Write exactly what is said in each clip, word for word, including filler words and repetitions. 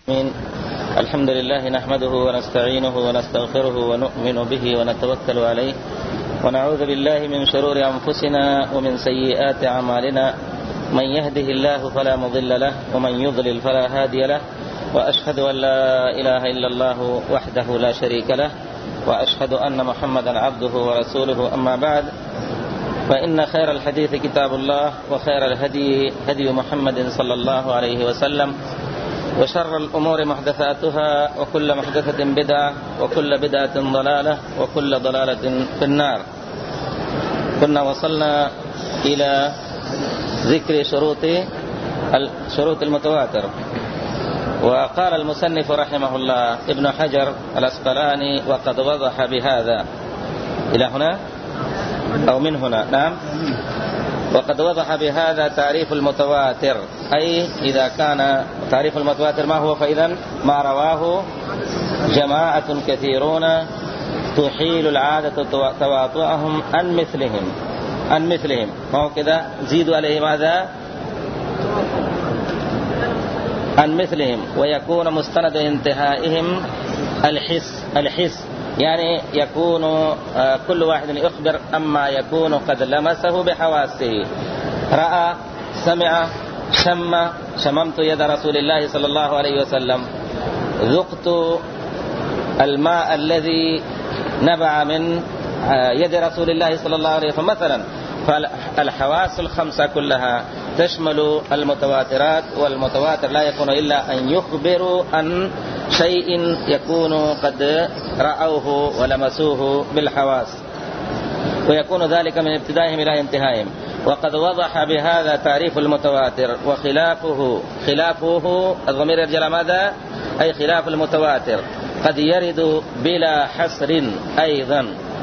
الحمد لله نحمده ونستعينه ونستغفره ونؤمن به ونتوكل عليه ونعوذ بالله من شرور أنفسنا ومن سيئات أعمالنا. من يهده الله فلا مضل له ومن يضلل فلا هادي له، وأشهد أن لا إله إلا الله وحده لا شريك له، وأشهد أن محمدا عبده ورسوله. أما بعد، فإن خير الحديث كتاب الله، وخير الهدي هدي محمد صلى الله عليه وسلم، وشر الأمور محدثاتها، وكل محدثة بدعة، وكل بدعة ضلالة، وكل ضلالة في النار. كنا وصلنا إلى ذكر شروط شروط المتواتر، وقال المصنف رحمه الله ابن حجر العسقلاني: وقد وضح بهذا. إلى هنا أو من هنا؟ نعم. وقد وضح بهذا تعريف المتواتر، أي إذا كان تعريف المتواتر ما هو؟ فإذا ما رواه جماعة كثيرون تحيل العادة تواطؤهم عن مثلهم عن مثلهم ما هو كذا؟ زيدوا عليه ماذا؟ عن مثلهم، ويكون مستند انتهائهم الحس الحس يعني يكون كل واحد يخبر أما يكون قد لمسه بحواسه، رأى، سمع، شم. شممت يد رسول الله صلى الله عليه وسلم، ذقت الماء الذي نبع من يد رسول الله صلى الله عليه وسلم مثلا. فالحواس الخمسة كلها تشمل المتواترات، والمتواتر لا يكون إلا أن يخبروا عن شيء يكون قد رأوه ولمسوه بالحواس، ويكون ذلك من ابتدائهم إلى انتهائهم. وقد وضح بهذا تعريف المتواتر، وخلافه خلافه الضمير يرجع ماذا؟ أي خلاف المتواتر قد يرد بلا حصر أيضا،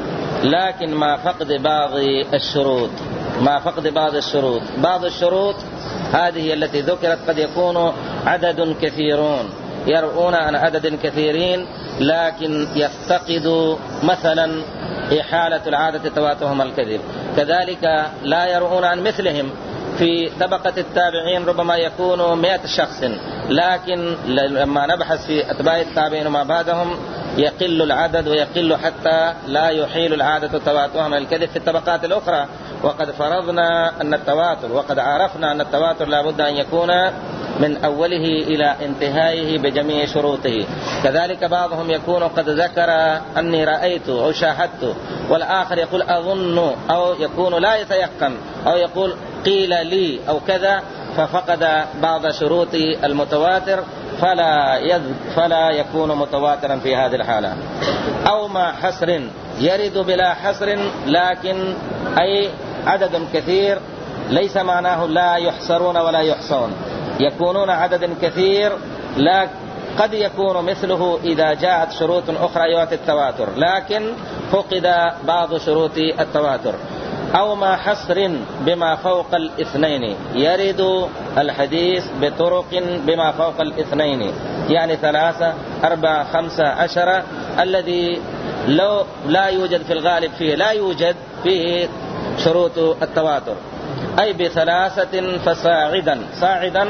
لكن مع فقد بعض الشروط مع فقد بعض الشروط بعض الشروط هذه التي ذكرت قد يكون عدد كثيرون يرؤون عن عدد كثيرين، لكن يفتقد مثلا إحالة العادة تواتهم الكذب. كذلك لا يرؤون عن مثلهم في طبقة التابعين، ربما يكون مئة شخص، لكن لما نبحث في أتباع التابعين وما بعدهم يقل العدد، ويقل حتى لا يحيل العادة تواتهم الكذب في الطبقات الأخرى. وقد فرضنا أن التواتر وقد عرفنا أن التواتر لا بد أن يكون من أوله إلى انتهائه بجميع شروطه. كذلك بعضهم يكون قد ذكر أني رأيت أو شاهدت، والآخر يقول أظن، أو يكون لا يتيقن، أو يقول قيل لي أو كذا، ففقد بعض شروط المتواتر فلا يذ... فلا يكون متواترا في هذه الحالة. أو مع حصر يرد بلا حصر، لكن أي عدد كثير، ليس معناه لا يحصرون ولا يحصون، يكونون عدد كثير، لا قد يكون مثله إذا جاءت شروط أخرى يؤتي التواتر، لكن فقد بعض شروط التواتر. أو ما حصر بما فوق الاثنين، يرد الحديث بطرق بما فوق الاثنين، يعني ثلاثة أربعة خمسة عشرة، الذي لو لا يوجد في الغالب فيه لا يوجد فيه شروط التواتر. أي بثلاثة فصاعدا، صاعدا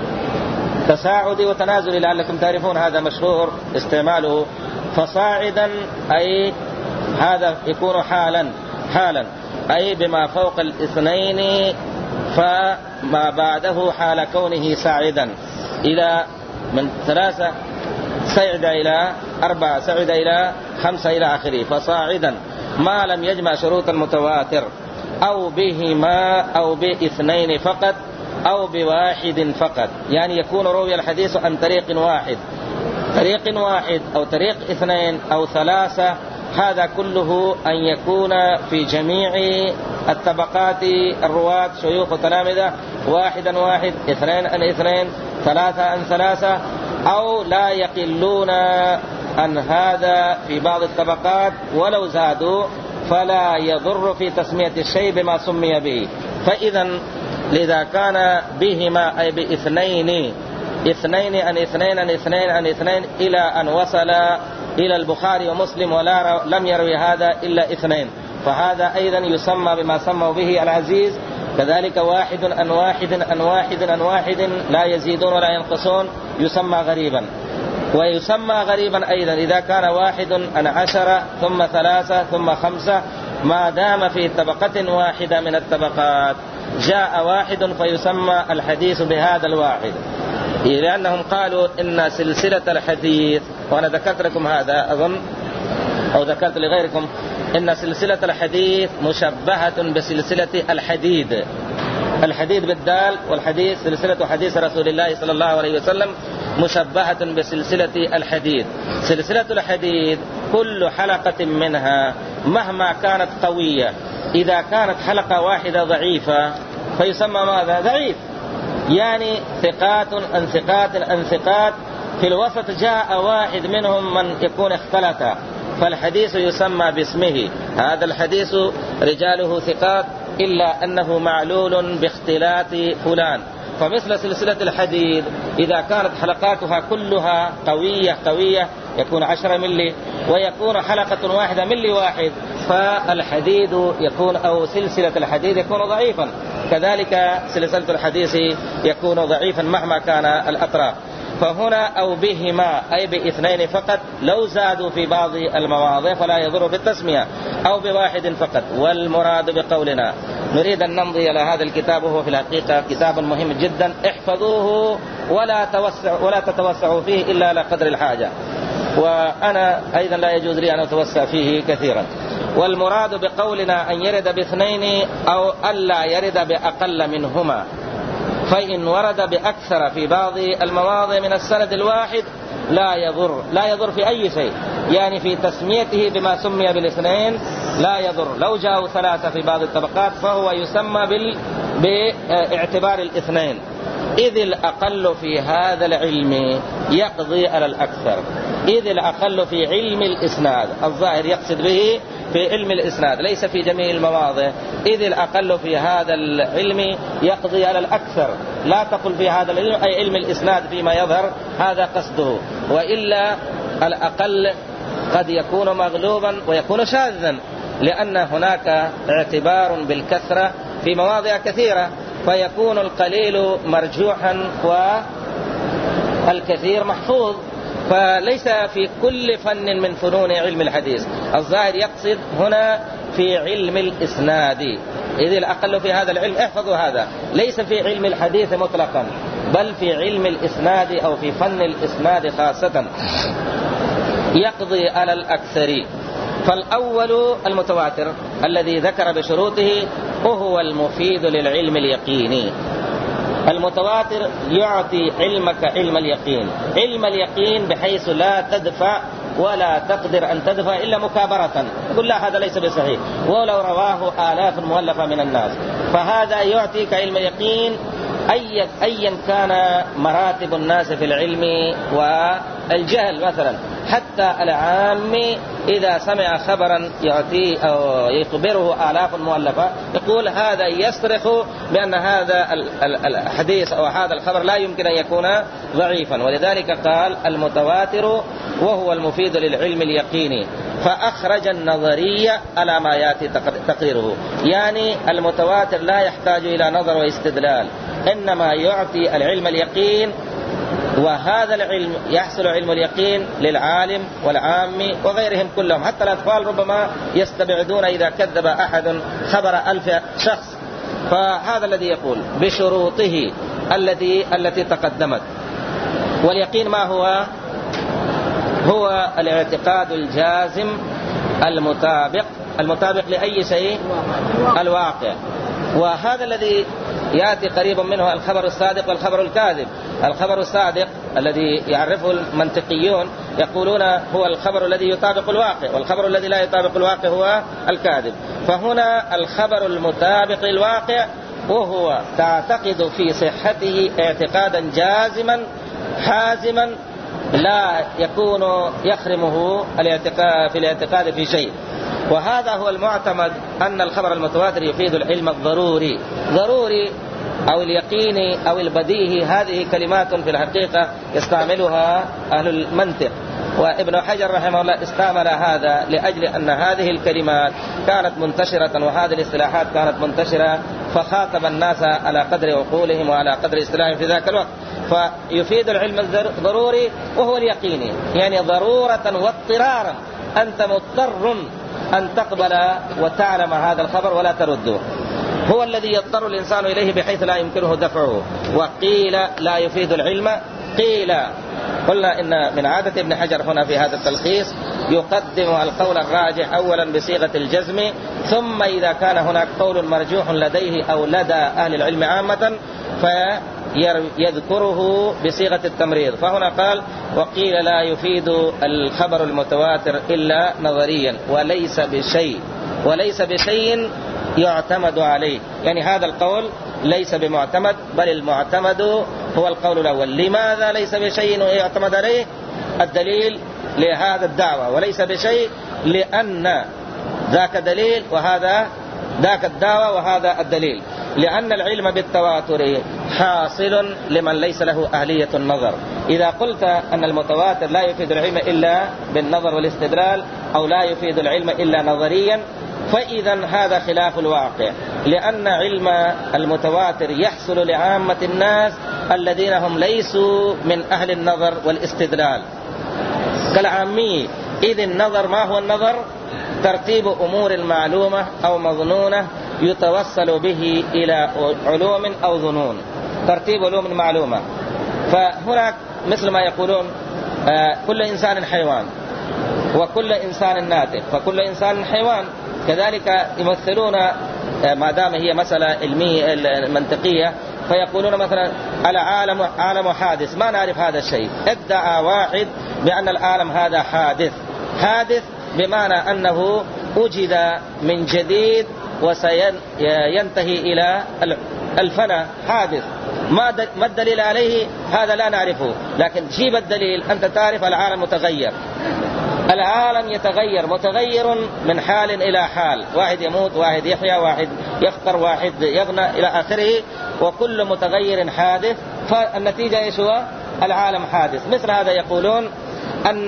تصاعدي وتنازلي، لعلكم تعرفون هذا مشهور استعماله. فصاعدا أي هذا يكون حالا حالا أي بما فوق الاثنين، فما بعده حال كونه ساعدا، إلى من ثلاثة صعد إلى أربعة، صعد إلى خمسة إلى آخره. فصاعدا ما لم يجمع شروط المتواتر، أو بهما أو باثنين فقط، أو بواحد فقط، يعني يكون روي الحديث عن طريق واحد طريق واحد أو طريق اثنين أو ثلاثة. هذا كله أن يكون في جميع الطبقات الرواة شيوخ وتلامذة، واحدا واحد، اثنين عن اثنين، ثلاثة عن ثلاثة، أو لا يقلون عن هذا في بعض الطبقات ولو زادوا، فلا يضر في تسمية الشيء بما سمي به. فإذا لذا كان بهما أي باثنين اثنين عن اثنين عن اثنين عن اثنين إلى أن وصل إلى البخاري ومسلم ولا لم يروي هذا إلا اثنين، فهذا أيضا يسمى بما سموا به العزيز. كذلك واحد عن واحد عن واحد عن واحد لا يزيدون ولا ينقصون يسمى غريبا. ويسمى غريبا أيضا إذا كان واحد عن عشرة ثم ثلاثة ثم خمسة ما دام في طبقة واحدة من الطبقات. جاء واحد فيسمى الحديث بهذا الواحد، لأنهم قالوا إن سلسلة الحديث، وأنا ذكرت لكم هذا أظن أو ذكرت لغيركم، إن سلسلة الحديث مشبهة بسلسلة الحديد، الحديد بالدال، والحديث سلسلة حديث رسول الله صلى الله عليه وسلم مشبهة بسلسلة الحديد. سلسلة الحديد كل حلقة منها مهما كانت قوية، إذا كانت حلقة واحدة ضعيفة فيسمى ماذا؟ ضعيف، يعني ثقات عن ثقات عن ثقات، في الوسط جاء واحد منهم من يكون اختلط، فالحديث يسمى باسمه، هذا الحديث رجاله ثقات إلا أنه معلول باختلاط فلان. فمثل سلسلة الحديد إذا كانت حلقاتها كلها قوية قوية يكون عشرة ملي، ويكون حلقة واحدة ملي واحد، فالحديد يكون أو سلسلة الحديد يكون ضعيفا. كذلك سلسلة الحديث يكون ضعيفا مهما كان الأطراف. فهنا أو بهما أي باثنين فقط، لو زادوا في بعض المواضع فلا يضر بالتسمية، أو بواحد فقط. والمراد بقولنا نريد أن نمضي إلى هذا الكتاب، وهو في الحقيقة كتاب مهم جدا، احفظوه ولا توسع ولا تتوسعوا فيه إلا على قدر الحاجة، وأنا أيضا لا يجوز لي أن أتوسع فيه كثيرا. والمراد بقولنا أن يرد باثنين أو ألا يرد بأقل منهما، فإن ورد بأكثر في بعض المواضع من السند الواحد لا يضر، لا يضر في أي شيء، يعني في تسميته بما سمي بالاثنين لا يضر. لو جاءوا ثلاثة في بعض الطبقات فهو يسمى بال... باعتبار الاثنين، إذ الأقل في هذا العلم يقضي على الأكثر، إذ الأقل في علم الإسناد، الظاهر يقصد به في علم الإسناد ليس في جميع المواضع، إذ الأقل في هذا العلم يقضي على الأكثر، لا تقل في هذا العلم أي علم الإسناد فيما يظهر، هذا قصده، وإلا الأقل قد يكون مغلوبا ويكون شاذا، لأن هناك اعتبار بالكثرة في مواضع كثيرة، فيكون القليل مرجوحا والكثير محفوظ. فليس في كل فن من فنون علم الحديث، الظاهر يقصد هنا في علم الإسناد، إذ الأقل في هذا العلم، احفظوا هذا، ليس في علم الحديث مطلقا، بل في علم الإسناد أو في فن الإسناد خاصة يقضي على الأكثر. فالأول المتواتر الذي ذكر بشروطه وهو المفيد للعلم اليقيني. المتواتر يعطي علمك علم اليقين، علم اليقين بحيث لا تدفع ولا تقدر أن تدفع إلا مكابرة، يقول لا هذا ليس بصحيح، ولو رواه آلاف مؤلفة من الناس، فهذا يعطيك علم اليقين أي أيا كان مراتب الناس في العلم والجهل. مثلا حتى العام إذا سمع خبرا يعطيه أو يخبره آلاف مؤلفة يقول هذا يصرخ بأن هذا الحديث أو هذا الخبر لا يمكن أن يكون ضعيفا، ولذلك قال المتواتر وهو المفيد للعلم اليقيني، فأخرج النظرية على ما يأتي تقريره، يعني المتواتر لا يحتاج إلى نظر واستدلال، إنما يعطي العلم اليقين، وهذا العلم يحصل علم اليقين للعالم والعام وغيرهم كلهم، حتى الأطفال ربما يستبعدون إذا كذب أحد خبر ألف شخص. فهذا الذي يقول بشروطه التي التي تقدمت. واليقين ما هو؟ هو الاعتقاد الجازم المطابق المطابق لأي شيء، الواقع، وهذا الذي يأتي قريبا منه الخبر الصادق والخبر الكاذب. الخبر الصادق الذي يعرفه المنطقيون يقولون هو الخبر الذي يطابق الواقع، والخبر الذي لا يطابق الواقع هو الكاذب. فهنا الخبر المطابق للواقع وهو تعتقد في صحته اعتقادا جازما حازما لا يكون يخرمه الاعتقاد في الاعتقاد في شيء. وهذا هو المعتمد أن الخبر المتواتر يفيد العلم الضروري، ضروري أو اليقيني أو البديهي، هذه كلمات في الحقيقة يستعملها أهل المنطق، وابن حجر رحمه الله استعمل هذا لأجل أن هذه الكلمات كانت منتشرة وهذه الاصطلاحات كانت منتشرة، فخاطب الناس على قدر عقولهم وعلى قدر اصطلاحهم في ذاك الوقت. فيفيد العلم الضروري وهو اليقيني، يعني ضرورة واضطرارا أنت مضطر أن تقبل وتعلم هذا الخبر ولا ترده، هو الذي يضطر الإنسان إليه بحيث لا يمكنه دفعه. وقيل لا يفيد العلم، قيل قلنا إن من عادة ابن حجر هنا في هذا التلخيص يقدم القول الراجح أولا بصيغة الجزم، ثم إذا كان هناك قول مرجوح لديه أو لدى أهل العلم عامة فيذكره بصيغة التمريض. فهنا قال وقيل لا يفيد الخبر المتواتر إلا نظريا وليس بشيء، وليس بشيء يعتمد عليه، يعني هذا القول ليس بمعتمد، بل المعتمد هو القول الأول. لماذا ليس بشيء يعتمد عليه؟ الدليل لهذا الدعوة وليس بشيء، لأن ذاك دليل وهذا ذاك الدعوة وهذا الدليل، لأن العلم بالتواتر حاصل لمن ليس له أهلية النظر. إذا قلت أن المتواتر لا يفيد العلم إلا بالنظر والاستدلال أو لا يفيد العلم إلا نظريا، فإذا هذا خلاف الواقع، لأن علم المتواتر يحصل لعامة الناس الذين هم ليسوا من أهل النظر والاستدلال كالعامي. إذ النظر ما هو النظر؟ ترتيب أمور معلومة أو مظنونة يتوصل به إلى علوم أو ظنون، ترتيب علوم معلومة. فهناك مثل ما يقولون آه كل إنسان حيوان وكل إنسان ناطق، فكل إنسان حيوان. كذلك يمثلون آه ما دام هي مسألة علمية منطقية، فيقولون مثلا العالم عالم حادث، ما نعرف هذا الشيء. ادعى واحد بأن العالم هذا حادث، حادث بمعنى أنه وجد من جديد وسينتهي إلى الفناء، حادث. ما الدليل عليه؟ هذا لا نعرفه، لكن جيب الدليل. أنت تعرف العالم متغير، العالم يتغير، متغير من حال إلى حال، واحد يموت واحد يحيا واحد يفقر واحد يغنى إلى آخره، وكل متغير حادث. فالنتيجة إيش هو؟ العالم حادث. مثل هذا يقولون أن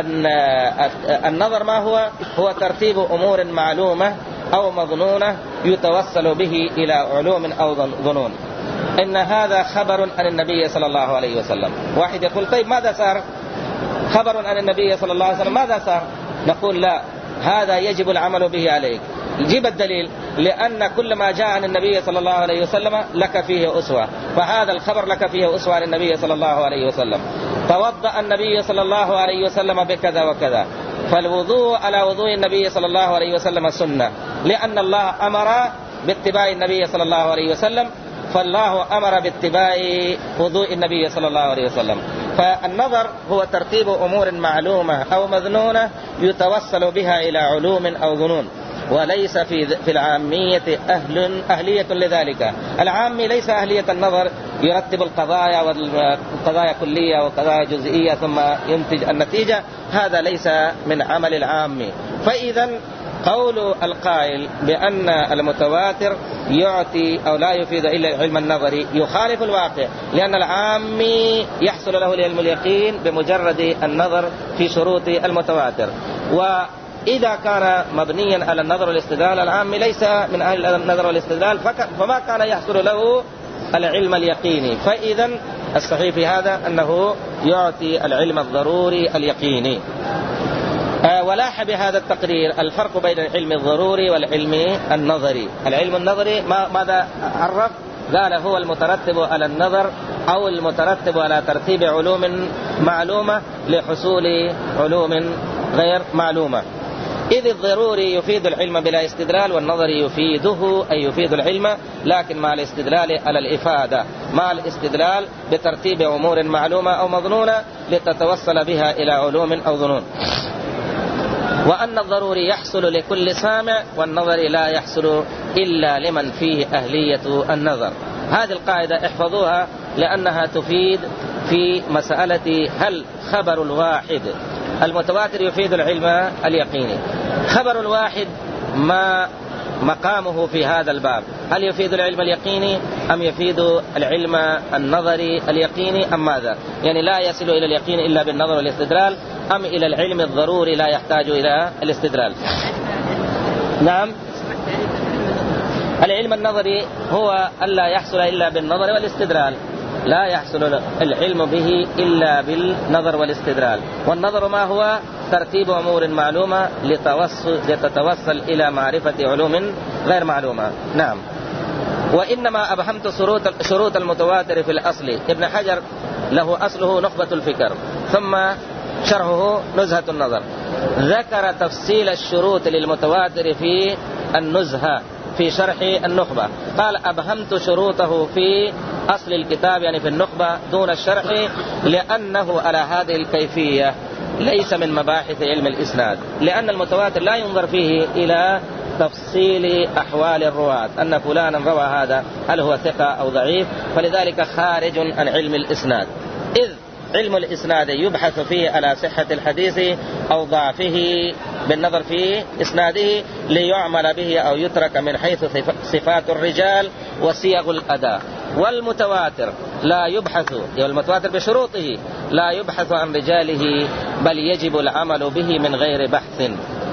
النظر ما هو؟ هو ترتيب أمور معلومة أو مظنونة يتوصل به إلى علوم أو ظنون. إن هذا خبر عن النبي صلى الله عليه وسلم. واحد يقول طيب ماذا صار؟ خبر عن النبي صلى الله عليه وسلم ماذا صار؟ نقول لا، هذا يجب العمل به عليك. جيب الدليل، لأن كل ما جاء عن النبي صلى الله عليه وسلم لك فيه أسوة، فهذا الخبر لك فيه أسوة عن النبي صلى الله عليه وسلم. توضأ النبي صلى الله عليه وسلم بكذا وكذا، فالوضوء على وضوء النبي صلى الله عليه وسلم سنة، لأن الله أمر باتباع النبي صلى الله عليه وسلم، فالله أمر باتباع وضوء النبي صلى الله عليه وسلم. فالنظر هو ترتيب أمور معلومة أو مظنونة يتوصل بها إلى علوم أو ظنون، وليس في في العامية أهل أهلية لذلك. العامي ليس أهلية النظر، يرتب القضايا والقضايا كلية وقضايا جزئية ثم ينتج النتيجة، هذا ليس من عمل العامي. فإذا قول القائل بأن المتواتر يعطي أو لا يفيد إلا العلم النظري يخالف الواقع، لأن العامي يحصل له العلم اليقين بمجرد النظر في شروط المتواتر. وإذا كان مبنيا على النظر والاستدلال، العامي ليس من أهل النظر والاستدلال، فما كان يحصل له العلم اليقيني. فإذا الصحيح في هذا أنه يعطي العلم الضروري اليقيني. ولاح بهذا التقرير الفرق بين العلم الضروري والعلم النظري. العلم النظري ماذا عرف؟ قال هو المترتب على النظر أو المترتب على ترتيب علوم معلومة لحصول علوم غير معلومة. إذ الضروري يفيد العلم بلا استدلال، والنظري يفيده أي يفيد العلم لكن مع الاستدلال على الإفادة، مع الاستدلال بترتيب أمور معلومة أو مظنونة لتتوصل بها إلى علوم أو ظنون. وأن الضروري يحصل لكل سامع، والنظر لا يحصل إلا لمن فيه أهلية النظر. هذه القاعدة احفظوها، لأنها تفيد في مسألة هل خبر الواحد المتواتر يفيد العلم اليقيني. خبر الواحد ما مقامه في هذا الباب؟ هل يفيد العلم اليقيني أم يفيد العلم النظري اليقيني أم ماذا؟ يعني لا يصل إلى اليقين إلا بالنظر والاستدلال، أم إلى العلم الضروري لا يحتاج إلى الاستدلال؟ نعم، العلم النظري هو ألا يحصل إلا بالنظر والاستدلال، لا يحصل العلم به إلا بالنظر والاستدلال. والنظر ما هو؟ ترتيب أمور معلومة لتتوصل إلى معرفة علوم غير معلومة. نعم. وإنما أبهمت شروط المتواتر في الأصل. ابن حجر له أصله نخبة الفكر ثم شرحه نزهة النظر، ذكر تفصيل الشروط للمتواتر في النزهة في شرح النخبة، قال أبهمت شروطه في أصل الكتاب يعني في النخبة دون الشرح لأنه على هذه الكيفية ليس من مباحث علم الإسناد، لأن المتواتر لا ينظر فيه إلى تفصيل أحوال الرواة أن فلانا روى هذا هل هو ثقة أو ضعيف، فلذلك خارج عن علم الإسناد، إذ علم الإسناد يبحث فيه على صحة الحديث أو ضعفه بالنظر في إسناده ليعمل به أو يترك من حيث صفات الرجال وصيغ الأداء. والمتواتر لا يبحث، والمتواتر بشروطه لا يبحث عن رجاله بل يجب العمل به من غير بحث.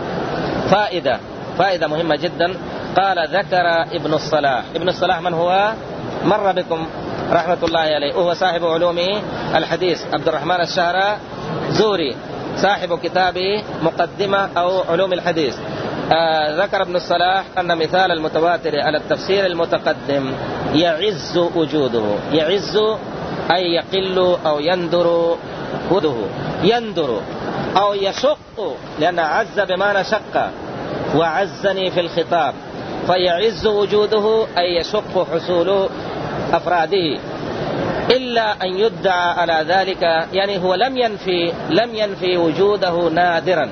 فائدة فائدة مهمة جدا. قال ذكر ابن الصلاح. ابن الصلاح من هو؟ مر بكم رحمة الله عليه، وهو صاحب علوم الحديث، عبد الرحمن الشهرزوري صاحب كتاب مقدمة أو علوم الحديث. آه ذكر ابن الصلاح أن مثال المتواتر على التفسير المتقدم يعز وجوده. يعز أي يقل أو يندر وجوده، يندر أو يشق، لأن عز بمعنى شق وعزني في الخطاب، فيعز وجوده أي يشق حصول أفراده، إلا أن يدعى على ذلك، يعني هو لم ينفي لم ينفي وجوده نادرا،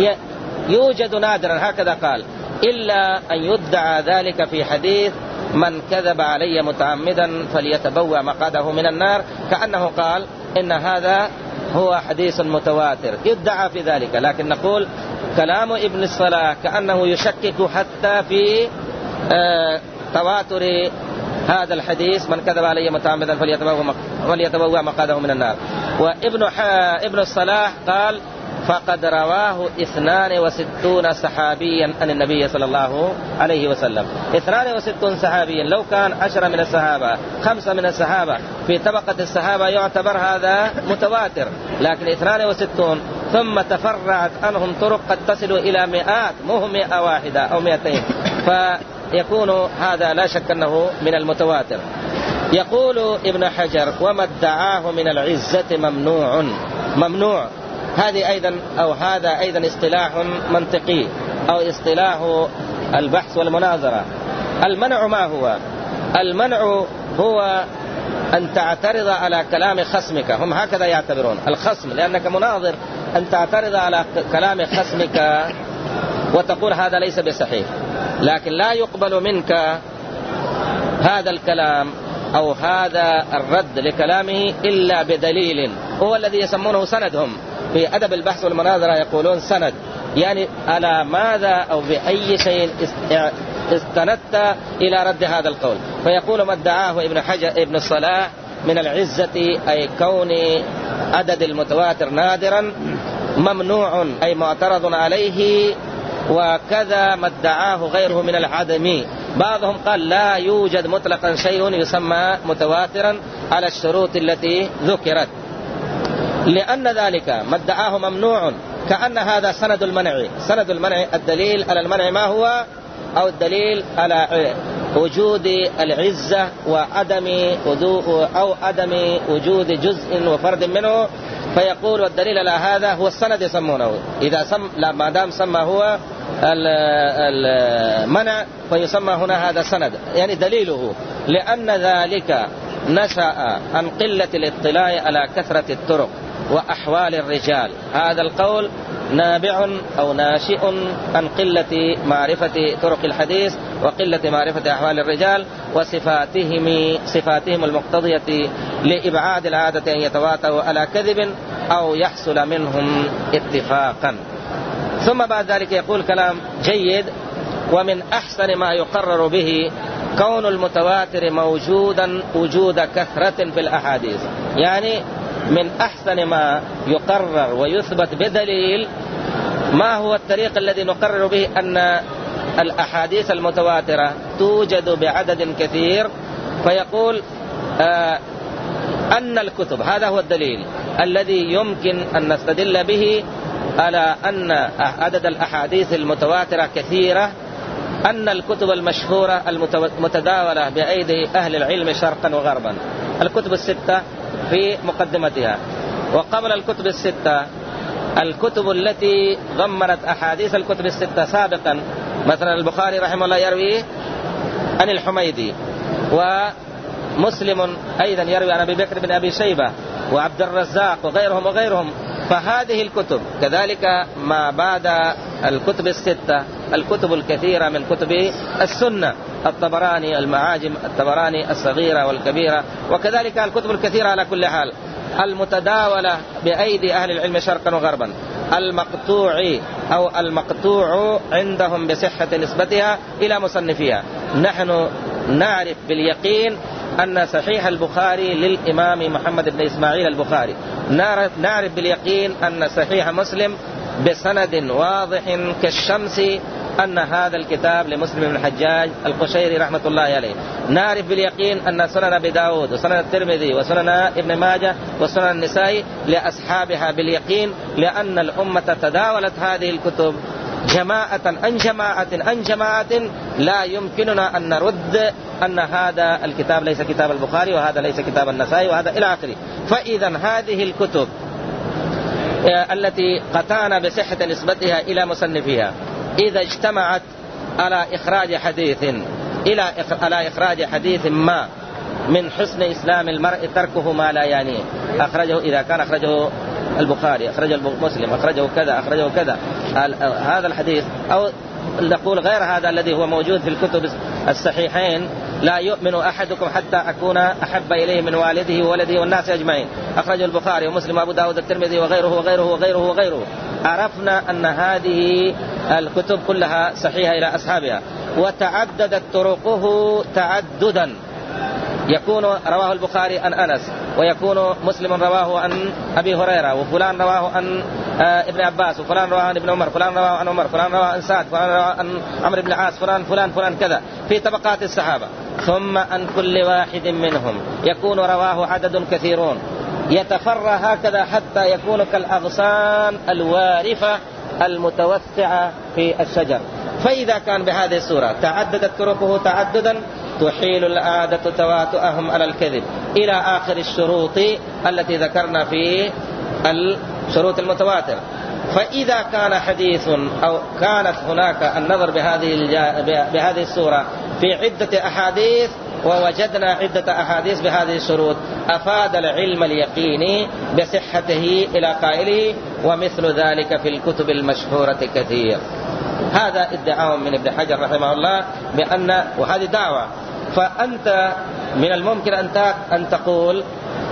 يوجد نادرا هكذا قال، إلا أن يدعى ذلك في حديث من كذب علي متعمدا فليتبوأ مقعده من النار، كأنه قال إن هذا هو حديث متواتر يدعى في ذلك. لكن نقول كلام ابن الصلاح كأنه يشكك حتى في آه تواتر هذا الحديث من كذب علي متعمدا فليتبوأ مقعده من النار. وابن ابن الصلاح قال فقد رواه اثنان وستون صحابيا عن النبي صلى الله عليه وسلم. اثنان وستون صحابيا، لو كان عشرة من الصحابة خمسة من الصحابة في طبقة الصحابة يعتبر هذا متواتر، لكن اثنان وستون ثم تفرعت عنهم طرق قد تصل إلى مئات، مو مئة واحدة أو مئتين، فيكون هذا لا شك أنه من المتواتر. يقول ابن حجر وما ادعاه من العزة ممنوع. ممنوع هذه أيضا أو هذا أيضا اصطلاح منطقي أو اصطلاح البحث والمناظرة. المنع ما هو؟ المنع هو أن تعترض على كلام خصمك، هم هكذا يعتبرون الخصم، لأنك مناظر، أن تعترض على كلام خصمك وتقول هذا ليس بصحيح، لكن لا يقبل منك هذا الكلام أو هذا الرد لكلامه إلا بدليل، هو الذي يسمونه سندهم في أدب البحث والمناظرة، يقولون سند، يعني على ماذا أو بأي شيء استندت إلى رد هذا القول. فيقول ما ادعاه ابن حجر ابن الصلاح من العزة أي كون عدد المتواتر نادرا، ممنوع أي معترض عليه، وكذا ما ادعاه غيره من العدم. بعضهم قال لا يوجد مطلقا شيء يسمى متواترا على الشروط التي ذكرت، لأن ذلك ما ادعاه ممنوع، كأن هذا سند المنع. سند المنع الدليل على المنع ما هو؟ أو الدليل على وجود العزة وعدم أو عدم وجود جزء وفرد منه، فيقول والدليل على هذا هو السند يسمونه. إذا سم ما دام سمى هو المنع فيسمى هنا هذا سند، يعني دليله، لأن ذلك نشأ عن قلة الاطلاع على كثرة الطرق وأحوال الرجال. هذا القول نابع أو ناشئ عن قلة معرفة طرق الحديث وقلة معرفة أحوال الرجال وصفاتهم صفاتهم المقتضية لإبعاد العادة أن يتواتروا على كذب أو يحصل منهم اتفاقا. ثم بعد ذلك يقول كلام جيد: ومن أحسن ما يقرر به كون المتواتر موجودا وجود كثرة في الأحاديث، يعني من أحسن ما يقرر ويثبت بدليل. ما هو الطريق الذي نقرر به أن الأحاديث المتواترة توجد بعدد كثير؟ فيقول آه أن الكتب، هذا هو الدليل الذي يمكن أن نستدل به على أن عدد الأحاديث المتواترة كثيرة، أن الكتب المشهورة المتداولة بأيدي أهل العلم شرقا وغربا، الكتب الستة في مقدمتها. وقبل الكتب الستة الكتب التي ضمنت أحاديث الكتب الستة سابقا، مثلا البخاري رحمه الله يروي عن الحميدي، ومسلم أيضا يروي عن أبي بكر بن أبي شيبة وعبد الرزاق وغيرهم وغيرهم. فهذه الكتب كذلك ما بعد الكتب الستة الكتب الكثيرة من كتب السنة، الطبراني، المعاجم الطبراني الصغيرة والكبيرة، وكذلك الكتب الكثيرة على كل حال المتداولة بأيدي أهل العلم شرقا وغربا، المقطوع أو المقطوع عندهم بصحة نسبتها إلى مصنفيها. نحن نعرف باليقين أن صحيح البخاري للإمام محمد بن إسماعيل البخاري، نعرف باليقين أن صحيح مسلم بسند واضح كالشمس أن هذا الكتاب لمسلم بن الحجاج القشيري رحمة الله عليه. نعرف باليقين أن سنن أبي داود وسنن الترمذي وسنن ابن ماجه وسنن النسائي لأصحابها باليقين، لأن الأمة تداولت هذه الكتب جماعة عن جماعة عن جماعة، لا يمكننا أن نرد أن هذا الكتاب ليس كتاب البخاري وهذا ليس كتاب النسائي وهذا إلى آخره. فإذا هذه الكتب التي قطعنا بصحة نسبتها إلى مصنفيها إذا اجتمعت على إخراج حديث إلى على إخراج حديث ما من حسن إسلام المرء تركه ما لا يعنيه، أخرجه إذا كان أخرجه البخاري، أخرجه مسلم، أخرجه كذا، أخرجه كذا، هذا الحديث، أو نقول غير هذا الذي هو موجود في الكتب الصحيحين، لا يؤمن أحدكم حتى أكون أحب إليه من والده وولده والناس أجمعين، أخرجه البخاري ومسلم وأبو داود الترمذي وغيره وغيره وغيره وغيره. عرفنا أن هذه الكتب كلها صحيحة إلى أصحابها، وتعددت طرقه تعددا، يكون رواه البخاري عن أنس، ويكون مسلم رواه عن أبي هريرة، وفلان رواه عن ابن عباس، وفلان رواه عن ابن عمر، فلان رواه عن عمر، فلان رواه عن سعد، فلان رواه عن عمرو بن العاص، فلان فلان فلان كذا في طبقات الصحابة. ثم عن كل واحد منهم يكون رواه عدد كثيرون، يتفرى هكذا حتى يكون كالأغصان الوارفة المتوسعة في الشجر. فإذا كان بهذه الصورة تعددت طرقه تعددا تحيل العادة تواتؤهم على الكذب إلى آخر الشروط التي ذكرنا في الشروط المتواتر. فإذا كان حديث أو كانت هناك النظر بهذه بهذه الصورة في عدة أحاديث ووجدنا عدة أحاديث بهذه الشروط، أفاد العلم اليقيني بصحته إلى قائله، ومثل ذلك في الكتب المشهورة كثير. هذا ادعاء من ابن حجر رحمه الله بأن، وهذه دعوة، فأنت من الممكن أن تقول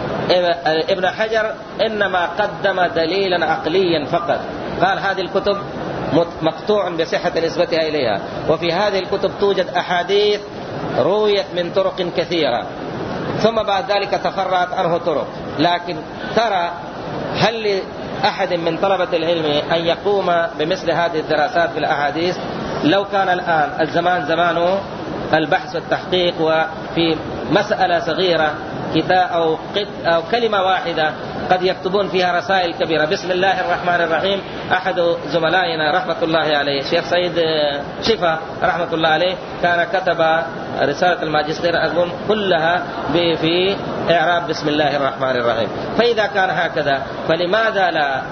ابن حجر إنما قدم دليلا عقليا فقط، قال هذه الكتب مقطوع بصحة نسبتها إليها، وفي هذه الكتب توجد أحاديث رويت من طرق كثيرة، ثم بعد ذلك تفرعت عنه طرق. لكن ترى هل لأحد من طلبة العلم أن يقوم بمثل هذه الدراسات في الأحاديث؟ لو كان الآن الزمان زمان البحث والتحقيق، وفي مسألة صغيرة كتاب أو, أو كلمة واحدة قد يكتبون فيها رسائل كبيرة، بسم الله الرحمن الرحيم. أحد زملائنا رحمة الله عليه الشيخ سيد شفا رحمة الله عليه كان كتب رسالة الماجستير أظن كلها في إعراب بسم الله الرحمن الرحيم. فإذا كان هكذا فلماذا لا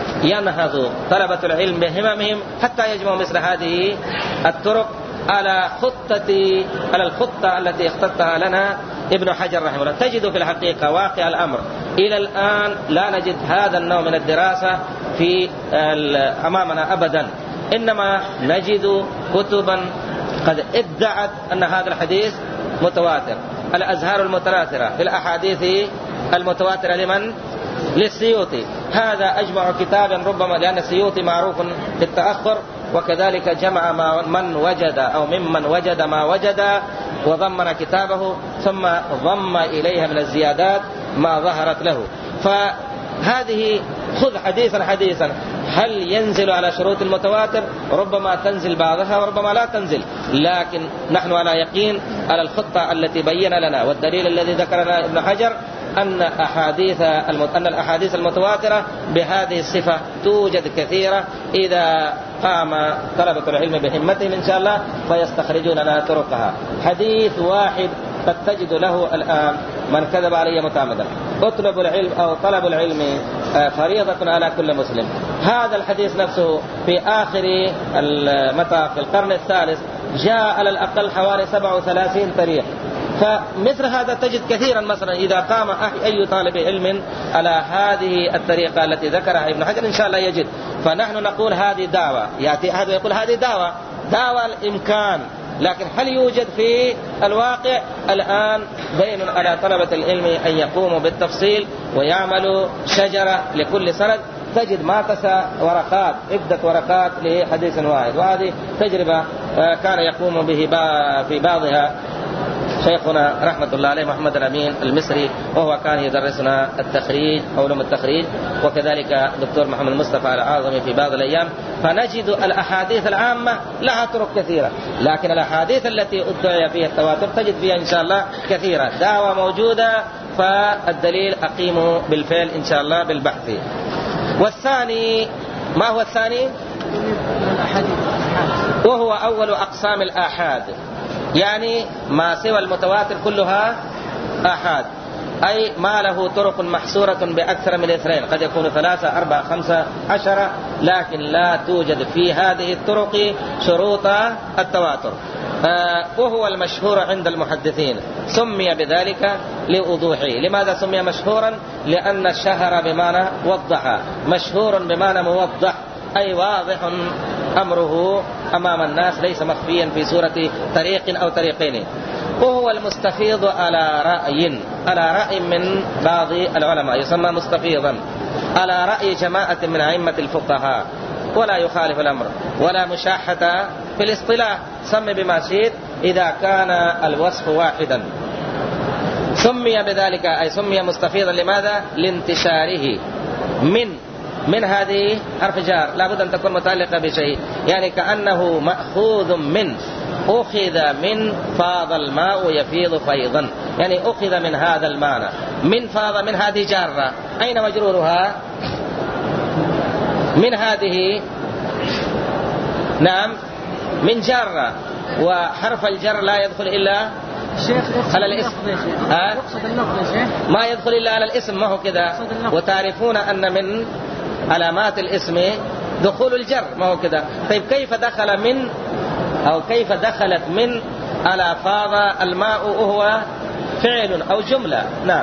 ينهض طلبة العلم بهممهم حتى يجمعوا مثل هذه الطرق على خطة على الخطة التي اختطها لنا ابن حجر رحمه الله؟ تجد في الحقيقة واقع الأمر إلى الآن لا نجد هذا النوع من الدراسة في أمامنا أبدا، إنما نجد كتبا قد ادعت أن هذا الحديث متواتر، الأزهار المتواترة في الأحاديث المتواترة لمن؟ للسيوطي. هذا أجمع كتابا ربما، لأن السيوطي معروف بالتأخر، وكذلك جمع ما من وجد أو ممن وجد ما وجد وضمن كتابه، ثم ضم إليها من الزيادات ما ظهرت له. فهذه خذ حديثا حديثا، هل ينزل على شروط المتواتر؟ ربما تنزل بعضها وربما لا تنزل، لكن نحن على يقين على الخطة التي بين لنا والدليل الذي ذكرنا ابن حجر أن أحاديث أن الأحاديث المتواترة بهذه الصفة توجد كثيرة، إذا قام طلبة العلم بهمتهم إن شاء الله فيستخرجون لنا طرقها. حديث واحد قد تجد له الآن من كذب علي متعمدا، اطلب العلم أو طلب العلم فريضة على كل مسلم. هذا الحديث نفسه في آخر المطاف في القرن الثالث جاء على الأقل حوالي سبعة وثلاثين طريق. فمثل هذا تجد كثيرا، مثلا إذا قام أي طالب علم على هذه الطريقة التي ذكرها ابن حجر إن شاء الله يجد. فنحن نقول هذه دعوة، يأتي أحد يقول هذه دعوة دعوة الإمكان، لكن هل يوجد في الواقع؟ الآن بين على طلبة العلم أن يقوموا بالتفصيل ويعملوا شجرة لكل سند، تجد ما تسع ورقات عدة ورقات لحديث واحد. وهذه تجربة كان يقوم به في بعضها شيخنا رحمة الله عليه محمد الأمين المصري، وهو كان يدرسنا التخريج علوم التخريج، وكذلك دكتور محمد مصطفى العاظمي في بعض الأيام. فنجد الأحاديث العامة لها طرق كثيرة، لكن الأحاديث التي ادعي فيها التواتر تجد فيها إن شاء الله كثيرة. دعوة موجودة، فالدليل أقيموا بالفعل إن شاء الله بالبحث. والثاني، ما هو الثاني؟ وهو أول أقسام الآحاد، يعني ما سوى المتواتر كلها آحاد، أي ما له طرق محصورة بأكثر من اثنين، قد يكون ثلاثة أربعة خمسة عشرة، لكن لا توجد في هذه الطرق شروط التواتر. آه وهو المشهور عند المحدثين، سمي بذلك لوضوحه. لماذا سمي مشهورا؟ لأن الشهر بمعنى وضح، مشهور بمعنى موضح، أي واضح أمره أمام الناس، ليس مخفيا في صورة طريق أو طريقين. وهو المستفيض على رأي على رأي من بعض العلماء، يسمى مستفيضا على رأي جماعة من أئمة الفقهاء، ولا يخالف الأمر ولا مشاحة في الاصطلاح، سمي بما شئت إذا كان الوصف واحدا. سمي بذلك، أي سمي مستفيضا لماذا؟ لانتشاره. من من هذه حرف جار لابد أن تكون متعلقة بشيء، يعني كأنه مأخوذ من، أخذ من فاض الماء يفيض فيضا، يعني أخذ من هذا المعنى. من فاض، من هذه جارة، أين مجرورها؟ من هذه، نعم من جارة، وحرف الجر لا يدخل إلا على الاسم. يقصد اللفظ يا شيخ، ما يدخل إلا على الاسم، ما هو كذا؟ وتعرفون أن من علامات الاسم دخول الجر، ما هو كذا؟ طيب كيف دخل من أو كيف دخلت من على فاض الماء وهو فعل أو جملة؟ نعم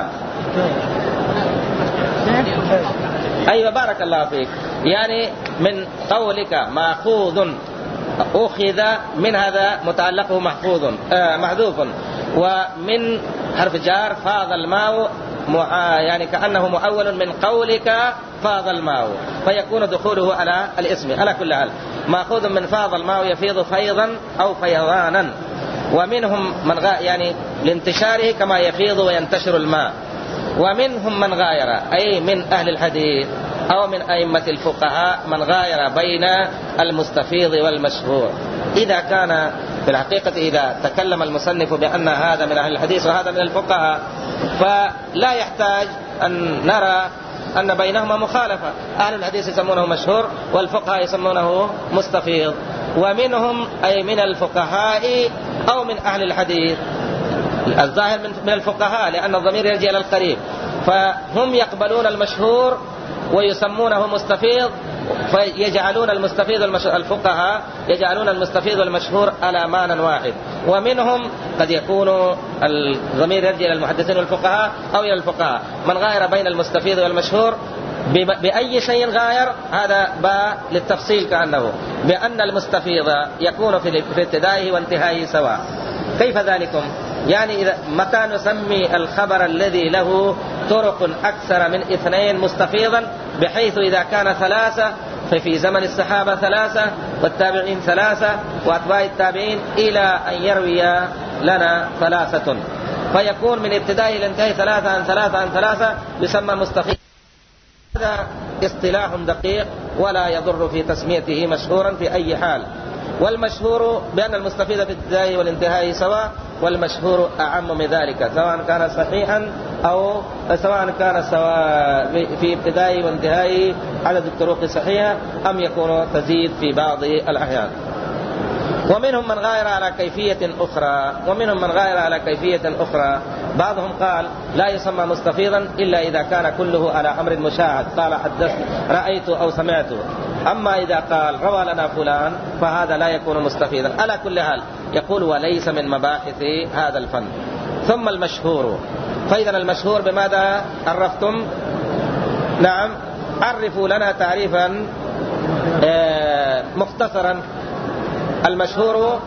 أيوة بارك الله فيك، يعني من قولك مأخوذ، أخذ من هذا متعلقه محفوظ آه محذوف، ومن حرف جار فاض الماء، يعني كأنه مؤول من قولك فاض الماء، فيكون دخوله على الاسم. على كل حال مأخوذ من فاض الماء يفيض فيضا أو فيضانا. ومنهم من غا يعني لانتشاره كما يفيض وينتشر الماء. ومنهم من غاير، أي من أهل الحديث أو من أئمة الفقهاء من غاير بين المستفيض والمشهور. إذا كان في الحقيقة إذا تكلم المصنف بأن هذا من أهل الحديث وهذا من الفقهاء، فلا يحتاج أن نرى أن بينهما مخالفة. أهل الحديث يسمونه مشهور والفقهاء يسمونه مستفيض. ومنهم أي من الفقهاء أو من أهل الحديث، الظاهر من الفقهاء لأن الضمير يرجع إلى القريب، فهم يقبلون المشهور ويسمونه مستفيض، فيجعلون المستفيض والمشهور، الفقهاء يجعلون المستفيض والمشهور على معنى واحد. ومنهم قد يكون الضمير يرجع إلى المحدثين والفقهاء أو إلى الفقهاء من غاير بين المستفيض والمشهور بأي شيء غاير، هذا باء للتفصيل كأنه بأن المستفيض يكون في ابتدائه وانتهائه سواء. كيف ذلكم؟ يعني إذا متى نسمي الخبر الذي له طرق أكثر من اثنين مستفيضا، بحيث إذا كان ثلاثة ففي زمن الصحابة ثلاثة والتابعين ثلاثة وأتباع التابعين إلى أن يروي لنا ثلاثة، فيكون من ابتدائه إلى انتهاء ثلاثة عن ثلاثة عن ثلاثة يسمى مستفيض. هذا اصطلاح دقيق ولا يضر في تسميته مشهورا في أي حال. والمشهور بأن المستفيد في الابتداء والانتهاء سواء، والمشهور أعم من ذلك، سواء كان صحيحا أو سواء كان سواء في ابتدائي وانتهائي عدد الطرق صحيحة أم يكون تزيد في بعض الأحيان. ومنهم من غير على كيفية أخرى ومنهم من غير على كيفية أخرى بعضهم قال لا يسمى مستفيضا إلا إذا كان كله على أمر مشاهد، قال حدثت رأيت أو سمعت. أما إذا قال روى لنا فلان فهذا لا يكون مستفيضا. على كل حال يقول وليس من مباحث هذا الفن. ثم المشهور، فإذا المشهور بماذا عرفتم؟ نعم، عرفوا لنا تعريفا مختصرا. المشهور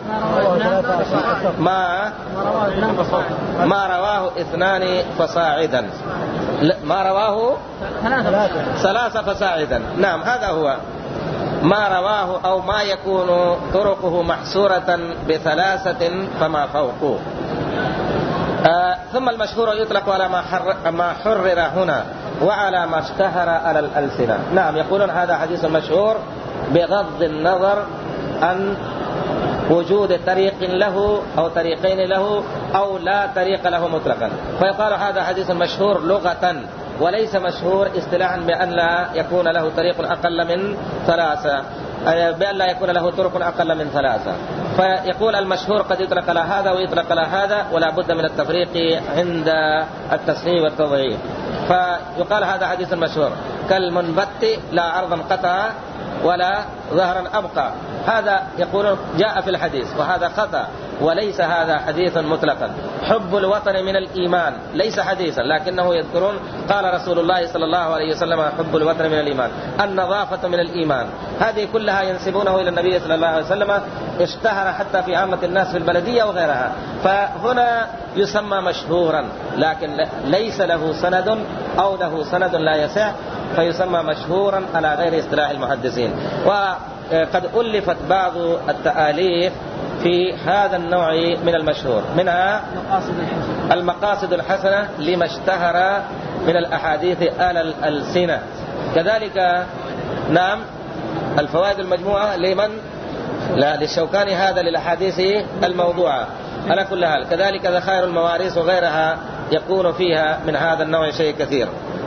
ما ما رواه اثنان فصاعدا، ما رواه ثلاثة فصاعدا. نعم، هذا هو ما رواه أو ما يكون طرقه محصورة بثلاثة فما فوقه. آه ثم المشهور يطلق على ما, حر ما حرر هنا وعلى ما اشتهر على الألسنة. نعم، يقولون هذا حديث مشهور بغض النظر عن وجود طريق له أو طريقين له أو لا طريق له مطلقا، فيقال هذا حديث مشهور لغة وليس مشهور اصطلاحا بأن لا يكون له طريق أقل من ثلاثة، بأن لا يكون له طرق أقل من ثلاثة. فيقول المشهور قد يطلق على هذا ويطلق على هذا، ولا بد من التفريق عند التصحيح والتضعيف. فيقال هذا حديث مشهور كالمنبت لا عرضا قطع ولا ظهرا أبقى، هذا يقولون جاء في الحديث، وهذا خطأ وليس هذا حديثا مطلقا. حب الوطن من الإيمان ليس حديثا، لكنه يذكرون قال رسول الله صلى الله عليه وسلم حب الوطن من الإيمان، النظافة من الإيمان، هذه كلها ينسبونه إلى النبي صلى الله عليه وسلم، اشتهر حتى في عامة الناس في البلدية وغيرها. فهنا يسمى مشهورا لكن ليس له سند أو له سند لا يسع، فيسمى مشهورا على غير اصطلاح المحدثين. وقد ألفت بعض التآليف في هذا النوع من المشهور، منها المقاصد الحسنة لما اشتهر من الأحاديث على الألسنة، كذلك نعم الفوائد المجموعة لمن لا للشوكاني هذا للأحاديث الموضوعة على كل حال، كذلك ذخائر المواريث وغيرها يكون فيها من هذا النوع شيء كثير.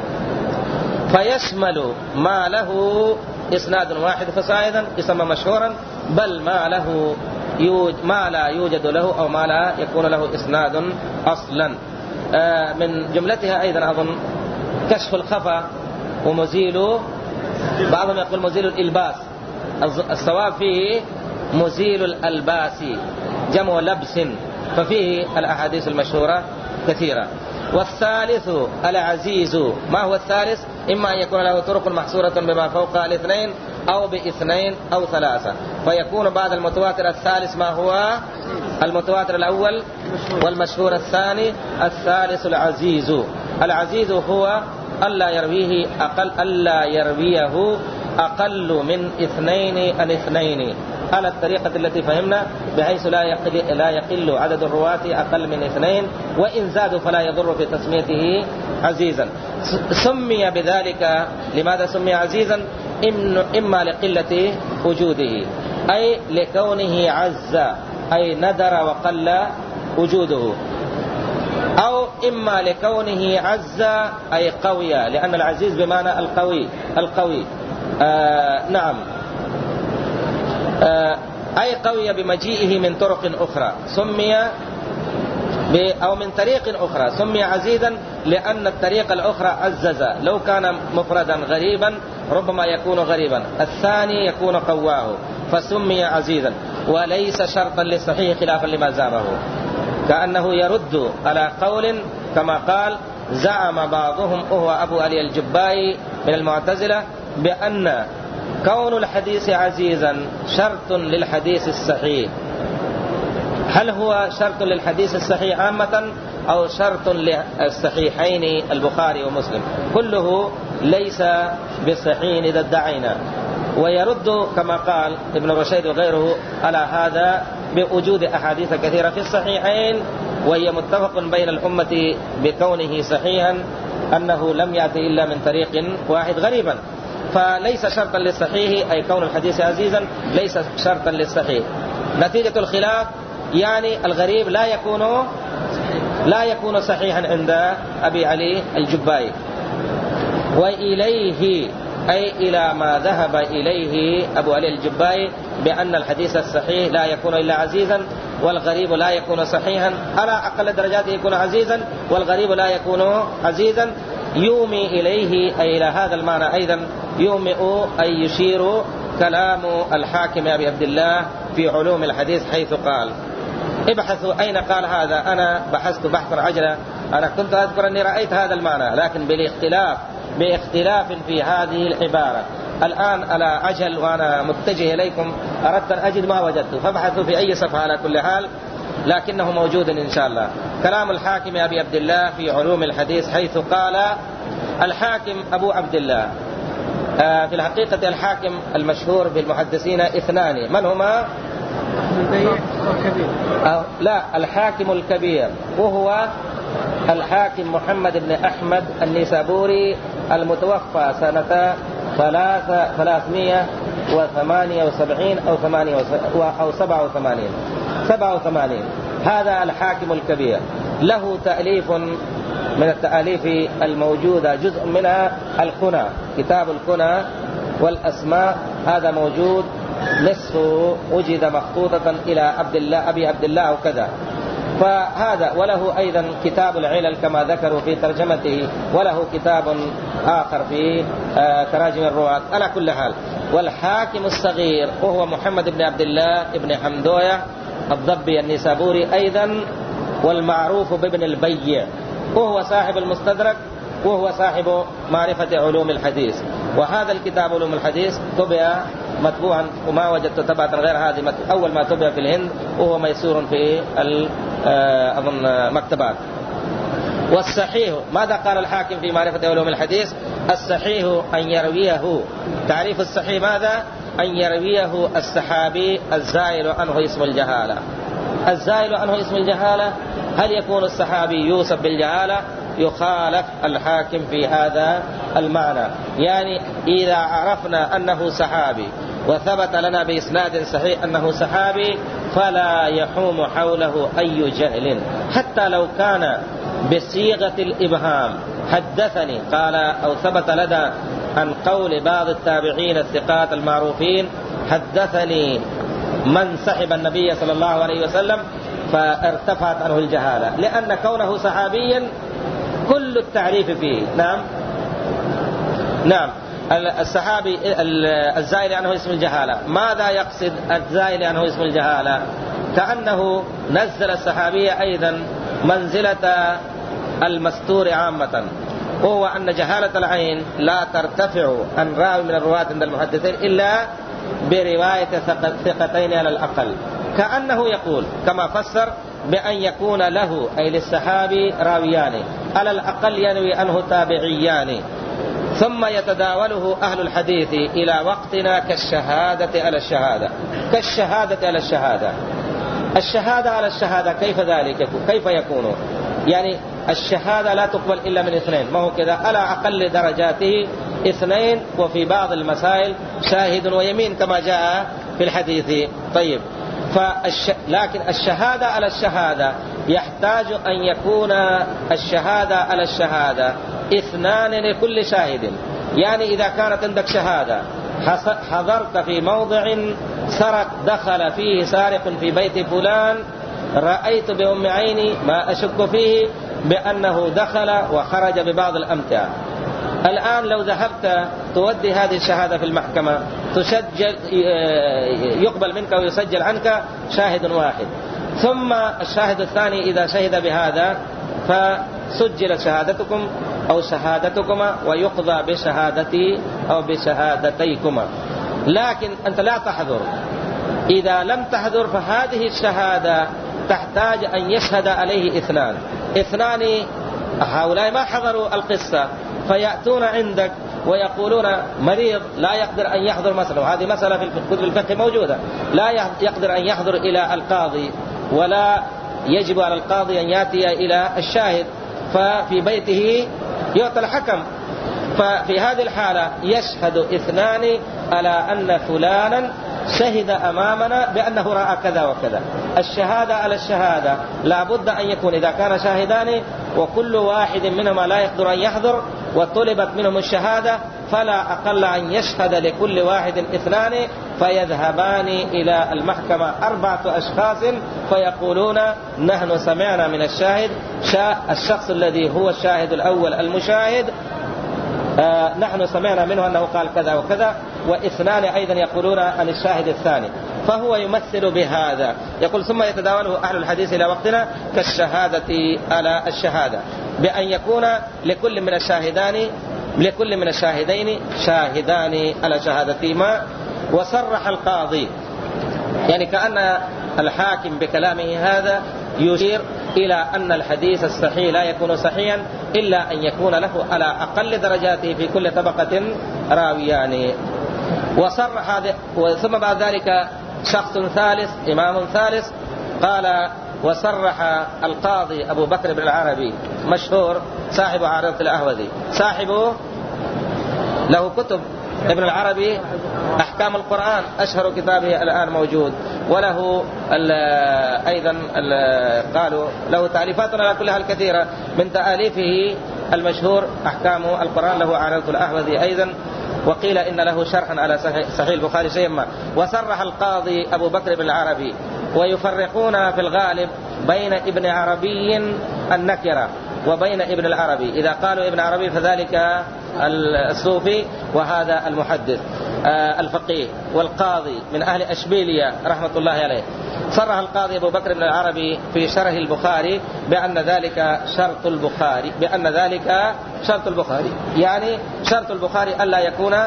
فيشمل ما له إسناد واحد فصاعدا يسمى مشهورا، بل ما له يوجد ما لا يوجد له أو ما لا يكون له إسناد أصلا. آه من جملتها أيضا أظن كشف الخفا ومزيل، بعضهم يقول مزيل الإلباس، الصواب فيه مزيل الألباس جمع لبس، ففيه الأحاديث المشهورة كثيرة. والثالث العزيز، ما هو الثالث؟ إما أن يكون له طرق محصورة بما فوق الاثنين أو باثنين أو ثلاثة، فيكون بعد المتواتر الثالث ما هو المتواتر الأول والمشهور الثاني، الثالث العزيز. العزيز هو ألا يرويه أقل ألا يرويه أقل من اثنين عن اثنين على الطريقة التي فهمنا، بحيث لا يقل, لا يقل عدد الرواة أقل من اثنين، وإن زادوا فلا يضر في تسميته عزيزا. سمي بذلك، لماذا سمي عزيزا؟ إما لقلة وجوده، أي لكونه عز أي ندر وقل وجوده، أو إما لكونه عز أي قوي، لأن العزيز بمعنى القوي القوي آه نعم آه أي قوي بمجيئه من طرق أخرى، سمي أو من طريق أخرى سمي عزيزا لأن الطريق الأخرى عزز، لو كان مفردا غريبا ربما يكون غريبا، الثاني يكون قواه فسمي عزيزا، وليس شرطا للصحيح خلافا لما زعمه، كأنه يرد على قول كما قال زعم بعضهم وهو أبو علي الجبائي من المعتزلة بأن كون الحديث عزيزا شرط للحديث الصحيح. هل هو شرط للحديث الصحيح عامة أو شرط للصحيحين البخاري ومسلم؟ كله ليس بصحيح إذا ادعينا. ويرد كما قال ابن رشيد وغيره على هذا بوجود أحاديث كثيرة في الصحيحين، وهي متفق بين الأمة بكونه صحيحا أنه لم يأتي إلا من طريق واحد غريبا، فليس شرطا للصحيح أي كون الحديث عزيزا ليس شرطا للصحيح. نتيجة الخلاف يعني الغريب لا يكون لا يكون صحيحا عند أبي علي الجبائي. وإليه أي إلى ما ذهب إليه أبو علي الجبائي بأن الحديث الصحيح لا يكون إلا عزيزا والغريب لا يكون صحيحا، على أقل درجاته يكون عزيزا والغريب لا يكون عزيزا، يومي إليه أي إلى هذا المعنى أيضا يومئ أي يشير كلام الحاكم أبي عبد الله في علوم الحديث حيث قال. ابحثوا أين قال هذا. أنا بحثت بحثا عجلا، أنا كنت أذكر أني رأيت هذا المعنى لكن بالاختلاف باختلاف في هذه العبارة. الآن على عجل وأنا متجه إليكم أردت أن أجد ما وجدته، فابحثوا في أي صفحة على كل حال، لكنه موجود إن شاء الله. كلام الحاكم أبي عبد الله في علوم الحديث حيث قال. الحاكم أبو عبد الله آه في الحقيقة الحاكم المشهور بالمحدثين اثنان، من هما؟ آه لا الحاكم الكبير وهو الحاكم محمد بن أحمد النيسابوري المتوفى سنة ثلاثمائة وثمانية وسبعين أو ثمانية أو سبعة وثمانين سبعة وثمانين. هذا الحاكم الكبير له تأليف من التأليف الموجودة، جزء منها الكنى، كتاب الكنى والأسماء، هذا موجود نصفه وجد مخطوطة إلى عبد الله أبي عبد الله وكذا. فهذا وله أيضا كتاب العلل كما ذكروا في ترجمته، وله كتاب آخر في تراجم الرواة على كل حال. والحاكم الصغير وهو محمد بن عبد الله بن حمدوية الضبي النيسابوري أيضا، والمعروف بابن البيع، وهو صاحب المستدرك وهو صاحب معرفة علوم الحديث. وهذا الكتاب علوم الحديث طبع مطبوعا وما وجدت طبعة غير هذه، أول ما طبع في الهند، وهو ميسور في أظن مكتبات. والصحيح ماذا قال الحاكم في معرفة علوم الحديث؟ الصحيح أن يرويه، تعريف الصحيح ماذا؟ أن يرويه الصحابي الزائل عنه اسم الجهالة. الزائل عنه اسم الجهالة، هل يكون الصحابي يوصف بالجهالة؟ يخالف الحاكم في هذا المعنى. يعني إذا عرفنا أنه صحابي وثبت لنا بإسناد صحيح أنه صحابي فلا يحوم حوله أي جهل، حتى لو كان بصيغة الإبهام حدثني قال أو ثبت لدى عن قول بعض التابعين الثقات المعروفين حدثني من صحب النبي صلى الله عليه وسلم، فارتفعت عنه الجهالة، لأن كونه صحابيا كل التعريف فيه. نعم نعم الصحابي الزائل عنه اسم الجهالة، ماذا يقصد الزائل عنه اسم الجهالة؟ كأنه نزل الصحابية أيضا منزلة المستور عامة، وهو أن جهالة العين لا ترتفع عن راوي من الرواة عند المحدثين إلا برواية ثقتين على الأقل. كأنه يقول كما فسر بأن يكون له أي للصحابي راويان على الأقل ينوي عنه تابعيان، ثم يتداوله أهل الحديث إلى وقتنا كالشهادة على الشهادة. كالشهادة على الشهادة، الشهادة على الشهادة كيف ذلك؟ كيف يكون؟ يعني الشهادة لا تقبل إلا من اثنين، ما هو كذا؟ على أقل درجاته اثنين، وفي بعض المسائل شاهد ويمين كما جاء في الحديث. طيب فالش... لكن الشهادة على الشهادة يحتاج أن يكون الشهادة على الشهادة اثنان لكل شاهد. يعني إذا كانت عندك شهادة حضرت في موضع سرق دخل فيه سارق في بيت فلان، رأيت بأم عيني ما أشك فيه بأنه دخل وخرج ببعض الأمتعة، الآن لو ذهبت تودي هذه الشهادة في المحكمة تسجل، يقبل منك ويسجل عنك شاهد واحد، ثم الشاهد الثاني إذا شهد بهذا فسجل شهادتكم أو شهادتكما ويقضى بشهادتي أو بشهادتيكما. لكن أنت لا تحضر، إذا لم تحضر فهذه الشهادة تحتاج أن يشهد عليه اثنان اثنان هؤلاء ما حضروا القصة، فيأتون عندك ويقولون مريض لا يقدر أن يحضر مثلا، وهذه مسألة في كتب الفقه موجودة، لا يقدر أن يحضر إلى القاضي ولا يجب على القاضي أن يأتي إلى الشاهد، ففي بيته يعطى الحكم. ففي هذه الحالة يشهد اثنان على أن فلانا شهد أمامنا بأنه رأى كذا وكذا، الشهادة على الشهادة لا بد أن يكون إذا كان شاهدان وكل واحد منهما لا يقدر أن يحضر وطلبت منهم الشهادة فلا أقل أن يشهد لكل واحد اثنان فيذهبان إلى المحكمة أربعة أشخاص فيقولون نحن سمعنا من الشاهد الشخص الذي هو الشاهد الأول المشاهد آه نحن سمعنا منه أنه قال كذا وكذا، واثنان أيضا يقولون عن الشاهد الثاني، فهو يمثل بهذا. يقول ثم يتداوله أهل الحديث إلى وقتنا كالشهادة على الشهادة، بأن يكون لكل من الشاهدان لكل من الشاهدين شاهدان على شهادتهما. وصرح القاضي، يعني كأن الحاكم بكلامه هذا يشير إلى أن الحديث الصحيح لا يكون صحيحا إلا أن يكون له على أقل درجاته في كل طبقة راويان. وصرح هذا، ثم بعد ذلك شخص ثالث إمام ثالث قال وصرح القاضي أبو بكر بن العربي مشهور صاحب عارضة الأهوذي، صاحبه له كتب، ابن العربي أحكام القرآن أشهر كتابه الآن موجود، وله ال أيضا ال قالوا له تأليفات على كلها الكثيرة، من تأليفه المشهور أحكام القرآن له عارضة الأهوذي أيضا، وقيل إن له شرحا على صحيح البخاري شيئا ما. وصرح القاضي أبو بكر بن العربي، ويفرقون في الغالب بين ابن عربي النكرة وبين ابن العربي، إذا قالوا ابن عربي فذلك الصوفي وهذا المحدث الفقيه والقاضي من أهل أشبيلية رحمة الله عليه. صرح القاضي أبو بكر بن العربي في شرح البخاري بأن ذلك شرط البخاري بأن ذلك شرط البخاري يعني شرط البخاري ألا يكون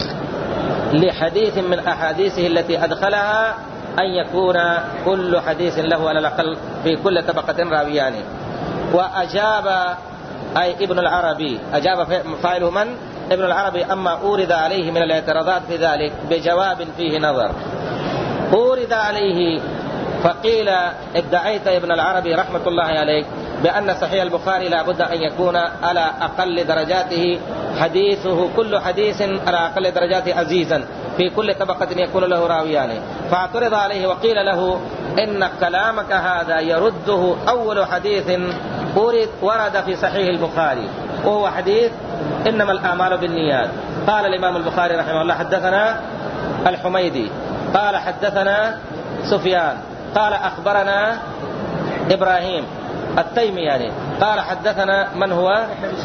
لحديث من أحاديثه التي أدخلها أن يكون كل حديث له على الأقل في كل طبقة راويان. وأجاب أي ابن العربي، أجاب فاعله من؟ ابن العربي، أما أورد عليه من الاعتراضات في ذلك بجواب فيه نظر. أورد عليه فقيل ادعيت ابن العربي رحمة الله عليك بأن صحيح البخاري لا بد أن يكون على أقل درجاته حديثه كل حديث على أقل درجاته عزيزا في كل طبقة يكون له راويان. فاعترض عليه وقيل له إن كلامك هذا يرده أول حديث ورد في صحيح البخاري وهو حديث إنما الأعمال بالنيات. قال الإمام البخاري رحمه الله حدثنا الحميدي قال حدثنا سفيان قال أخبرنا إبراهيم التيمي يعني قال حدثنا من هو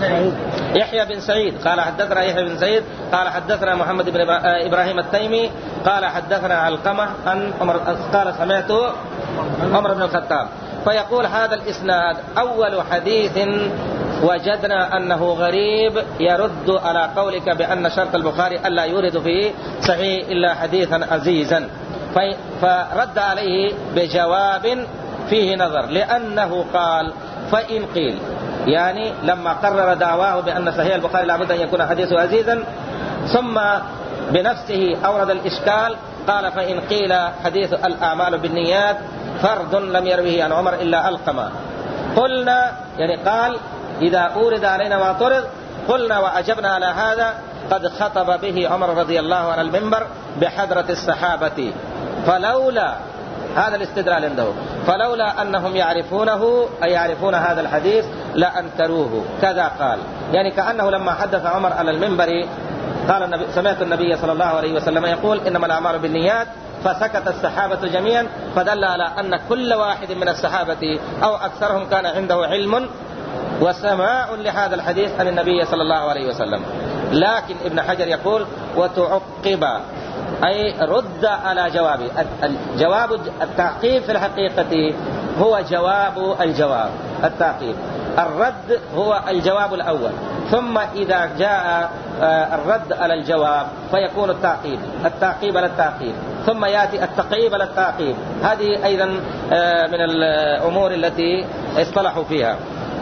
يحيى بن سعيد قال حدثنا يحيى بن سعيد قال حدثنا محمد بن إبراهيم التيمي قال حدثنا علقمة عن عمر قال سمعت عمر بن الخطاب. فيقول هذا الإسناد أول حديث وجدنا أنه غريب يرد على قولك بأن شرط البخاري ألا يورد فيه صحيح إلا حديثا عزيزا. فرد عليه بجواب فيه نظر، لأنه قال فإن قيل، يعني لما قرر دعواه بأن صحيح البخاري لابد أن يكون حديثه عزيزا ثم بنفسه أورد الإشكال قال فإن قيل حديث الأعمال بالنيات فرد لم يروه عن عمر إلا علقمة قلنا، يعني قال إذا أورد علينا واعترض قلنا وأجبنا على هذا قد خطب به عمر رضي الله عنه المنبر بحضرة الصحابة، فلولا هذا الاستدلال عنده فلولا أنهم يعرفونه أي يعرفون هذا الحديث لأنكروه كذا قال. يعني كأنه لما حدث عمر على المنبر قال النبي سمعت النبي صلى الله عليه وسلم يقول إنما الأعمال بالنيات، فسكت الصحابة جميعا، فدل على أن كل واحد من الصحابة أو أكثرهم كان عنده علم وسماع لهذا الحديث عن النبي صلى الله عليه وسلم. لكن ابن حجر يقول وتعقب أي رد على جوابه. الجواب التعقيب في الحقيقة هو جواب الجواب، التعقيب الرد هو الجواب الأول، ثم إذا جاء الرد على الجواب فيكون التعقيب التعقيب على التعقيب، ثم يأتي التقعيب على التعقيب. هذه أيضا من الأمور التي اصطلحوا فيها.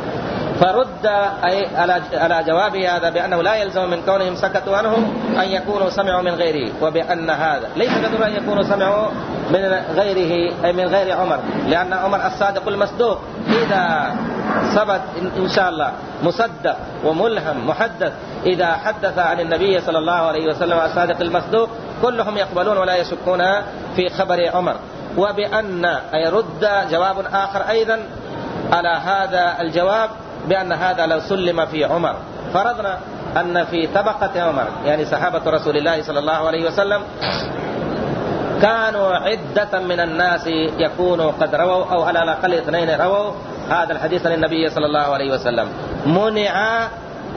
فرد أي على جوابه هذا بأنه لا يلزم من كونهم سكتوا عنه أن يكونوا سمعوا من غيره، وبأن هذا ليس قدر أن يكونوا سمعوا من غيره أي من غير عمر، لأن عمر الصادق المصدوق إذا ثبت إن شاء الله مصدق وملهم محدث إذا حدث عن النبي صلى الله عليه وسلم الصادق المصدوق كلهم يقبلون ولا يشكون في خبر عمر. وبأن أي رد جواب آخر أيضا على هذا الجواب بأن هذا لو سلم في عمر. فرضنا أن في طبقة عمر يعني صحابة رسول الله صلى الله عليه وسلم كانوا عدة من الناس يكونوا قد رووا أو على الأقل اثنين رووا هذا الحديث عن النبي صلى الله عليه وسلم، منع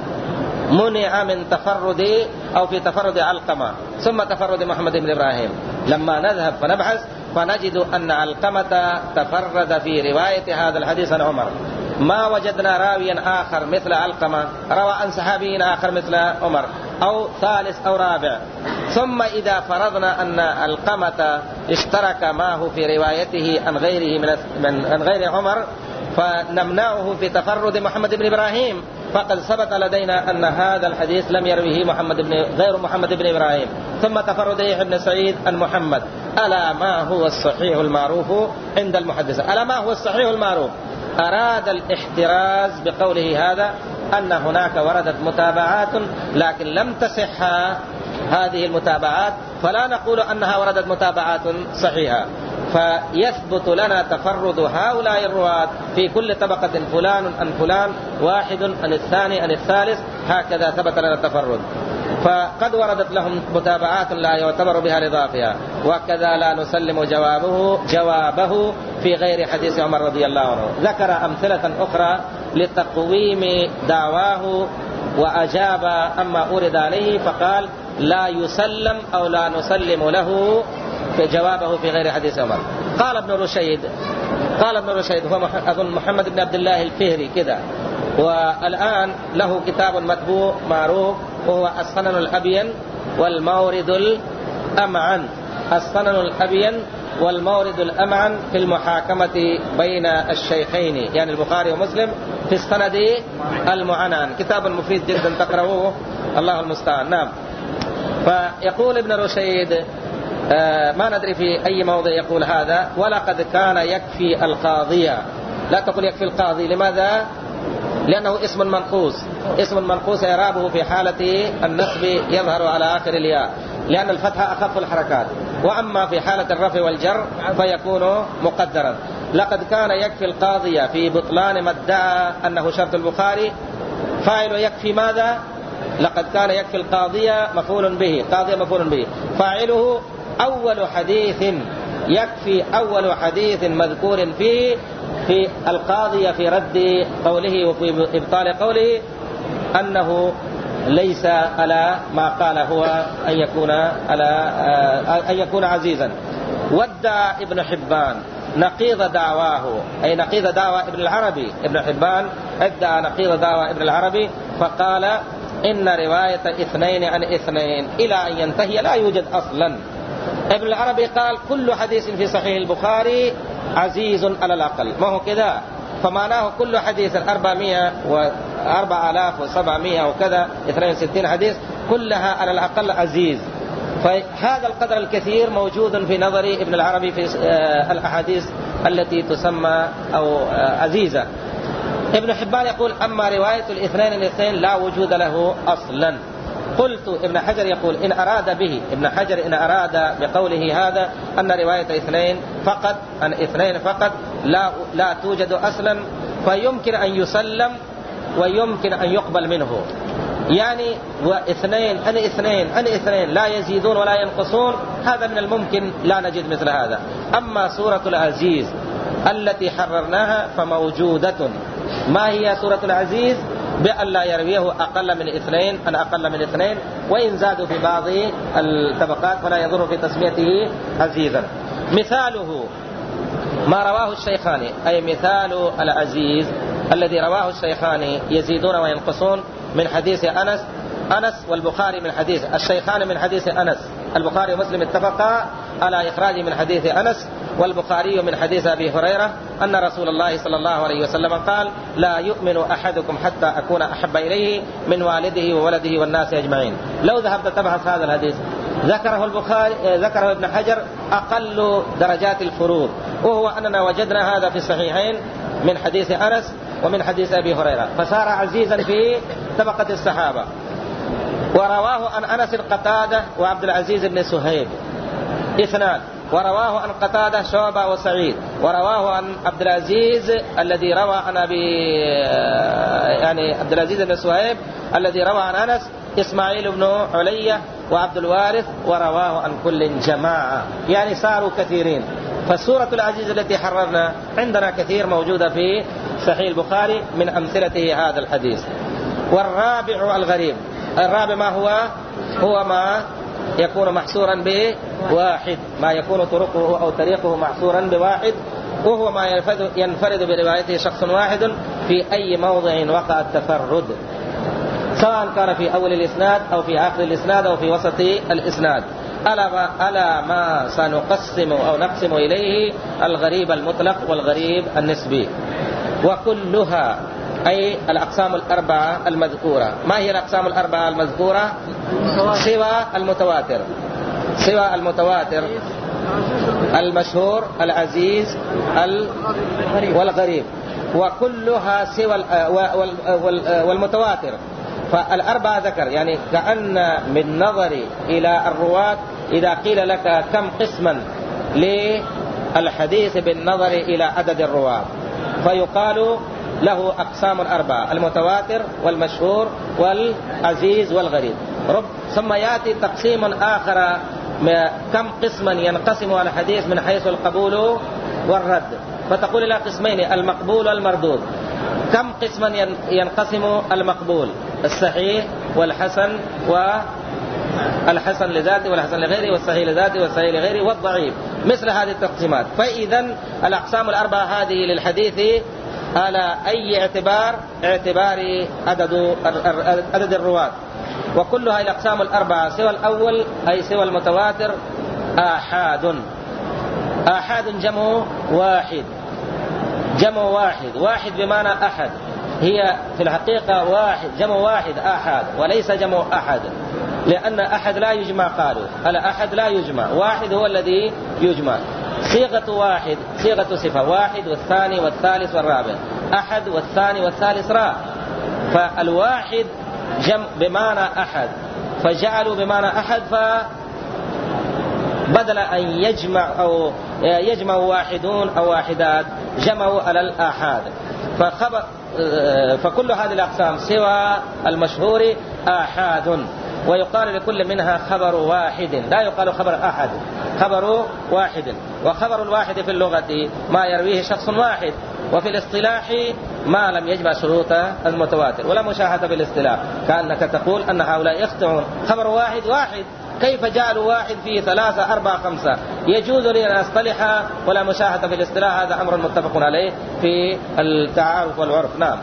منع من تفرد أو في تفرد علقمة ثم تفرد محمد بن إبراهيم. لما نذهب فنبحث فنجد أن علقمة تفرد في رواية هذا الحديث عن عمر، ما وجدنا راويا آخر مثل علقمة روى عن صحابي آخر مثل عمر أو ثالث أو رابع. ثم إذا فرضنا أن علقمة اشترك معه في روايته عن غيره من عن غير عمر فنمنعه في تفرد محمد بن إبراهيم، فقد ثبت لدينا أن هذا الحديث لم يرويه محمد بن غير محمد بن إبراهيم. ثم تفرد يحيى بن سعيد عن محمد. ألا ما هو الصحيح المعروف عند المحدثة؟ ألا ما هو الصحيح المعروف؟ أراد الاحتراز بقوله هذا أن هناك وردت متابعات لكن لم تصح هذه المتابعات، فلا نقول أنها وردت متابعات صحيحة، فيثبت لنا تفرد هؤلاء الرواة في كل طبقة، فلان عن فلان، واحد عن الثاني عن الثالث، هكذا ثبت لنا التفرد. فقد وردت لهم متابعات لا يعتبر بها لضعفها، وكذا لا نسلم جوابه جوابه في غير حديث عمر رضي الله عنه. ذكر أمثلة أخرى لتقويم دعواه وأجاب أما أورد عليه، فقال لا يسلم أو لا نسلم له في جوابه في غير حديث عمر. قال ابن رشيد قال ابن رشيد هو أظن محمد بن عبد الله الفهري كذا، والآن له كتاب مطبوع معروف وهو السنن الأبين والمورد الأمعن. السنن الأبين والمورد الأمعن في المحاكمة بين الشيخين يعني البخاري ومسلم في السند المعنان، كتاب مفيد جدا تقرأوه الله المستعان. نعم. فيقول ابن رشيد آه ما ندري في أي موضع يقول هذا، ولقد كان يكفي القاضية. لا تقول يكفي القاضي، لماذا؟ لأنه اسم منقوص، اسم منقوص إعرابه في حالة النصب يظهر على آخر الياء لأن الفتحة أخف الحركات، وأما في حالة الرفع والجر فيكون مقدرا. لقد كان يكفي القاضية في بطلان ما ادعى أنه شرط البخاري. فاعل يكفي ماذا؟ لقد كان يكفي القاضية مفعول به، قاضية مفعول به، فاعله أول حديث يكفي أول حديث مذكور فيه في القاضية في رد قوله وفي إبطال قوله أنه ليس على ما قال هو أن يكون على أن يكون عزيزا. ودع ابن حبان نقيض دعواه، أي نقيض دعوى ابن العربي. ابن حبان ادعى نقيض دعوى ابن العربي فقال إن رواية اثنين عن اثنين إلى أن ينتهي لا يوجد أصلا. ابن العربي قال كل حديث في صحيح البخاري عزيز على الأقل، ما هو كذا؟ فمعناه كل حديث أربعمائة وأربعة آلاف وسبعمائة وكذا اثنين وستين حديث كلها على الأقل عزيز. فهذا القدر الكثير موجود في نظر ابن العربي في الأحاديث التي تسمى أو عزيزة. ابن حبان يقول أما رواية الاثنين الاثنين لا وجود له أصلا. قلت ابن حجر يقول إن أراد به ابن حجر إن أراد بقوله هذا أن رواية اثنين فقط عن اثنين فقط لا لا توجد أصلا، فيمكن أن يسلم ويمكن أن يقبل منه، يعني واثنين عن اثنين عن اثنين لا يزيدون ولا ينقصون، هذا من الممكن لا نجد مثل هذا. أما سورة العزيز التي حررناها فموجودة. ما هي سورة العزيز؟ بأن لا يرويه أقل من اثنين عن أقل من اثنين، وإن زادوا في بعض الطبقات فلا يضر في تسميته عزيزا. مثاله ما رواه الشيخان، أي مثال العزيز الذي رواه الشيخان يزيدون وينقصون من حديث أنس أنس والبخاري من حديث الشيخان من حديث أنس. البخاري ومسلم اتفقا على إخراجه من حديث أنس، والبخاري من حديث أبي هريرة أن رسول الله صلى الله عليه وسلم قال لا يؤمن أحدكم حتى أكون أحب إليه من والده وولده والناس أجمعين. لو ذهبت تبحث هذا الحديث ذكره البخاري ذكره ابن حجر أقل درجات الفروض، وهو أننا وجدنا هذا في الصحيحين من حديث أنس ومن حديث أبي هريرة، فصار عزيزا في طبقة الصحابة. ورواه عن أنس قتادة وعبد العزيز بن سهيب اثنان، ورواه عن قتادة شعبة وسعيد، ورواه عن عبد العزيز الذي روى عن أبي يعني عبد العزيز بن سهيب الذي روى عن أنس إسماعيل بن علية وعبد الوارث، ورواه عن كل جماعة، يعني صاروا كثيرين. فالسورة العزيز التي حررنا عندنا كثير موجودة في صحيح البخاري من أمثلته هذا الحديث. والرابع الغريب، الرابع ما هو؟ هو ما يكون محصورا بواحد، ما يكون طرقه أو طريقه محصورا بواحد، وهو ما ينفرد بروايته شخص واحد في أي موضع وقع التفرد، سواء كان في أول الإسناد أو في آخر الإسناد أو في وسط الإسناد. ألا ما سنقسم أو نقسم إليه الغريب المطلق والغريب النسبي، وكلها أي الأقسام الأربعة المذكورة. ما هي الأقسام الأربعة المذكورة؟ سوى المتواتر، سوى المتواتر المشهور العزيز والغريب، وكلها سوى والمتواتر. فالأربعة ذكر، يعني كأن من نظر إلى الرواة إذا قيل لك كم قسما للحديث بالنظر إلى عدد الرواة فيقال له أقسام أربعة: المتواتر والمشهور والعزيز والغريب. رب ثم يأتي تقسيم آخر كم قسما ينقسم على الحديث من حيث القبول والرد، فتقول إلى قسمين: المقبول والمردود. كم قسما ينقسم المقبول؟ الصحيح والحسن والحسن لذاته والحسن لغيره، والصحيح لذاته والصحيح لغيره، والضعيف، مثل هذه التقسيمات. فإذا الأقسام الأربعة هذه للحديث على أي اعتبار؟ اعتبار عدد عدد الرواة، وكلها الأقسام الأربعة سوى الأول أي سوى المتواتر آحاد. آحاد جمع واحد، جمع واحد، واحد بمعنى أحد، هي في الحقيقة واحد، جمع واحد آحاد، وليس جمع أحد، لأن أحد لا يجمع، قالوا الأحد لا يجمع، واحد هو الذي يجمع. صيغة واحد صيغة صفة، واحد والثاني والثالث والرابع، أحد والثاني والثالث رابع، فالواحد جمع بمعنى أحد، فجعلوا بمعنى أحد، فبدل أن يجمع أو يجمع واحدون أو واحدات جمعوا على الآحاد. فخبر فكل هذه الأقسام سوى المشهور آحاد، ويقال لكل منها خبر واحد، لا يقال خبر أحد، خبر واحد. وخبر الواحد في اللغة ما يرويه شخص واحد، وفي الاصطلاح ما لم يجمع شروط المتواتر، ولا مشاهدة بالاصطلاح، كأنك تقول أن هؤلاء يخطئون، خبر واحد واحد، كيف جعلوا واحد فيه ثلاثة أربعة خمسة؟ يجوز لي أن أصطلح ولا مشاهدة في الاصطلاح، هذا أمر متفق عليه في التعارف والعرف. نعم.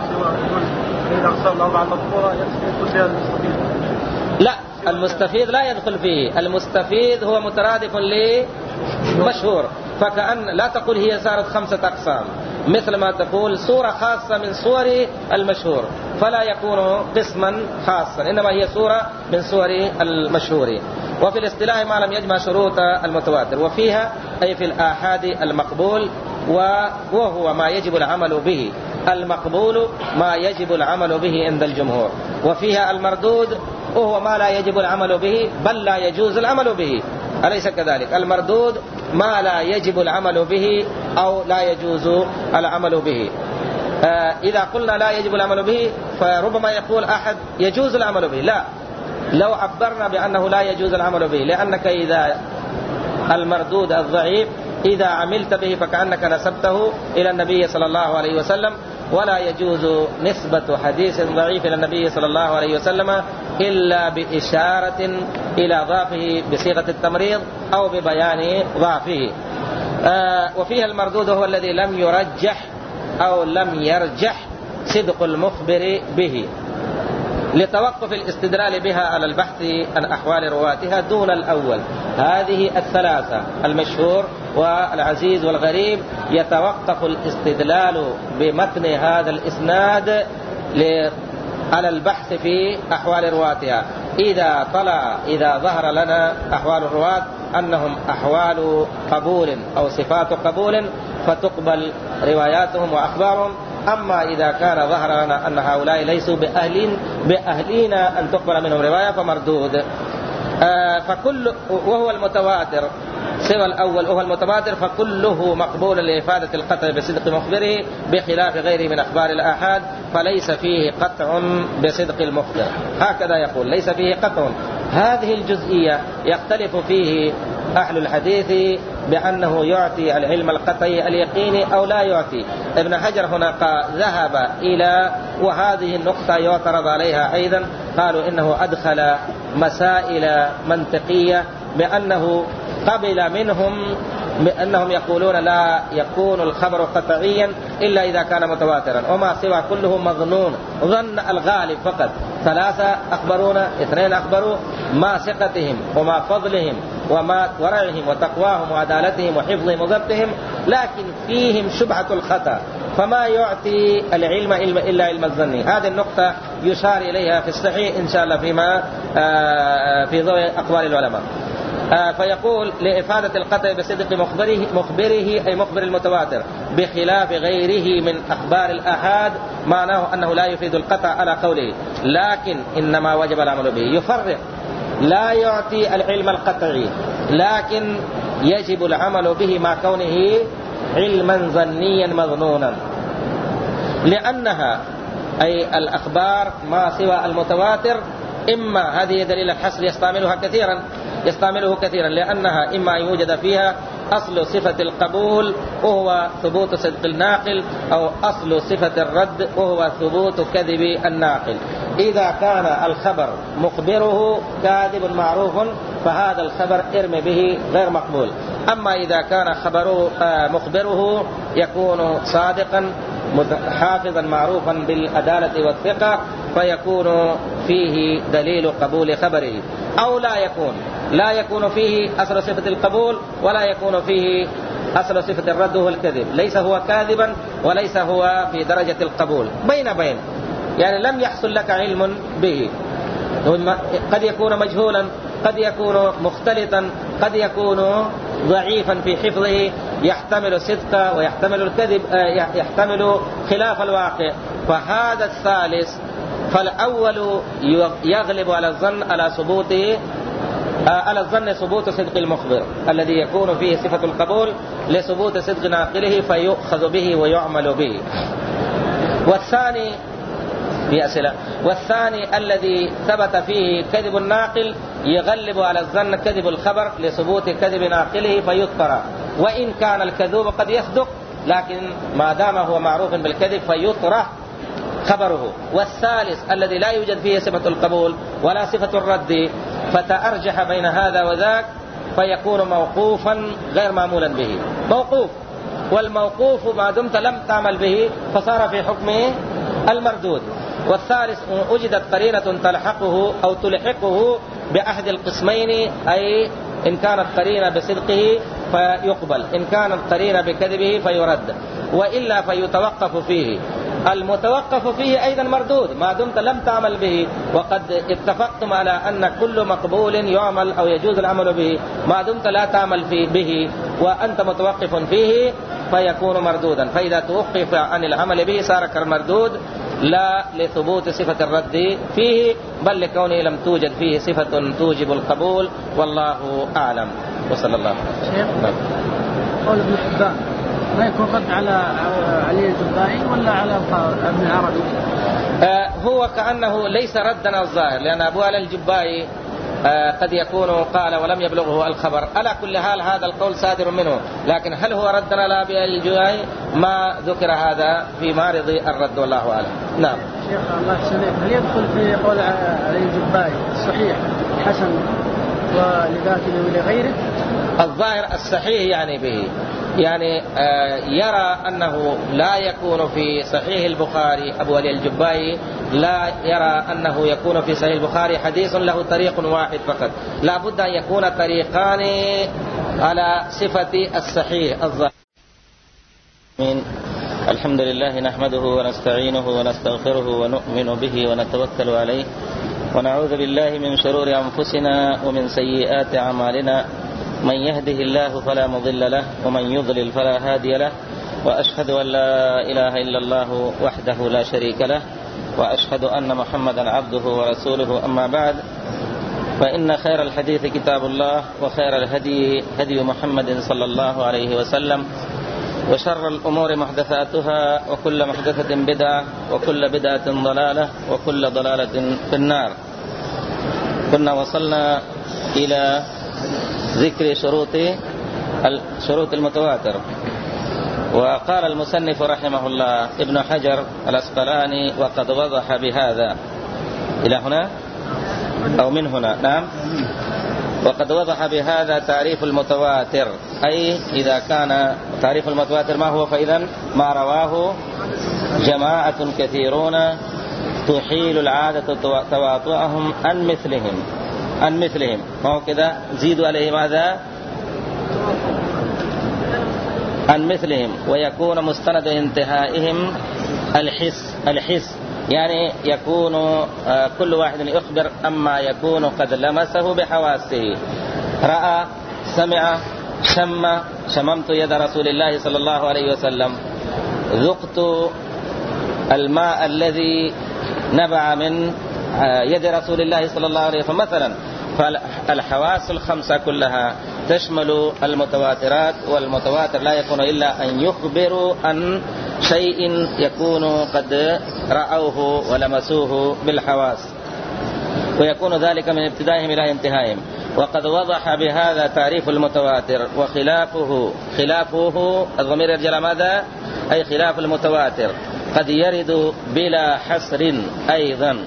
لا، المستفيد لا يدخل فيه، المستفيد هو مترادف لمشهور، فكأن لا تقول هي صارت خمسة أقسام، مثل ما تقول صورة خاصة من صور المشهور، فلا يكون قسما خاصا، إنما هي صورة من صور المشهور. وفي الاصطلاح ما لم يجمع شروط المتواتر، وفيها أي في الآحاد المقبول، وهو ما يجب العمل به، المقبول ما يجب العمل به عند الجمهور. وفيها المردود، وهو ما لا يجب العمل به بل لا يجوز العمل به، أليس كذلك؟ المردود ما لا يجب العمل به أو لا يجوز العمل به. آه إذا قلنا لا يجب العمل به فربما يقول أحد يجوز العمل به، لا، لو عبرنا بأنه لا يجوز العمل به، لأنك إذا المردود الضعيف إذا عملت به فكأنك نسبته إلى النبي صلى الله عليه وسلم، ولا يجوز نسبة حديث ضعيف إلى النبي صلى الله عليه وسلم إلا بإشارة إلى ضعفه بصيغة التمريض أو ببيان ضعفه. آه وفيها المردود هو الذي لم يرجح أو لم يرجح صدق المخبر به، لتوقف الاستدلال بها على البحث عن أحوال رواتها دون الأول. هذه الثلاثة المشهور والعزيز والغريب يتوقف الاستدلال بمتن هذا الإسناد على البحث في أحوال رواتها. إذا طلع إذا ظهر لنا أحوال الرواة أنهم أحوال قبول أو صفات قبول فتقبل رواياتهم وأخبارهم. أما إذا كان ظهر لنا أن هؤلاء ليسوا بأهلين بأهلين أن تقبل منهم رواية فمردود. آه فكل وهو المتواتر سوى الأول وهو المتواتر فكله مقبول لإفادة القطع بصدق مخبره بخلاف غيره من أخبار الآحاد فليس فيه قطع بصدق المخبر. هكذا يقول ليس فيه قطع. هذه الجزئية يختلف فيه أهل الحديث بأنه يعطي العلم القطعي اليقيني أو لا يعطي. ابن حجر هنا ذهب إلى وهذه النقطة يعترض عليها أيضا، قالوا إنه أدخل مسائل منطقية بأنه قبل منهم بأنهم يقولون لا يكون الخبر قطعيا إلا إذا كان متواترا وما سوى كله مظنون ظن الغالب فقط. ثلاثة أخبرونا اثنين أخبروا ما ثقتهم وما فضلهم وما ورعهم وتقواهم وعدالتهم وحفظهم وضبطهم لكن فيهم شبهة الخطأ فما يعطي العلم إلا علم الظن. هذه النقطة يشار إليها في الصحيح إن شاء الله فيما في ضوء أقوال العلماء. فيقول لإفادة القطع بصدق مخبره, مخبره أي مخبر المتواتر بخلاف غيره من أخبار الآحاد معناه أنه لا يفيد القطع على قوله لكن إنما وجب العمل به. يفرق لا يعطي العلم القطعي لكن يجب العمل به مع كونه علما ظنيا مظنونا لأنها أي الأخبار ما سوى المتواتر إما هذه دليل الحصر يستعملها كثيرا يستعمله كثيرا لأنها إما يوجد فيها أصل صفة القبول وهو ثبوت صدق الناقل أو أصل صفة الرد وهو ثبوت كذب الناقل. إذا كان الخبر مخبره كاذب معروف فهذا الخبر ارمي به غير مقبول. أما إذا كان خبره مخبره يكون صادقا حافظا معروفا بالعدالة والثقة فيكون فيه دليل قبول خبره أو لا يكون لا يكون فيه أصل صفة القبول ولا يكون فيه أصل صفة الرد والكذب. ليس هو كاذبا وليس هو في درجة القبول بين بين يعني لم يحصل لك علم به. قد يكون مجهولا قد يكون مختلطا قد يكون ضعيفا في حفظه يحتمل الصدق ويحتمل الكذب يحتمل خلاف الواقع. فهذا الثالث فالأول يغلب على الظن على ثبوته على الظن ثبوت صدق المخبر الذي يكون فيه صفة القبول لثبوت صدق ناقله فيؤخذ به ويعمل به. والثاني في أسئلة والثاني الذي ثبت فيه كذب الناقل يغلب على الظن كذب الخبر لثبوت كذب ناقله فيطرى وإن كان الكذوب قد يصدق لكن ما دام هو معروف بالكذب فيطرح خبره. والثالث الذي لا يوجد فيه صفة القبول ولا صفة الرد فتأرجح بين هذا وذاك فيكون موقوفا غير معمولا به. موقوف والموقوف ما دمت لم تعمل به فصار في حكمه المردود. والثالث وجدت قرينة تلحقه أو تلحقه بأحد القسمين أي إن كانت قرينة بصدقه فيقبل إن كانت قرينة بكذبه فيرد وإلا فيتوقف فيه. المتوقف فيه أيضا مردود ما دمت لم تعمل به وقد اتفقتم على أن كل مقبول يعمل أو يجوز العمل به ما دمت لا تعمل فيه به وأنت متوقف فيه فيكون مردودا. فإذا توقف عن العمل به صار كالمردود لا لثبوت صفة الرد فيه بل لكونه لم توجد فيه صفة توجب القبول والله أعلم. وصلى الله شيخ قول ابن حبان ما يكون رد على علي الجبائي ولا على ابن عربي؟ آه هو كأنه ليس ردا الظاهر لأن أبو علي الجبائي آه قد يكون قال ولم يبلغه الخبر. على كل حال هذا القول صادر منه لكن هل هو رد على أبي علي الجبائي ما ذكر هذا في معرض الرد والله أعلم. نعم شيخ الله يحسنك هل يدخل في قول علي الجبائي الصحيح حسن ولذاته ولغيره؟ الظاهر الصحيح يعني به يعني آه يرى أنه لا يكون في صحيح البخاري أبو علي الجبائي لا يرى أنه يكون في صحيح البخاري حديث له طريق واحد فقط لا بد أن يكون طريقان على صفة الصحيح الظاهر. الحمد لله نحمده ونستعينه ونستغفره ونؤمن به ونتوكل عليه ونعوذ بالله من شرور أنفسنا ومن سيئات أعمالنا من يهده الله فلا مضل له ومن يضلل فلا هادي له وأشهد أن لا إله إلا الله وحده لا شريك له وأشهد أن محمدا عبده ورسوله. أما بعد فإن خير الحديث كتاب الله وخير الهدي هدي محمد صلى الله عليه وسلم وشر الأمور محدثاتها وكل محدثة بدعة وكل بدعة ضلالة وكل ضلالة في النار. كنا وصلنا إلى ذكر شروط شروط المتواتر، وقال المصنف رحمه الله ابن حجر العسقلاني وقد وضح بهذا إلى هنا أو من هنا، نعم، وقد وضح بهذا تعريف المتواتر، أي إذا كان تعريف المتواتر ما هو؟ فإذا ما رواه جماعة كثيرون تحيل العادة تواطؤهم عن مثلهم عن مثلهم ما هو كذا؟ زيدوا عليه ماذا؟ عن مثلهم، ويكون مستند انتهائهم الحس الحس يعني يكون كل واحد يخبر أما يكون قد لمسه بحواسه، رأى، سمع، شم، شممت يد رسول الله صلى الله عليه وسلم، ذقت الماء الذي نبع من يد رسول الله صلى الله عليه وسلم مثلا. فالحواس الخمسة كلها تشمل المتواترات، والمتواتر لا يكون إلا أن يخبروا عن شيء يكون قد رأوه ولمسوه بالحواس، ويكون ذلك من ابتدائهم إلى انتهائهم. وقد وضح بهذا تعريف المتواتر، وخلافه خلافه الضمير يرجع ماذا؟ أي خلاف المتواتر قد يرد بلا حصر أيضا،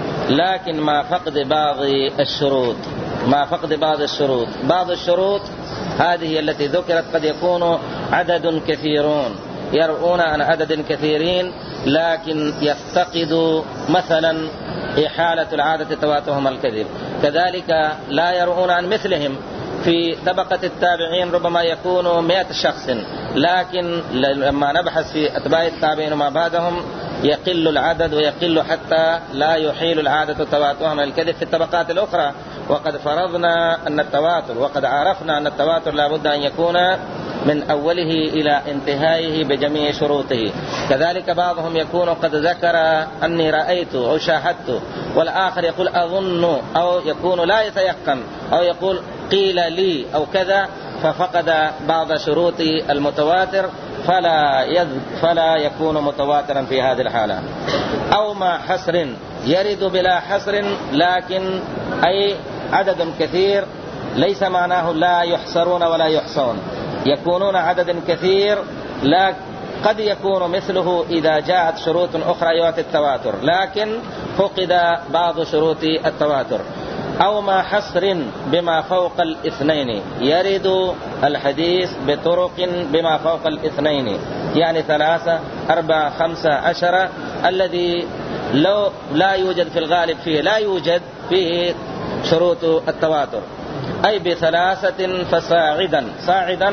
لكن مع فقد بعض الشروط مع فقد بعض الشروط بعض الشروط هذه التي ذكرت قد يكون عدد كثيرون يرؤون عن عدد كثيرين، لكن يفتقد مثلا إحالة العادة تواتهم الكذب، كذلك لا يرؤون عن مثلهم. في طبقة التابعين ربما يكون مئة شخص، لكن لما نبحث في أتباع التابعين وما بعدهم يقل العدد، ويقل حتى لا يحيل العادة تواتهم الكذب في الطبقات الأخرى. وقد فرضنا أن التواتر وقد عرفنا أن التواتر لا بد أن يكون من أوله إلى انتهائه بجميع شروطه. كذلك بعضهم يكون قد ذكر أني رأيت أو شاهدت، والآخر يقول أظن، أو يكون لا يتيقن، أو يقول قيل لي أو كذا، ففقد بعض شروط المتواتر فلا يذ... فلا يكون متواترا في هذه الحالة. أو مع حصر يرد بلا حصر، لكن أي عدد كثير ليس معناه لا يحصرون ولا يحصون، يكونون عدد كثير، لا قد يكون مثله إذا جاءت شروط أخرى يؤتي التواتر، لكن فقد بعض شروط التواتر. أو ما حصر بما فوق الاثنين، يرد الحديث بطرق بما فوق الاثنين، يعني ثلاثة أربعة خمسة عشرة، الذي لو لا يوجد في الغالب فيه لا يوجد فيه شروط التواتر، أي بثلاثة فصاعدا صاعدا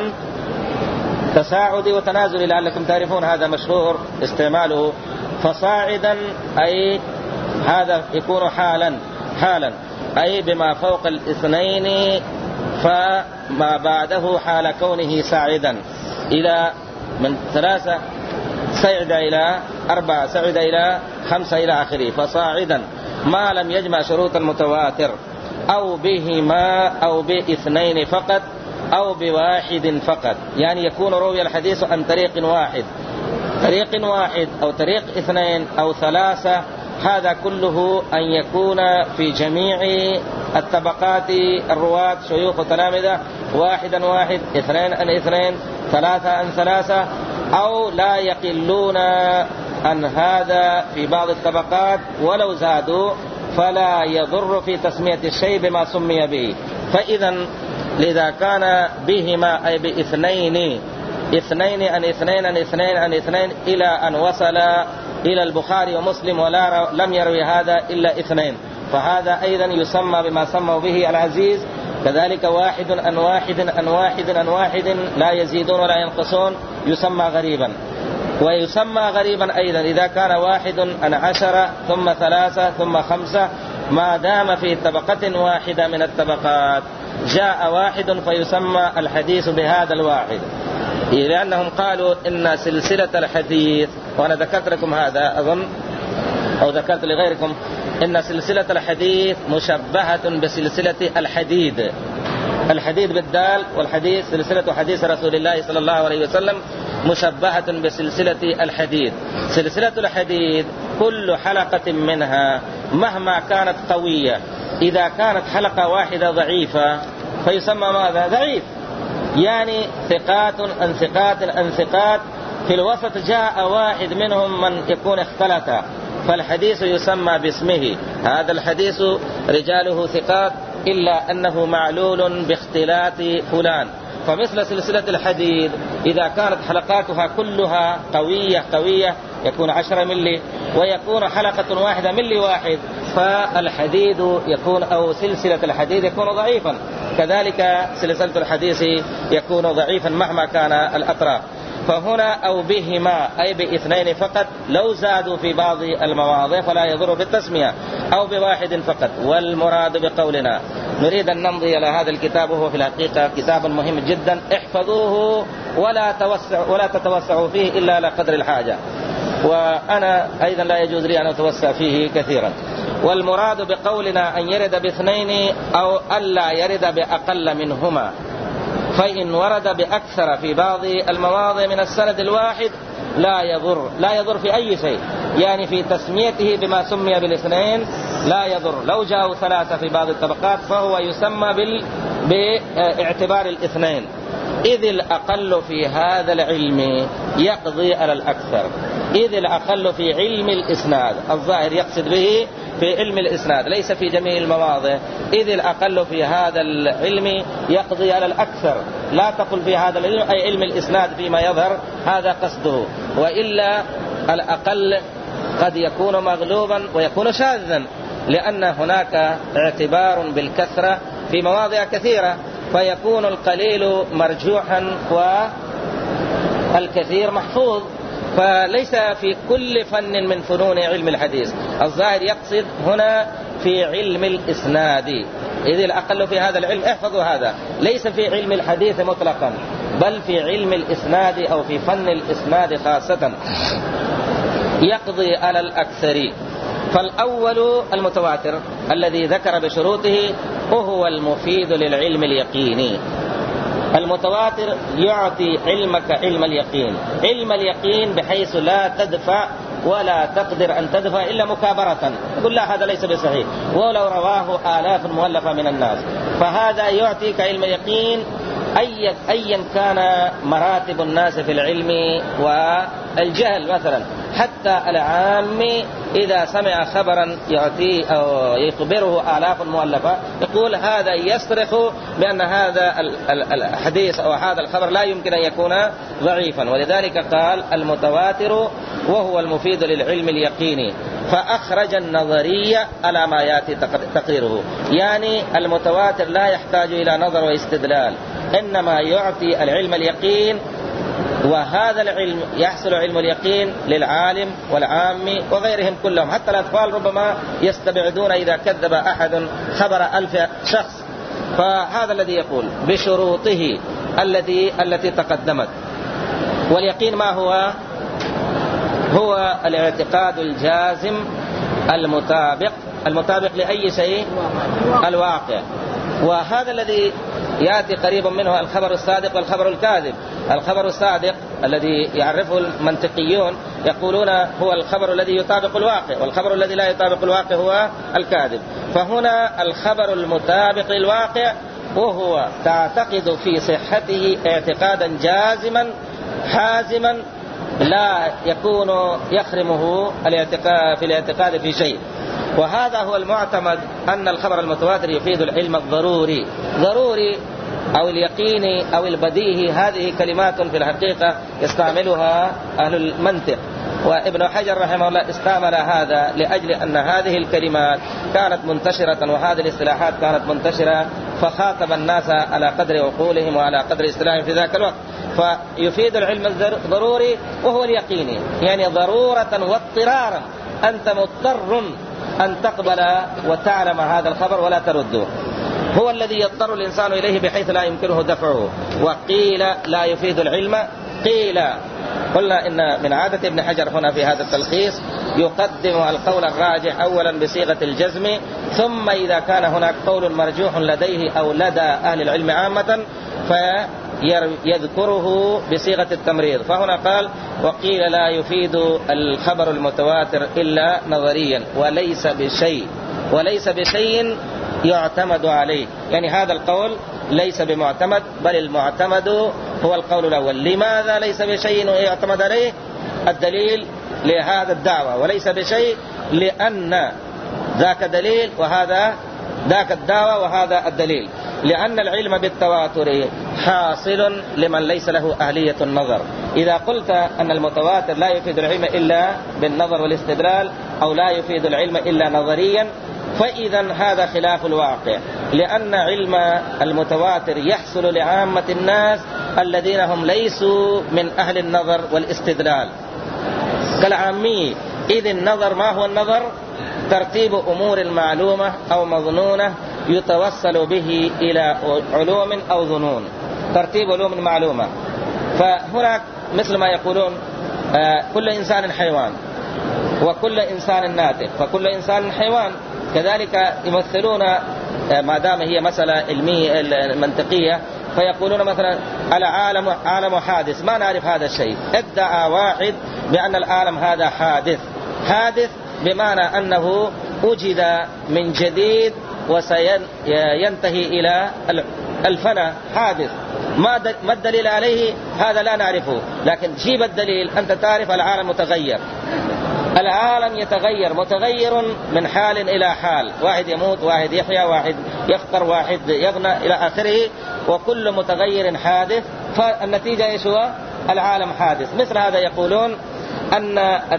تساعد وتنازل، لعلكم تعرفون هذا مشهور استعماله. فصاعدا أي هذا يكون حالا حالا أي بما فوق الاثنين، فما بعده حال كونه ساعدا، إلى من ثلاثة سعد إلى أربعة سعد إلى خمسة إلى آخره. فصاعدا ما لم يجمع شروط المتواتر، أو بهما أو باثنين فقط أو بواحد فقط، يعني يكون روي الحديث عن طريق واحد طريق واحد أو طريق اثنين أو ثلاثة. هذا كله أن يكون في جميع الطبقات الرواة شيوخ وتلامذة واحدا واحد، اثنين عن اثنين، ثلاثة عن ثلاثة، أو لا يقلون عن هذا في بعض الطبقات ولو زادوا، فلا يضر في تسمية الشيء بما سمي به. فإذا لذا كان بهما أي باثنين اثنين عن اثنين عن اثنين عن اثنين إلى أن وصل إلى البخاري ومسلم ولا لم يروي هذا إلا اثنين، فهذا أيضا يسمى بما سموا به العزيز. كذلك واحد عن واحد عن واحد عن واحد لا يزيدون ولا ينقصون يسمى غريبا. ويسمى غريبا أيضا إذا كان واحد عن عشرة ثم ثلاثة ثم خمسة، ما دام في طبقة واحدة من الطبقات جاء واحد فيسمى الحديث بهذا الواحد، لأنهم قالوا إن سلسلة الحديث، وأنا ذكرت لكم هذا أظن أو ذكرت لغيركم إن سلسلة الحديث مشبهة بسلسلة الحديد. الحديد بالدال، والحديث سلسلة حديث رسول الله صلى الله عليه وسلم مشبهة بسلسلة الحديد. سلسلة الحديد كل حلقة منها مهما كانت قوية، إذا كانت حلقة واحدة ضعيفة فيسمى ماذا؟ ضعيف. يعني ثقات عن ثقات عن ثقات، في الوسط جاء واحد منهم من يكون اختلط، فالحديث يسمى باسمه، هذا الحديث رجاله ثقات إلا أنه معلول باختلاط فلان. فمثل سلسلة الحديد إذا كانت حلقاتها كلها قوية قوية يكون عشرة ملي، ويكون حلقة واحدة ملي واحد، فالحديد يكون أو سلسلة الحديد يكون ضعيفا. كذلك سلسلة الحديث يكون ضعيفا مهما كان الأطراف. فهنا أو بهما أي باثنين فقط، لو زادوا في بعض المواضع فلا يضر بالتسمية، أو بواحد فقط. والمراد بقولنا نريد أن نمضي إلى هذا الكتاب، وهو في الحقيقة كتاب مهم جدا، احفظوه ولا توسع ولا تتوسعوا فيه إلا على قدر الحاجة، وأنا أيضا لا يجوز لي أن أتوسع فيه كثيرا. والمراد بقولنا أن يرد باثنين أو ألا يرد بأقل منهما، فإن ورد بأكثر في بعض المواضع من السند الواحد لا يضر، لا يضر في أي شيء، يعني في تسميته بما سمي بالاثنين لا يضر. لو جاءوا ثلاثة في بعض الطبقات فهو يسمى بال... باعتبار الاثنين، إذ الأقل في هذا العلم يقضي على الأكثر. إذ الأقل في علم الإسناد، الظاهر يقصد به في علم الإسناد ليس في جميع المواضع. إذ الأقل في هذا العلم يقضي على الأكثر، لا تقل في هذا العلم أي علم الإسناد فيما يظهر، هذا قصده. وإلا الأقل قد يكون مغلوبا ويكون شاذا، لأن هناك اعتبار بالكثرة في مواضع كثيرة، فيكون القليل مرجوحا والكثير محفوظ. فليس في كل فن من فنون علم الحديث، الظاهر يقصد هنا في علم الإسناد. إذ الأقل في هذا العلم، احفظوا هذا، ليس في علم الحديث مطلقا، بل في علم الإسناد أو في فن الإسناد خاصة يقضي على الأكثر. فالأول المتواتر الذي ذكر بشروطه وهو المفيد للعلم اليقيني. المتواتر يعطي علمك علم اليقين، علم اليقين بحيث لا تدفع ولا تقدر أن تدفع إلا مكابرة، كل هذا ليس بصحيح، ولو رواه آلاف مؤلفة من الناس. فهذا يعطيك علم اليقين أي أيا كان مراتب الناس في العلم والجهل. مثلا حتى العام إذا سمع خبرا يعطيه أو يخبره آلاف مؤلفة يقول هذا يصرخ بأن هذا الحديث أو هذا الخبر لا يمكن أن يكون ضعيفا. ولذلك قال المتواتر وهو المفيد للعلم اليقيني، فأخرج النظرية على ما يأتي تقريره. يعني المتواتر لا يحتاج إلى نظر واستدلال، إنما يعطي العلم اليقين، وهذا العلم يحصل علم اليقين للعالم والعام وغيرهم كلهم. حتى الأطفال ربما يستبعدون إذا كذب أحد خبر ألف شخص. فهذا الذي يقول بشروطه الذي التي تقدمت. واليقين ما هو؟ هو الاعتقاد الجازم المطابق المطابق لأي شيء؟ الواقع. وهذا الذي يأتي قريب منه الخبر الصادق والخبر الكاذب. الخبر الصادق الذي يعرفه المنطقيون يقولون هو الخبر الذي يطابق الواقع، والخبر الذي لا يطابق الواقع هو الكاذب. فهنا الخبر المطابق للواقع وهو تعتقد في صحته اعتقادا جازما حازما لا يكون يخرمه الاعتقاد في الاعتقاد في شيء. وهذا هو المعتمد أن الخبر المتواتر يفيد العلم الضروري. ضروري أو اليقيني أو البديهي، هذه كلمات في الحقيقة يستعملها أهل المنطق، وابن حجر رحمه الله استعمل هذا لأجل أن هذه الكلمات كانت منتشرة وهذه الاصطلاحات كانت منتشرة، فخاطب الناس على قدر عقولهم وعلى قدر استلاحهم في ذاك الوقت. فيفيد العلم الضروري وهو اليقيني، يعني ضرورة واضطرارا أنت مضطر أن تقبل وتعلم هذا الخبر ولا ترده. هو الذي يضطر الإنسان إليه بحيث لا يمكنه دفعه. وقيل لا يفيد العلم، قيل قلنا إن من عادة ابن حجر هنا في هذا التلخيص يقدم القول الراجح أولا بصيغة الجزم، ثم إذا كان هناك قول مرجوح لديه أو لدى أهل العلم عامة فيذكره بصيغة التمريض. فهنا قال وقيل لا يفيد الخبر المتواتر إلا نظريا وليس بشيء وليس بشيء يعتمد عليه، يعني هذا القول ليس بمعتمد، بل المعتمد هو القول الأول. لماذا ليس بشيء يعتمد عليه؟ الدليل لهذا الدعوة وليس بشيء، لأن ذاك دليل وهذا ذاك الدعوة وهذا الدليل، لأن العلم بالتواتر حاصل لمن ليس له أهلية النظر. إذا قلت أن المتواتر لا يفيد العلم إلا بالنظر والاستدلال أو لا يفيد العلم إلا نظريا، فإذا هذا خلاف الواقع، لأن علم المتواتر يحصل لعامة الناس الذين هم ليسوا من أهل النظر والاستدلال كالعامي. إذ النظر ما هو النظر؟ ترتيب أمور معلومة أو مظنونة يتوصل به إلى علوم أو ظنون، ترتيب علوم معلومة. فهناك مثل ما يقولون آه كل إنسان حيوان وكل إنسان ناطق، فكل إنسان حيوان. كذلك يمثلون آه ما دام هي مسألة علمية منطقية، فيقولون مثلا العالم عالم حادث، ما نعرف هذا الشيء. ادعى واحد بأن العالم هذا حادث، حادث بمعنى أنه وجد من جديد وسينتهي إلى الفناء، حادث. ما الدليل عليه؟ هذا لا نعرفه، لكن جيب الدليل. أنت تعرف العالم متغير، العالم يتغير، متغير من حال إلى حال، واحد يموت، واحد يحيا، واحد يفقر، واحد يغنى إلى آخره، وكل متغير حادث. فالنتيجة إيش هو؟ العالم حادث. مثل هذا يقولون أن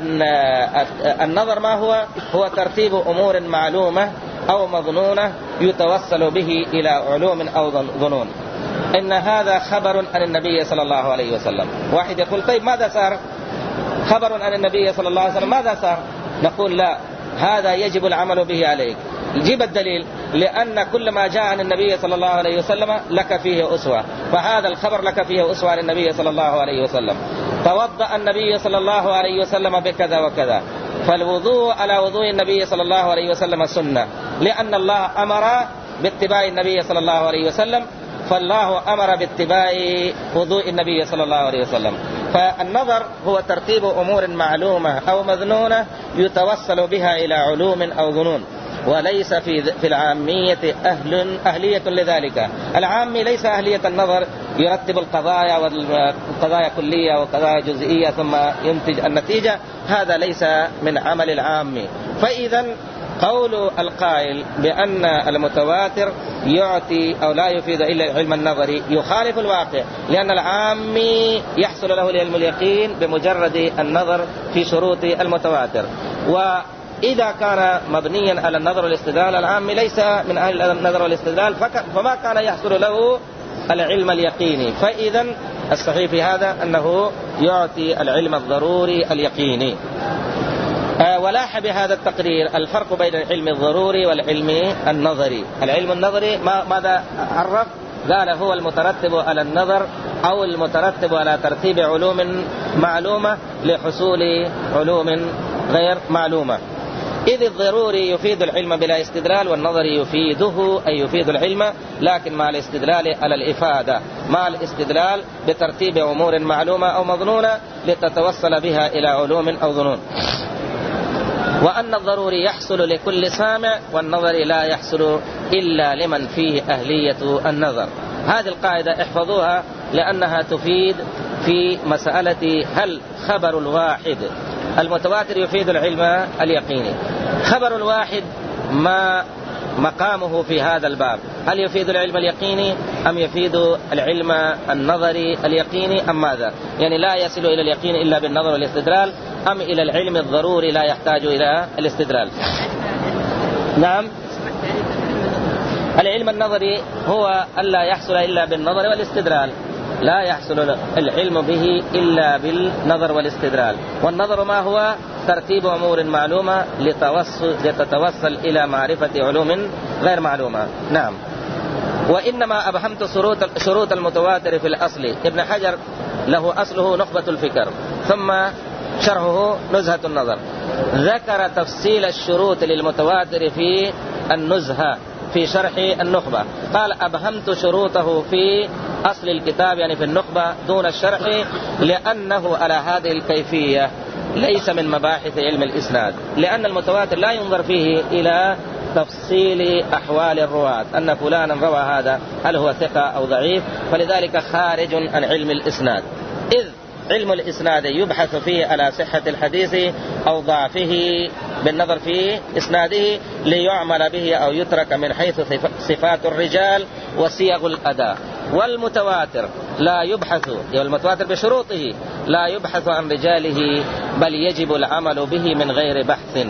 النظر ما هو؟ هو ترتيب أمور معلومة أو مظنونة يتوصل به إلى علوم أو ظنون. إن هذا خبر عن النبي صلى الله عليه وسلم. واحد يقول طيب ماذا صار؟ خبر عن النبي صلى الله عليه وسلم، ماذا صار؟ نقول لا، هذا يجب العمل به عليك. جيب الدليل، لأن كل ما جاء عن النبي صلى الله عليه وسلم لك فيه أسوة، فهذا الخبر لك فيه أسوة عن النبي صلى الله عليه وسلم. توضأ النبي صلى الله عليه وسلم بكذا وكذا، فالوضوء على وضوء النبي صلى الله عليه وسلم سنة، لأن الله أمر باتباع النبي صلى الله عليه وسلم، فالله أمر باتباع وضوء النبي صلى الله عليه وسلم. فالنظر هو ترتيب أمور معلومة أو مظنونة يتوصل بها إلى علوم أو ظنون، وليس في في العامية أهل أهلية لذلك. العامي ليس أهلية النظر، يرتب القضايا والقضايا كلية وقضايا جزئية ثم ينتج النتيجة، هذا ليس من عمل العامي. فإذا قول القائل بأن المتواتر يعطي أو لا يفيد إلا العلم النظري يخالف الواقع، لأن العامي يحصل له العلم اليقين بمجرد النظر في شروط المتواتر. وإذا كان مبنيا على النظر والاستدلال، العامي ليس من أهل النظر والاستدلال، فما كان يحصل له العلم اليقيني. فإذا الصحيح في هذا أنه يعطي العلم الضروري اليقيني. آه ولاح بهذا التقرير الفرق بين العلم الضروري والعلم النظري. العلم النظري ما ماذا عرف؟ قال هو المترتب على النظر أو المترتب على ترتيب علوم معلومة لحصول علوم غير معلومة. إذ الضروري يفيد العلم بلا استدلال، والنظري يفيده أي يفيد العلم لكن مع الاستدلال على الإفادة، مع الاستدلال بترتيب أمور معلومة أو مظنونة لتتوصل بها إلى علوم أو ظنون. وأن الضروري يحصل لكل سامع، والنظر لا يحصل إلا لمن فيه أهلية النظر. هذه القاعدة احفظوها، لأنها تفيد في مسألة هل خبر الواحد المتواتر يفيد العلم اليقيني. خبر الواحد ما مقامه في هذا الباب؟ هل يفيد العلم اليقيني أم يفيد العلم النظري اليقيني أم ماذا؟ يعني لا يصل إلى اليقين إلا بالنظر والاستدلال، أم إلى العلم الضروري لا يحتاج إلى الاستدلال؟ نعم، العلم النظري هو ألا يحصل إلا بالنظر والاستدلال، لا يحصل العلم به إلا بالنظر والاستدلال. والنظر ما هو؟ ترتيب أمور معلومة لتتوصل إلى معرفة علوم غير معلومة. نعم. وإنما أبهمت شروط المتواتر في الأصل. ابن حجر له أصله نخبة الفكر، ثم شرحه نزهة النظر. ذكر تفصيل الشروط للمتواتر في النزهة في شرح النخبة. قال أبهمت شروطه في أصل الكتاب يعني في النخبة دون الشرح لأنه على هذه الكيفية ليس من مباحث علم الإسناد، لأن المتواتر لا ينظر فيه إلى تفصيل أحوال الرواة أن فلانا روى هذا هل هو ثقة أو ضعيف، فلذلك خارج عن علم الإسناد، إذ علم الإسناد يبحث فيه على صحة الحديث أو ضعفه بالنظر في إسناده ليعمل به أو يترك من حيث صفات الرجال وصيغ الأداء. والمتواتر لا يبحث، والمتواتر بشروطه لا يبحث عن رجاله بل يجب العمل به من غير بحث.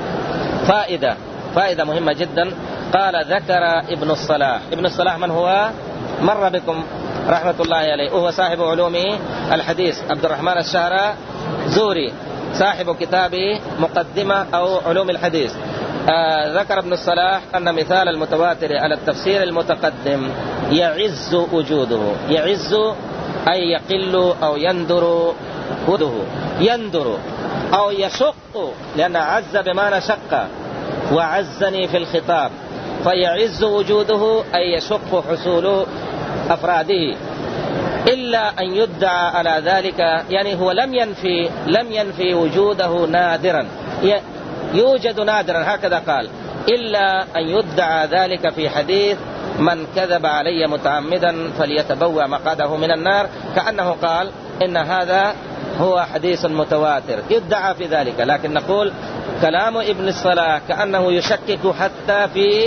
فائدة فائدة مهمة جدا. قال ذكر ابن الصلاح. ابن الصلاح من هو؟ مر بكم رحمة الله عليه، وهو صاحب علوم الحديث، عبد الرحمن الشهرزوري صاحب كتاب مقدمة أو علوم الحديث. آه ذكر ابن الصلاح أن مثال المتواتر على التفسير المتقدم يعز وجوده. يعز أي يقل أو يندر وجوده، يندر أو يشق، لأن عز بمعنى شق وعزني في الخطاب، فيعز وجوده أي يشق حصول أفراده، إلا أن يدعى على ذلك، يعني هو لم ينفي لم ينفي وجوده نادرا، يوجد نادرا هكذا قال، إلا أن يدعى ذلك في حديث من كذب علي متعمدا فليتبوأ مقعده من النار، كأنه قال إن هذا هو حديث متواتر يدعى في ذلك. لكن نقول كلام ابن الصلاح كأنه يشكك حتى في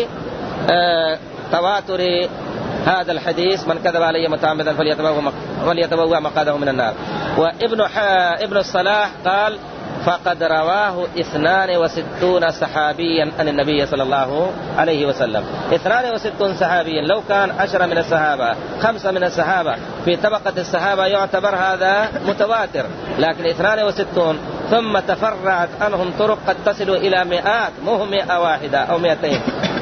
آه تواتر هذا الحديث من كذب علي متعمدا فليتبوأ مقعده من النار. وابن ابن الصلاح قال فقد رواه اثنان وستون صحابيا عن النبي صلى الله عليه وسلم. اثنان وستون صحابيا، لو كان عشرة من الصحابة خمسة من الصحابة في طبقة الصحابة يعتبر هذا متواتر، لكن اثنان وستون ثم تفرعت عنهم طرق قد تصل إلى مئات، مو مئة واحدة أو مئتين،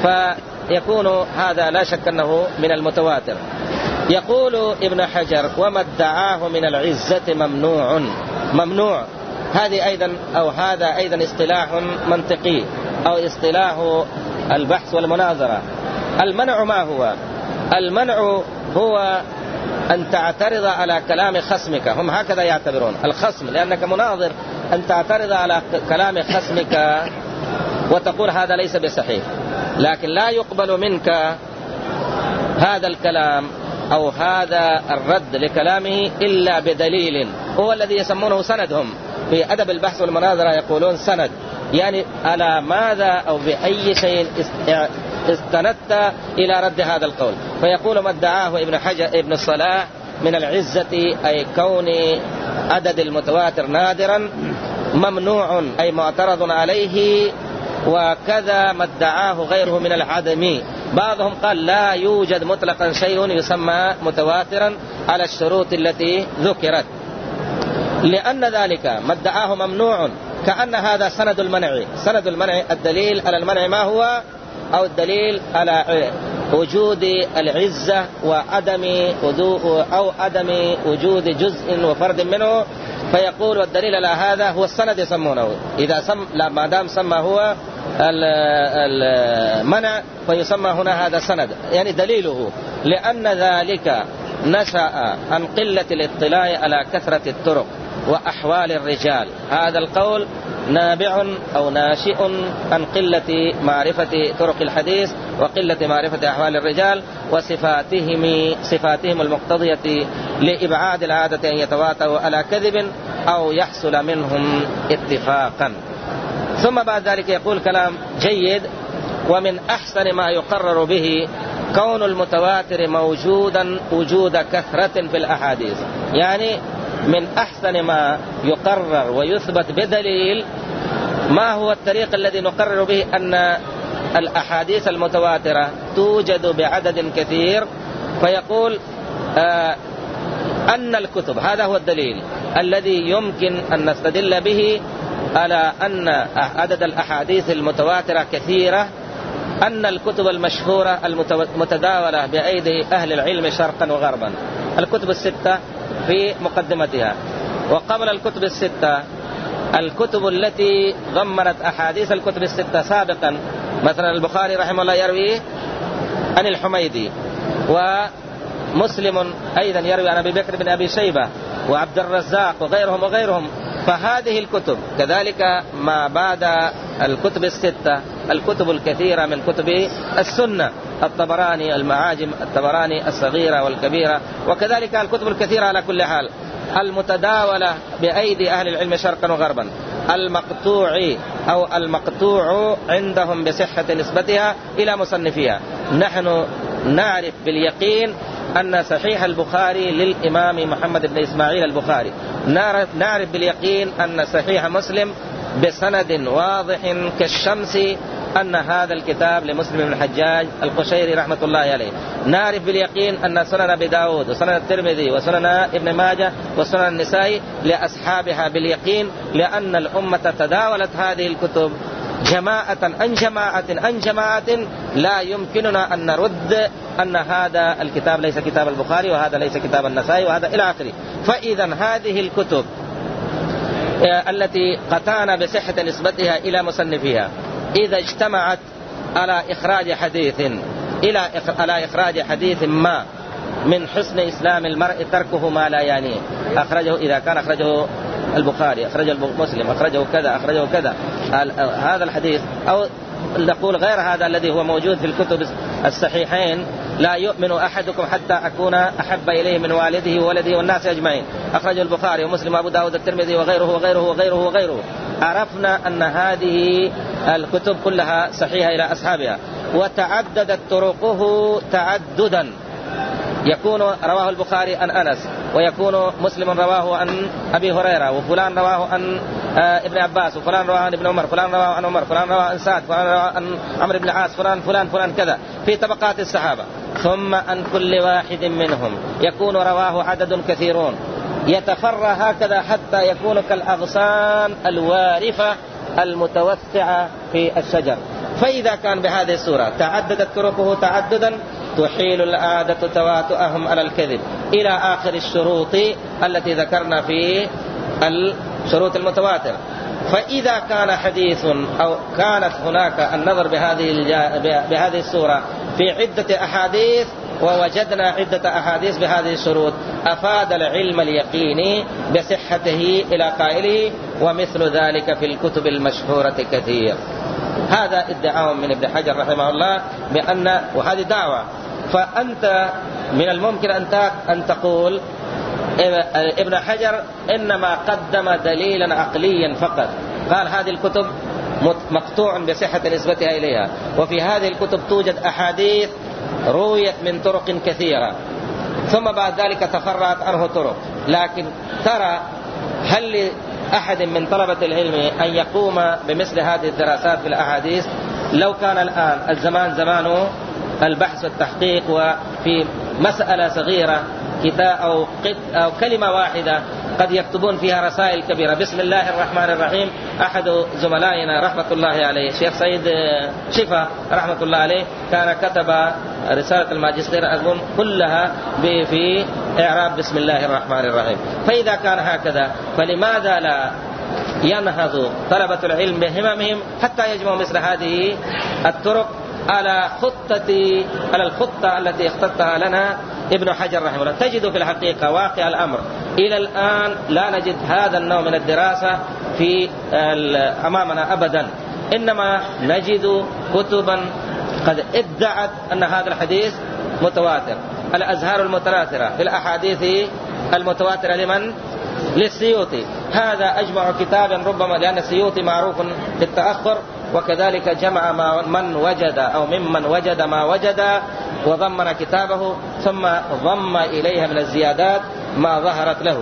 فيكون هذا لا شك أنه من المتواتر. يقول ابن حجر وما ادعاه من العزة ممنوع. ممنوع هذه أيضا أو هذا أيضا اصطلاح منطقي أو اصطلاح البحث والمناظرة. المنع ما هو؟ المنع هو أن تعترض على كلام خصمك، هم هكذا يعتبرون الخصم، لأنك مناظر، أن تعترض على كلام خصمك وتقول هذا ليس بصحيح، لكن لا يقبل منك هذا الكلام أو هذا الرد لكلامه إلا بدليل، هو الذي يسمونه سندهم في أدب البحث والمناظرة، يقولون سند، يعني على ماذا أو بأي شيء استندت إلى رد هذا القول. فيقول ما ادعاه ابن حجر ابن الصلاح من العزة أي كون عدد المتواتر نادرا، ممنوع أي معترض عليه، وكذا ما ادعاه غيره من العدم. بعضهم قال لا يوجد مطلقا شيء يسمى متواترا على الشروط التي ذكرت، لأن ذلك ما ادعاه ممنوع، كأن هذا سند المنع. سند المنع الدليل على المنع ما هو؟ أو الدليل على وجود العزة وعدم أو عدم وجود جزء وفرد منه، فيقول والدليل على هذا هو السند يسمونه. إذا سم لا ما دام سمى هو المنع فيسمى هنا هذا سند، يعني دليله، لأن ذلك نشأ عن قلة الاطلاع على كثرة الطرق وأحوال الرجال. هذا القول نابع أو ناشئ عن قلة معرفة طرق الحديث وقلة معرفة أحوال الرجال وصفاتهم صفاتهم المقتضية لإبعاد العادة أن يتواتوا على كذب أو يحصل منهم اتفاقا. ثم بعد ذلك يقول كلام جيد: ومن أحسن ما يقرر به كون المتواتر موجودا وجود كثرة في الأحاديث. يعني من أحسن ما يقرر ويثبت بدليل ما هو الطريق الذي نقرر به أن الأحاديث المتواترة توجد بعدد كثير. فيقول آه أن الكتب، هذا هو الدليل الذي يمكن أن نستدل به على أن عدد الأحاديث المتواترة كثيرة، أن الكتب المشهورة المتداولة بأيدي أهل العلم شرقا وغربا، الكتب الستة في مقدمتها، وقبل الكتب الستة الكتب التي ضمنت أحاديث الكتب الستة سابقا، مثلا البخاري رحمه الله يروي عن الحميدي، ومسلم أيضا يروي عن أبي بكر بن أبي شيبة وعبد الرزاق وغيرهم وغيرهم. فهذه الكتب كذلك ما بعد الكتب الستة الكتب الكثيرة من كتب السنة، الطبراني، المعاجم الطبراني الصغيرة والكبيرة، وكذلك الكتب الكثيرة على كل حال المتداولة بأيدي أهل العلم شرقا وغربا، المقطوع أو المقطوع عندهم بصحة نسبتها إلى مصنفيها. نحن نعرف باليقين أن صحيح البخاري للإمام محمد بن إسماعيل البخاري، نعرف باليقين أن صحيح مسلم بسند واضح كالشمس أن هذا الكتاب لمسلم بن الحجاج القشيري رحمة الله عليه. نعرف باليقين أن سنن أبي داود وسنن الترمذي وسنن ابن ماجه وسنن النسائي لأصحابها باليقين، لأن الأمة تداولت هذه الكتب جماعة عن جماعة عن جماعة، لا يمكننا أن نرد أن هذا الكتاب ليس كتاب البخاري وهذا ليس كتاب النسائي وهذا إلى آخره. فإذا هذه الكتب التي قطعنا بصحة نسبتها إلى مصنفيها إذا اجتمعت على إخراج حديث إلى على إخراج حديث ما من حسن إسلام المرء تركه ما لا يعنيه، أخرجه إذا كان أخرجه البخاري، أخرجه مسلم، أخرجه كذا، أخرجه كذا، هذا الحديث أو نقول غير هذا الذي هو موجود في الكتب الصحيحين، لا يؤمن أحدكم حتى أكون أحب إليه من والده وولده والناس أجمعين، أخرجه البخاري ومسلم وأبو داود الترمذي وغيره وغيره وغيره وغيره. عرفنا أن هذه الكتب كلها صحيحة إلى أصحابها، وتعددت طرقه تعددا، يكون رواه البخاري عن أنس، ويكون مسلم رواه عن أبي هريرة، وفلان رواه عن ابن عباس، وفلان رواه عن ابن عمر، فلان رواه عن عمر، فلان رواه عن سعد، فلان رواه عن عمرو بن العاص، فلان فلان فلان كذا في طبقات الصحابة. ثم عن كل واحد منهم يكون رواه عدد كثيرون، يتفرع هكذا حتى يكون كالأغصان الوارفة المتوسعة في الشجر. فإذا كان بهذه الصورة تعددت طرقه تعددا تحيل العادة تواتؤهم على الكذب إلى آخر الشروط التي ذكرنا في الشروط المتواتر. فإذا كان حديث أو كانت هناك النظر بهذه بهذه الصورة في عدة أحاديث ووجدنا عدة أحاديث بهذه الشروط، أفاد العلم اليقيني بصحته إلى قائله، ومثل ذلك في الكتب المشهورة كثير. هذا ادعاء من ابن حجر رحمه الله بأن، وهذه دعوة. فأنت من الممكن أن تقول ابن حجر إنما قدم دليلا عقليا فقط، قال هذه الكتب مقطوع بصحة نسبتها إليها، وفي هذه الكتب توجد أحاديث رويت من طرق كثيرة، ثم بعد ذلك تفرعت عنه طرق. لكن ترى هل لأحد من طلبة العلم أن يقوم بمثل هذه الدراسات في الأحاديث؟ لو كان الآن الزمان زمانه البحث والتحقيق، وفي مسألة صغيرة كتاب أو, أو كلمة واحدة قد يكتبون فيها رسائل كبيرة. بسم الله الرحمن الرحيم. أحد زملائنا رحمة الله عليه الشيخ سيد شفا رحمة الله عليه كان كتب رسالة الماجستير أظن كلها في إعراب بسم الله الرحمن الرحيم. فإذا كان هكذا فلماذا لا ينهض طلبة العلم بهممهم حتى يجمعوا مثل هذه الطرق على خطة على الخطة التي اخترتها لنا ابن حجر رحمه الله؟ تجد في الحقيقة واقع الأمر إلى الآن لا نجد هذا النوع من الدراسة في أمامنا أبدا، إنما نجد كتبا قد ادعت أن هذا الحديث متواتر، الأزهار المتواترة في الأحاديث المتواترة لمن؟ للسيوطي. هذا أجمع كتابا ربما، لأن السيوطي معروف في التأخر، وكذلك جمع من وجد أو ممن وجد ما وجد وضمن كتابه، ثم ضم إليها من الزيادات ما ظهرت له.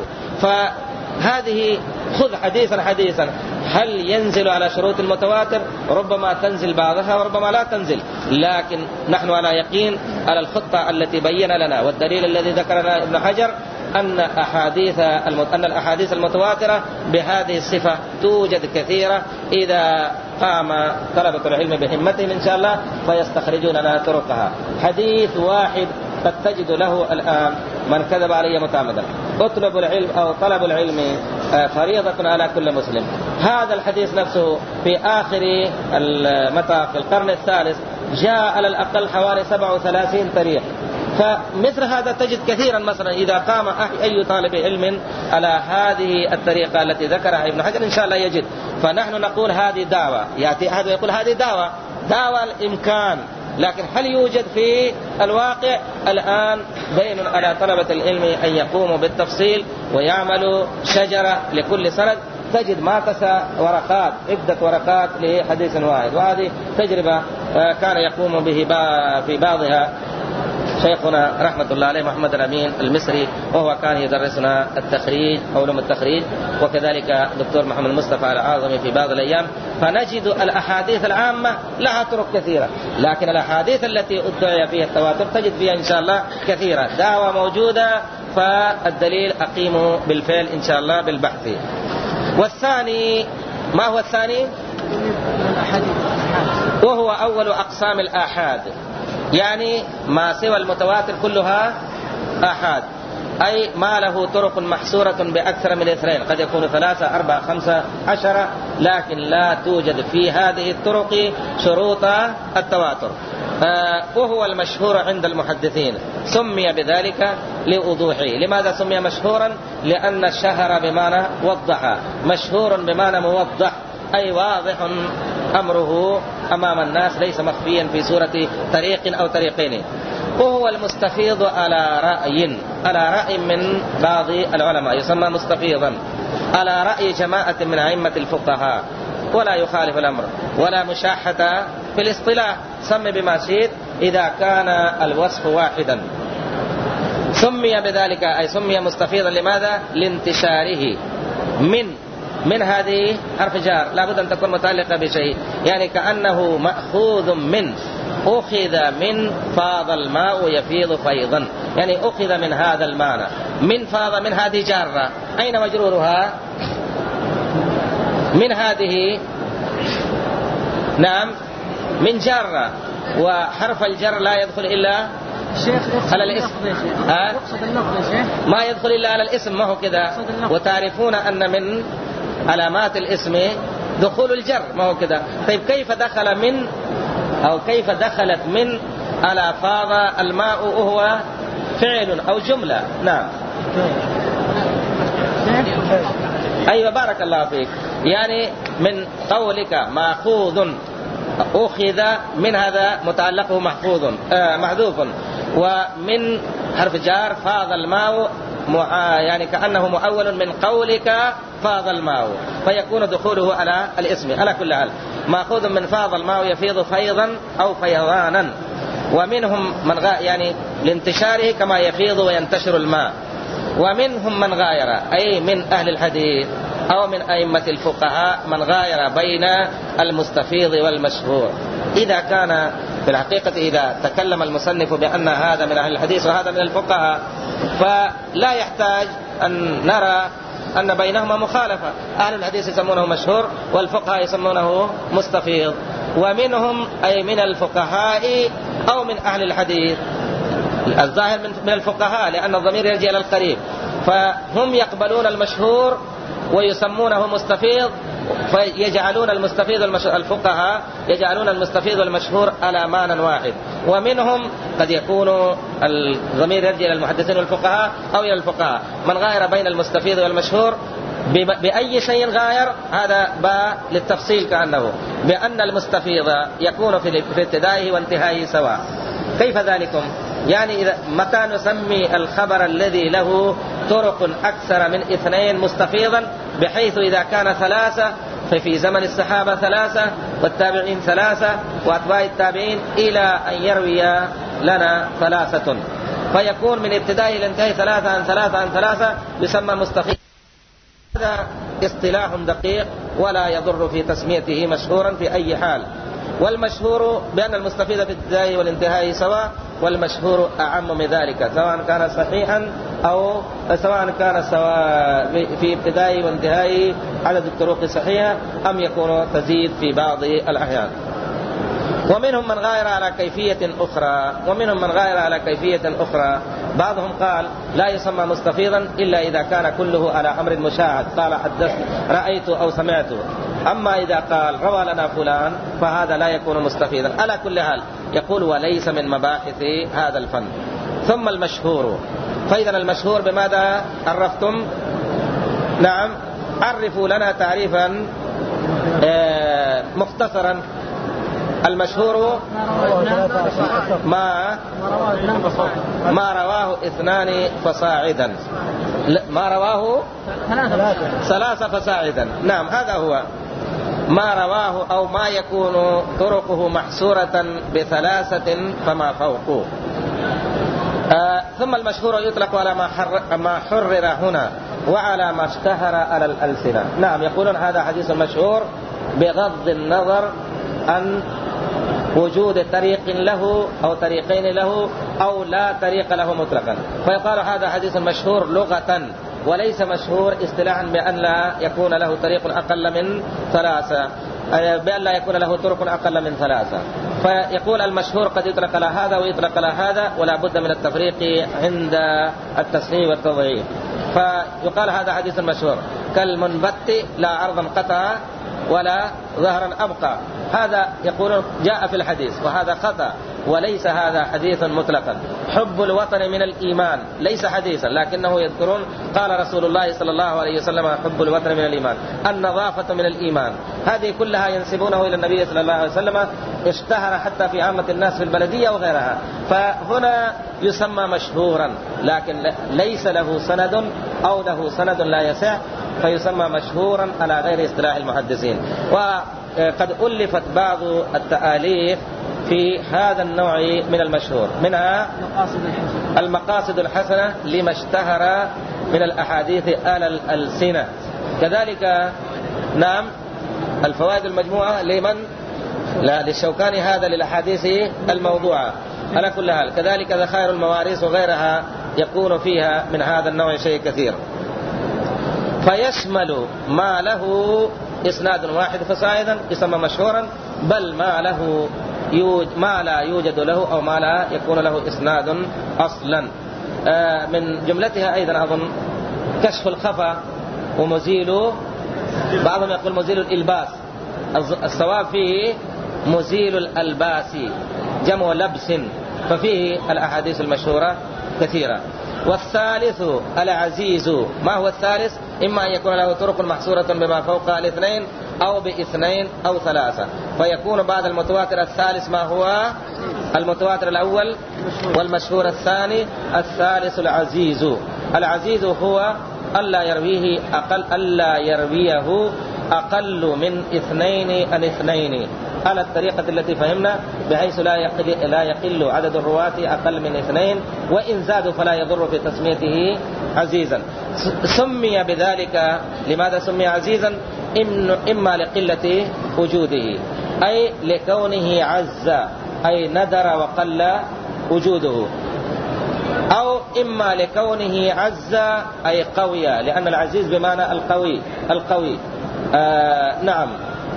فهذه خذ حديثا حديثا، هل ينزل على شروط المتواتر؟ ربما تنزل بعضها وربما لا تنزل، لكن نحن على يقين على الخطة التي بين لنا، والدليل الذي ذكرنا ابن حجر أن أحاديث أن الأحاديث المتواترة بهذه الصفة توجد كثيرة، إذا قام طلبة العلم بهمتهم إن شاء الله فيستخرجون لنا طرقها. حديث واحد قد تجد له الآن من كذب علي متعمدا. اطلب العلم أو طلب العلم فريضة على كل مسلم. هذا الحديث نفسه في آخر متى في القرن الثالث جاء على الأقل حوالي سبعة وثلاثين طريق. فمثل هذا تجد كثيرا مثلا إذا قام أي طالب علم على هذه الطريقة التي ذكرها ابن حجر إن شاء الله يجد. فنحن نقول هذه دعوة، يأتي أحد ويقول هذه دعوة دعوة الإمكان، لكن هل يوجد في الواقع؟ الآن بين على طلبة العلم أن يقوموا بالتفصيل ويعملوا شجرة لكل سند، تجد ما تسع ورقات عدة ورقات لحديث واحد. وهذه تجربة كان يقوم به في بعضها شيخنا رحمة الله عليه محمد الأمين المصري، وهو كان يدرسنا التخريج علوم التخريج، وكذلك دكتور محمد مصطفى العاظمي في بعض الأيام. فنجد الأحاديث العامة لها طرق كثيرة، لكن الأحاديث التي ادعي فيها التواتر تجد فيها إن شاء الله كثيرة. دعوة موجودة، فالدليل أقيمه بالفعل إن شاء الله بالبحث. والثاني، ما هو الثاني؟ وهو أول أقسام الآحاد، يعني ما سوى المتواتر كلها آحاد، أي ما له طرق محصورة بأكثر من اثنين، قد يكون ثلاثة أربعة خمسة عشرة، لكن لا توجد في هذه الطرق شروط التواتر. آه وهو المشهور عند المحدثين، سمي بذلك لوضوحه. لماذا سمي مشهورا؟ لأن الشهر بمعنى وضح، مشهور بمعنى موضح، أي واضح أمره أمام الناس، ليس مخفيا في صورة طريق أو طريقين. وهو المستفيض على رأي على رأي من بعض العلماء، يسمى مستفيضا على رأي جماعة من أئمة الفقهاء، ولا يخالف الأمر ولا مشاحة في الاصطلاح، سمي بما شئت إذا كان الوصف واحدا. سمي بذلك، أي سمي مستفيضا لماذا؟ لانتشاره من من هذه حرف جار لابد أن تكون متعلقة بشيء، يعني كأنه مأخوذ من، أخذ من فاض الماء يفيض فيضا، يعني أخذ من هذا المعنى. من فاض، من هذه جارة، أين مجرورها؟ من هذه، نعم من جارة، وحرف الجر لا يدخل إلا على الاسم. ها؟ ما يدخل إلا على الاسم، ما هو كذا؟ وتعرفون أن من علامات الاسم دخول الجر، ما هو كذا؟ طيب كيف دخل من أو كيف دخلت من على فاض الماء وهو فعل أو جملة؟ نعم أيوة بارك الله فيك. يعني من قولك مأخوذ، أخذ من، هذا متعلقه محفوظ آه محذوف، ومن حرف جار فاض الماء، يعني كأنه مؤول من قولك فاض الماء، فيكون دخوله على الاسم. على كل حال مأخوذ من فاض الماء يفيض فيضا أو فيضانا. ومنهم من غا يعني لانتشاره كما يفيض وينتشر الماء. ومنهم من غاير، أي من أهل الحديث أو من أئمة الفقهاء من غاير بين المستفيض والمشهور. إذا كان في الحقيقة إذا تكلم المصنف بأن هذا من أهل الحديث وهذا من الفقهاء، فلا يحتاج أن نرى أن بينهما مخالفة. أهل الحديث يسمونه مشهور والفقهاء يسمونه مستفيض. ومنهم أي من الفقهاء أو من أهل الحديث، الظاهر من الفقهاء لأن الضمير يرجع إلى القريب، فهم يقبلون المشهور ويسمونه مستفيض، فيجعلون المستفيض والمشهور، الفقهاء يجعلون المستفيض والمشهور على معنى واحد. ومنهم قد يكون الضمير يرجع إلى المحدثين والفقهاء أو إلى الفقهاء من غاير بين المستفيض والمشهور. بأي شيء غاير؟ هذا باء للتفصيل، كأنه بأن المستفيض يكون في ابتدائه وانتهائه سواء. كيف ذلكم؟ يعني إذا متى نسمي الخبر الذي له طرق أكثر من اثنين مستفيضا، بحيث إذا كان ثلاثة ففي زمن الصحابة ثلاثة والتابعين ثلاثة وأتباع التابعين إلى أن يروي لنا ثلاثة، فيكون من ابتدائه لانتهاء ثلاثة عن ثلاثة عن ثلاثة يسمى مستفيض. هذا اصطلاح دقيق ولا يضر في تسميته مشهورا في أي حال. والمشهور بأن المستفيد في الابتداء والانتهاء سواء، والمشهور أعم من ذلك، سواء كان صحيحا أو سواء كان سواء في ابتداء وانتهاء عدد الطرق صحيحة أم يكون تزيد في بعض الأحيان. ومنهم من غاير على كيفية أخرى ومنهم من غاير على كيفية أخرى بعضهم قال لا يسمى مستفيضا إلا إذا كان كله على أمر مشاهد، قال حدثت رأيت أو سمعت. أما إذا قال روى لنا فلان فهذا لا يكون مستفيضا. على كل حال يقول وليس من مباحث هذا الفن. ثم المشهور، فإذا المشهور بماذا عرفتم؟ نعم، عرفوا لنا تعريفا مختصرا. المشهور ما ما رواه اثنان فصاعدا، ما رواه ثلاثة فصاعدا. نعم، هذا هو ما رواه أو ما يكون طرقه محصورة بثلاثة فما فوقه. آه ثم المشهور يطلق على ما, حر ما حرر هنا وعلى ما اشتهر على الألسنة. نعم، يقولون هذا حديث مشهور بغض النظر عن وجود طريق له أو طريقين له أو لا طريق له مطلقا، فيقال هذا حديث مشهور لغة، وليس مشهور اصطلاحا بأن لا يكون له طريق أقل من ثلاثة، بأن لا يكون له طرق أقل من ثلاثة. فيقول المشهور قد يطلق على هذا ويطلق على هذا، ولا بد من التفريق عند التصحيح والتضعيف. فيقال هذا حديث مشهور كالمنبت لا عرضا قطع ولا ظهرا أبقى، هذا يقولون جاء في الحديث، وهذا خطأ، وليس هذا حديثا مطلقا. حب الوطن من الإيمان ليس حديثا، لكنه يذكرون قال رسول الله صلى الله عليه وسلم حب الوطن من الإيمان، النظافة من الإيمان، هذه كلها ينسبونه إلى النبي صلى الله عليه وسلم، اشتهر حتى في عامة الناس في البلدية وغيرها. فهنا يسمى مشهورا، لكن ليس له سند أو له سند لا يسع، فيسمى مشهورا على غير اصطلاح المحدثين. وقد ألفت بعض التآليف في هذا النوع من المشهور، منها المقاصد الحسنة لما اشتهر من الأحاديث على الألسنة، كذلك نعم الفوائد المجموعة لمن لا للشوكاني هذا للأحاديث الموضوعة على كل حال، كذلك ذخائر المواريث وغيرها يكون فيها من هذا النوع شيء كثير. فيشمل ما له إسناد واحد فصاعدا يسمى مشهورا، بل ما له يوجد ما لا يوجد له أو ما لا يكون له إسناد أصلا. آه من جملتها أيضا أظن كشف الخفا ومزيل، بعضهم يقول مزيل الإلباس، الصواب فيه مزيل الألباس جمع لبس، ففيه الأحاديث المشهورة كثيرة. والثالث العزيز، ما هو الثالث؟ إما أن يكون له طرق محصورة بما فوق الاثنين أو باثنين أو ثلاثة، فيكون بعد المتواتر الثالث ما هو المتواتر الأول والمشهور الثاني، الثالث العزيز. العزيز هو ألا يرويه أقل ألا يرويه أقل من اثنين عن اثنين على الطريقة التي فهمنا، بحيث لا يقل, لا يقل عدد الرواة أقل من اثنين، وإن زادوا فلا يضر في تسميته عزيزا. سمي بذلك، لماذا سمي عزيزا؟ إما لقلة وجوده، أي لكونه عز أي ندر وقل وجوده، أو إما لكونه عز أي قوي، لأن العزيز بمعنى القوي القوي آه نعم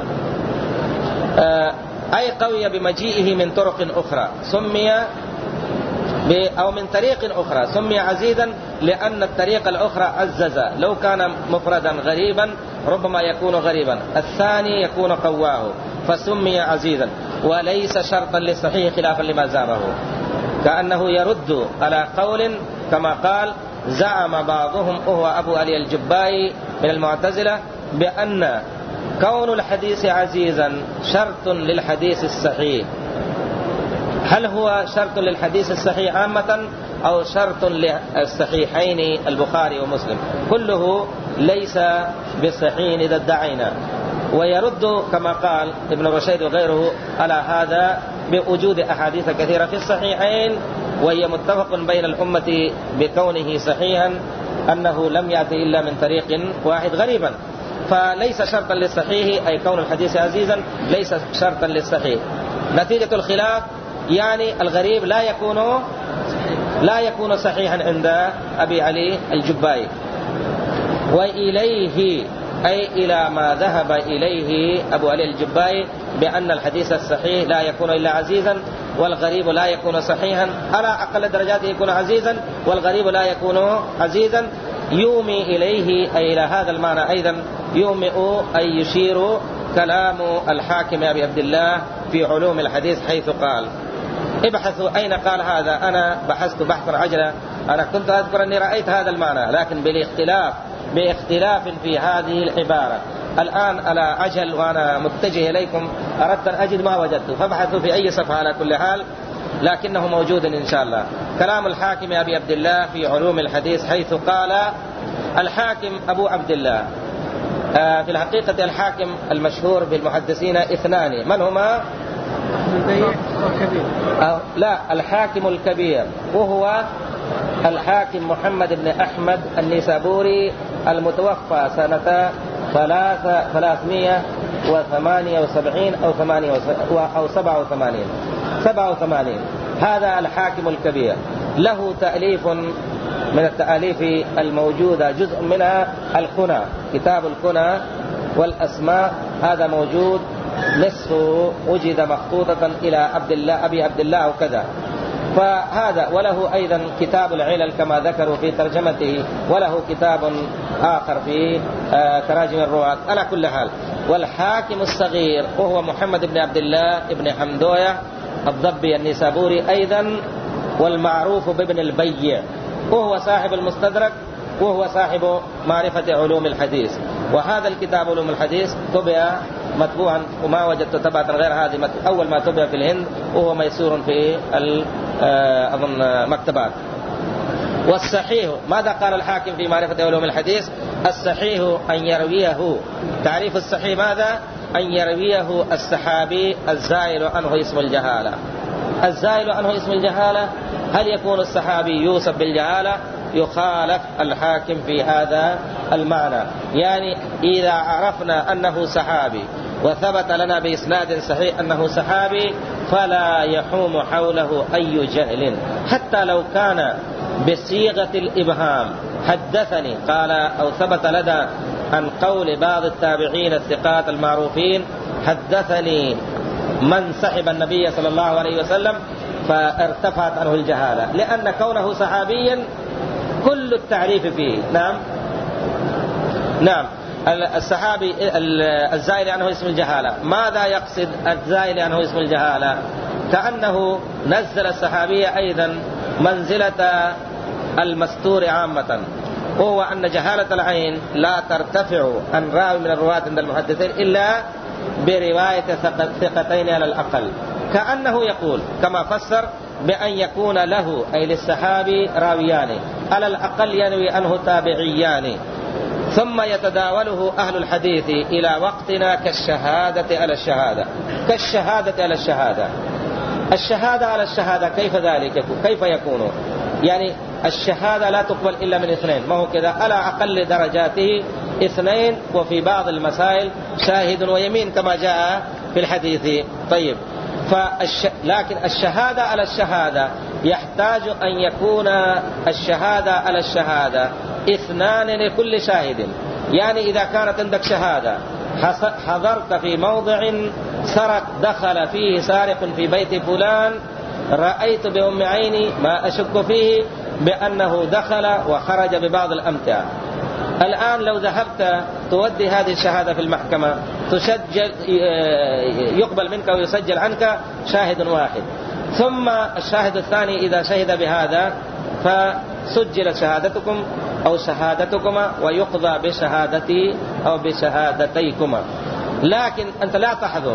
آه أي قوي بمجيئه من طرق أخرى، سمي أو من طريق أخرى سمي عزيزا لأن الطريق الأخرى عزز، لو كان مفردا غريبا ربما يكون غريبا، الثاني يكون قواه، فسمي عزيزا. وليس شرطا للصحيح خلافا لما زعمه، كأنه يرد على قول كما قال زعم بعضهم وهو أبو علي الجبائي من المعتزلة بأن كون الحديث عزيزا شرط للحديث الصحيح. هل هو شرط للحديث الصحيح عامة أو شرط للصحيحين البخاري ومسلم؟ كله ليس بصحيح إذا ادعينا. ويرد كما قال ابن رشيد وغيره على هذا بوجود أحاديث كثيرة في الصحيحين، وهي متفق بين الأمة بكونه صحيحا، أنه لم يأتي إلا من طريق واحد غريبا، فليس شرطا للصحيح أي كون الحديث عزيزا ليس شرطا للصحيح. نتيجة الخلاف يعني الغريب لا يكون لا يكون صحيحا عند أبي علي الجبائي. وإليه أي إلى ما ذهب إليه أبو علي الجبائي بأن الحديث الصحيح لا يكون إلا عزيزا، والغريب لا يكون صحيحا، على أقل درجاته يكون عزيزا والغريب لا يكون عزيزا. يومي إليه أي إلى هذا المعنى أيضا يومئ أي يشير كلام الحاكم أبي عبد الله في علوم الحديث حيث قال. ابحثوا أين قال هذا. أنا بحثت بحثا عجلا، أنا كنت أذكر أني رأيت هذا المعنى لكن بالاختلاف باختلاف في هذه العبارة. الآن على عجل وأنا متجه إليكم أردت أن أجد ما وجدته، فابحثوا في أي صفحة على كل حال لكنه موجود إن شاء الله. كلام الحاكم أبي عبد الله في علوم الحديث حيث قال. الحاكم أبو عبد الله في الحقيقة الحاكم المشهور بالمحدثين اثنان، من هما؟ أو لا، الحاكم الكبير وهو الحاكم محمد بن أحمد النيسابوري المتوفى سنة ثلاثمائة وثمانية وسبعين أو ثمانية أو سبعة وثمانين سبعة وثمانين. هذا الحاكم الكبير له تأليف من التأليف الموجودة، جزء منها الكنى، كتاب الكنى والأسماء، هذا موجود نصفه وجد مخطوطة إلى عبد الله أبي عبد الله وكذا. فهذا وله أيضا كتاب العلل كما ذكروا في ترجمته، وله كتاب آخر في تراجم الرواة. على كل حال، والحاكم الصغير وهو محمد بن عبد الله بن حمدوية الضبي النيسابوري أيضا، والمعروف بابن البيع، وهو صاحب المستدرك وهو صاحب معرفة علوم الحديث. وهذا الكتاب علوم الحديث طبع مطبوعا وما وجدت طبعة غير هذه، أول ما طبع في الهند، وهو ميسور في أظن مكتبات. والصحيح ماذا قال الحاكم في معرفة علوم الحديث؟ الصحيح أن يرويه، تعريف الصحيح ماذا؟ أن يرويه الصحابي الزائل عنه اسم الجهالة. الزائل عنه اسم الجهالة، هل يكون الصحابي يوصف بالجهالة؟ يخالف الحاكم في هذا المعنى. يعني إذا عرفنا أنه صحابي وثبت لنا بإسناد صحيح أنه صحابي فلا يحوم حوله أي جهل، حتى لو كان بصيغة الإبهام حدثني قال أو ثبت لدى عن قول بعض التابعين الثقات المعروفين حدثني من صحب النبي صلى الله عليه وسلم، فارتفعت عنه الجهالة، لأن كونه صحابيا كل التعريف فيه. نعم نعم الصحابي الزائل عنه اسم الجهالة، ماذا يقصد الزائل عنه اسم الجهالة؟ كأنه نزل الصحابية أيضا منزلة المستور عامة، وهو أن جهالة العين لا ترتفع عن راوي من الرواة عند المحدثين إلا برواية ثقتين على الأقل. كأنه يقول كما فسر بأن يكون له أي للصحابي راويان على الأقل ينوي عنه تابعيان، ثم يتداوله أهل الحديث إلى وقتنا كالشهادة على الشهادة. كالشهادة على الشهادة، الشهادة على الشهادة كيف ذلك؟ كيف يكون؟ يعني الشهادة لا تقبل إلا من اثنين، ما هو كذا؟ على أقل درجاته اثنين، وفي بعض المسائل شاهد ويمين كما جاء في الحديث. طيب، فالش... لكن الشهادة على الشهادة يحتاج أن يكون الشهادة على الشهادة اثنان لكل شاهد. يعني إذا كانت عندك شهادة حضرت في موضع سرق دخل فيه سارق في بيت فلان، رأيت بأم عيني ما أشك فيه بأنه دخل وخرج ببعض الأمتعة. الآن لو ذهبت تودي هذه الشهادة في المحكمة تسجل، يقبل منك ويسجل عنك شاهد واحد، ثم الشاهد الثاني إذا شهد بهذا فسجلت شهادتكم أو شهادتكما ويقضى بشهادتي أو بشهادتيكما. لكن أنت لا تحضر،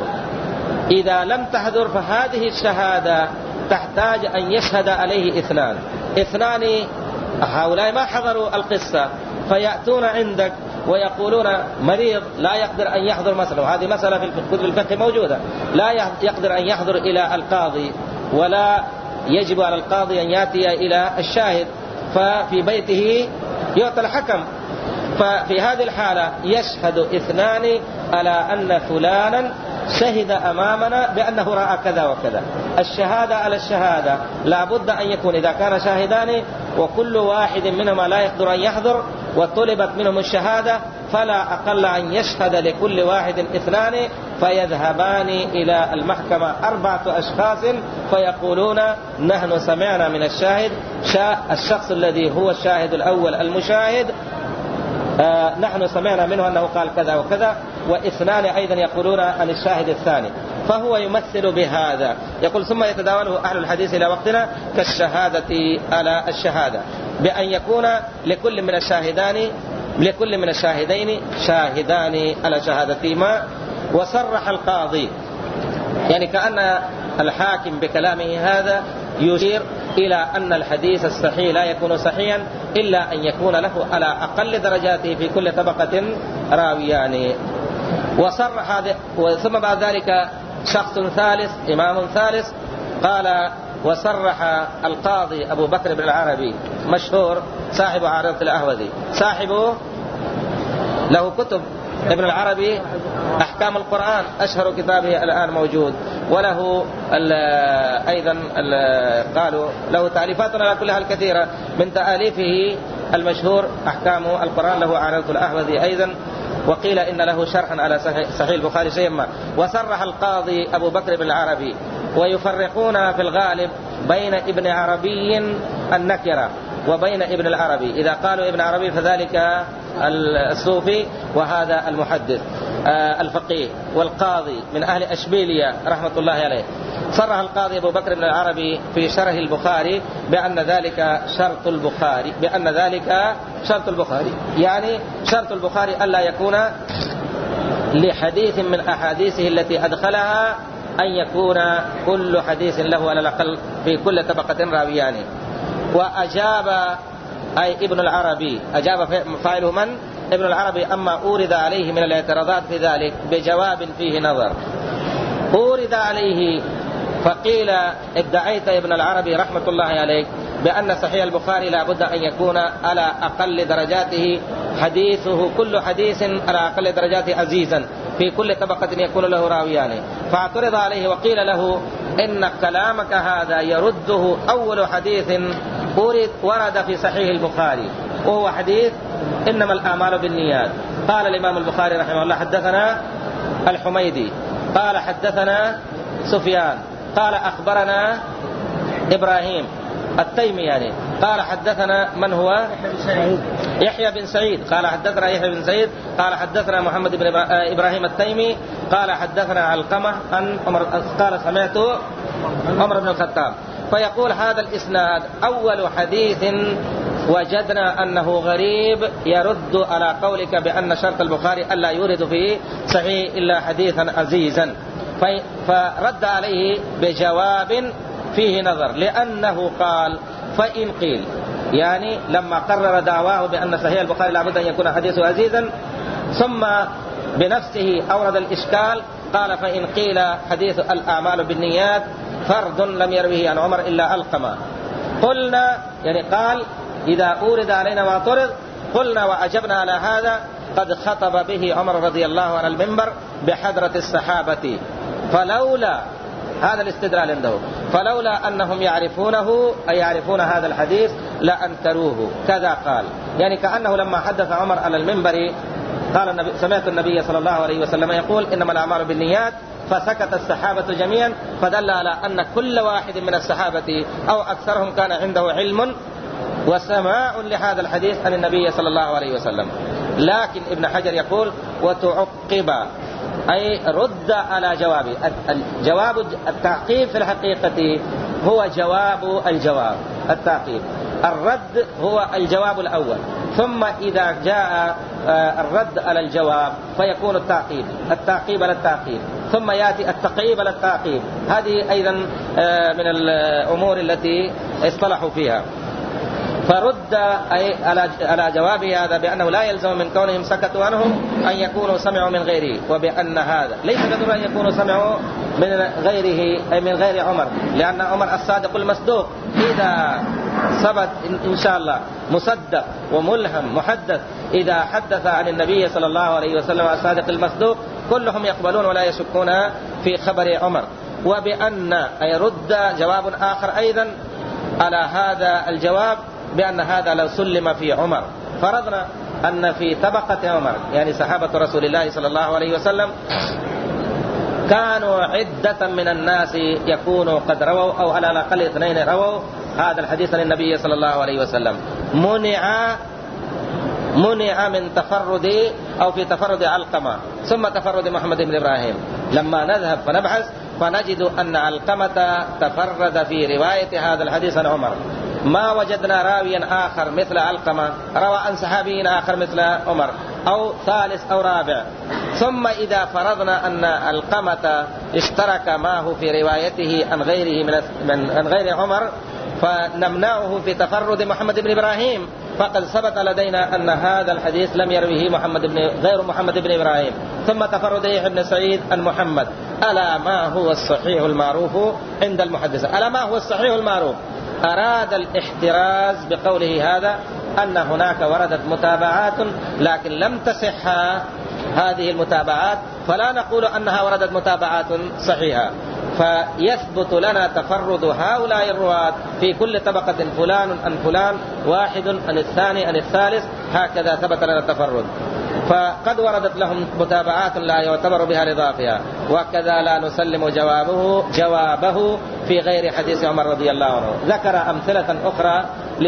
إذا لم تحضر فهذه الشهادة تحتاج أن يشهد عليه اثنان اثنان هؤلاء ما حضروا القصة، فيأتون عندك ويقولون مريض لا يقدر أن يحضر مثلا، وهذه مسألة في كتب الفقه موجودة، لا يقدر أن يحضر إلى القاضي، ولا يجب على القاضي أن يأتي إلى الشاهد، ففي بيته يعطى الحكم. ففي هذه الحالة يشهد اثنان على أن فلانا شهد أمامنا بأنه رأى كذا وكذا. الشهادة على الشهادة لا بد أن يكون إذا كان شاهدان وكل واحد منهما لا يقدر أن يحضر وطلبت منهم الشهادة فلا أقل أن يشهد لكل واحد اثنان، فيذهبان إلى المحكمة أربعة أشخاص فيقولون نحن سمعنا من الشاهد الشخص الذي هو الشاهد الأول المشاهد آه نحن سمعنا منه أنه قال كذا وكذا، واثنان أيضا يقولون عن الشاهد الثاني، فهو يمثل بهذا. يقول ثم يتداوله أهل الحديث إلى وقتنا كالشهادة على الشهادة، بأن يكون لكل من الشاهدان لكل من الشاهدين شاهدان على شهادتهما. وصرح القاضي، يعني كأن الحاكم بكلامه هذا يشير إلى أن الحديث الصحيح لا يكون صحيحا إلا أن يكون له على أقل درجاته في كل طبقة راويان. وصرح هذا، ثم بعد ذلك شخص ثالث إمام ثالث قال، وصرح القاضي أبو بكر بن العربي مشهور صاحب عارضة الأهوذي، صاحبه له كتب ابن العربي أحكام القرآن أشهر كتابه الآن موجود، وله ال أيضا ال قالوا له تأليفات على كلها الكثيرة، من تأليفه المشهور أحكام القرآن له عارضة الأهوذي أيضا، وقيل إن له شرحا على صحيح البخاري شيئا ما. وصرح القاضي أبو بكر بن العربي، ويفرقون في الغالب بين ابن عربي النكرة وبين ابن العربي، إذا قالوا ابن عربي فذلك الصوفي وهذا المحدث الفقيه والقاضي من أهل أشبيلية رحمة الله عليه. صرح القاضي أبو بكر بن العربي في شرح البخاري بأن ذلك شرط البخاري بأن ذلك شرط البخاري يعني شرط البخاري ألا يكون لحديث من أحاديثه التي أدخلها أن يكون كل حديث له على الأقل في كل طبقة راويان. وأجاب أي ابن العربي، أجاب فاعله من؟ ابن العربي، أما أورد عليه من الاعتراضات في ذلك بجواب فيه نظر. أورد عليه فقيل ادعيت ابن العربي رحمة الله عليك بأن صحيح البخاري لا بد أن يكون على أقل درجاته حديثه كل حديث على أقل درجاته عزيزا في كل طبقة يكون له راويان. فاعترض عليه وقيل له إن كلامك هذا يرده أول حديث ورد في صحيح البخاري وهو حديث إنما الأعمال بالنيات. قال الإمام البخاري رحمه الله حدثنا الحميدي قال حدثنا سفيان قال أخبرنا إبراهيم التيمي يعني قال حدثنا من هو يحيى بن سعيد قال حدثنا يحيى بن سعيد قال حدثنا محمد بن إبراهيم التيمي قال حدثنا علقمة عن عمر قال سمعت عمر بن الخطاب. فيقول هذا الإسناد أول حديث وجدنا أنه غريب يرد على قولك بأن شرط البخاري ألا يورد فيه صحيح إلا حديثا عزيزا. فرد عليه بجواب فيه نظر، لأنه قال فإن قيل، يعني لما قرر دعواه بأن صحيح البخاري لابد أن يكون حديثه عزيزا ثم بنفسه أورد الإشكال قال فإن قيل حديث الأعمال بالنيات فرد لم يروه عن عمر إلا علقمة قلنا، يعني قال إذا أورد علينا واعترض قلنا وأجبنا على هذا قد خطب به عمر رضي الله عنه المنبر بحضرة الصحابة، فلولا هذا الاستدلال عنده فلولا أنهم يعرفونه أي يعرفون هذا الحديث لأنكروه كذا قال. يعني كأنه لما حدث عمر على المنبر قال النبي سمعت النبي صلى الله عليه وسلم يقول إنما الأعمال بالنيات، فسكت الصحابة جميعا، فدل على أن كل واحد من الصحابة أو أكثرهم كان عنده علم وسماع لهذا الحديث عن النبي صلى الله عليه وسلم. لكن ابن حجر يقول وتعقب أي رد على جوابه. الجواب التعقيب في الحقيقة هو جواب الجواب، التعقيب الرد هو الجواب الأول، ثم إذا جاء الرد على الجواب فيكون التعقيب التعقيب على التعقيب، ثم يأتي التقييب على التعقيب. هذه أيضا من الأمور التي اصطلحوا فيها. فرد أي على جوابه هذا بأنه لا يلزم من كونهم سكتوا عنهم أن يكونوا سمعوا من غيره، وبأن هذا ليس ضروري أن يكونوا سمعوا من غيره أي من غير عمر، لأن عمر الصادق المصدوق إذا ثبت إن شاء الله مصدق وملهم محدث إذا حدث عن النبي صلى الله عليه وسلم الصادق المصدوق كلهم يقبلون ولا يشكون في خبر عمر. وبأن أي رد جواب آخر أيضا على هذا الجواب بأن هذا لو سلم في عمر، فرضنا أن في طبقة عمر يعني صحابة رسول الله صلى الله عليه وسلم كانوا عدة من الناس يكونوا قد رووا أو على الأقل اثنين رووا هذا الحديث للنبي صلى الله عليه وسلم. منع منع من تفرد أو في تفرد علقمة ثم تفرد محمد بن إبراهيم. لما نذهب فنبحث فنجد أن علقمة تفرد في رواية هذا الحديث عن عمر. ما وجدنا راويا آخر مثل علقمة روى عن صحابي آخر مثل عمر أو ثالث أو رابع. ثم إذا فرضنا أن علقمة اشترك معه في روايته عن غيره من عن غير عمر فنمنعه في تفرد محمد بن إبراهيم، فقد ثبت لدينا أن هذا الحديث لم يرويه محمد بن غير محمد بن إبراهيم. ثم تفرد يحيى بن سعيد عن محمد. ألا ما هو الصحيح المعروف عند المحدثة؟ ألا ما هو الصحيح المعروف؟ أراد الاحتراز بقوله هذا أن هناك وردت متابعات لكن لم تصح هذه المتابعات، فلا نقول أنها وردت متابعات صحيحة، فيثبت لنا تفرد هؤلاء الرواة في كل طبقة، فلان عن فلان، واحد عن الثاني عن الثالث، هكذا ثبت لنا التفرد. فقد وردت لهم متابعات لا يعتبر بها لضعفها، وكذا لا نسلم جوابه جوابه في غير حديث عمر رضي الله عنه. ذكر أمثلة أخرى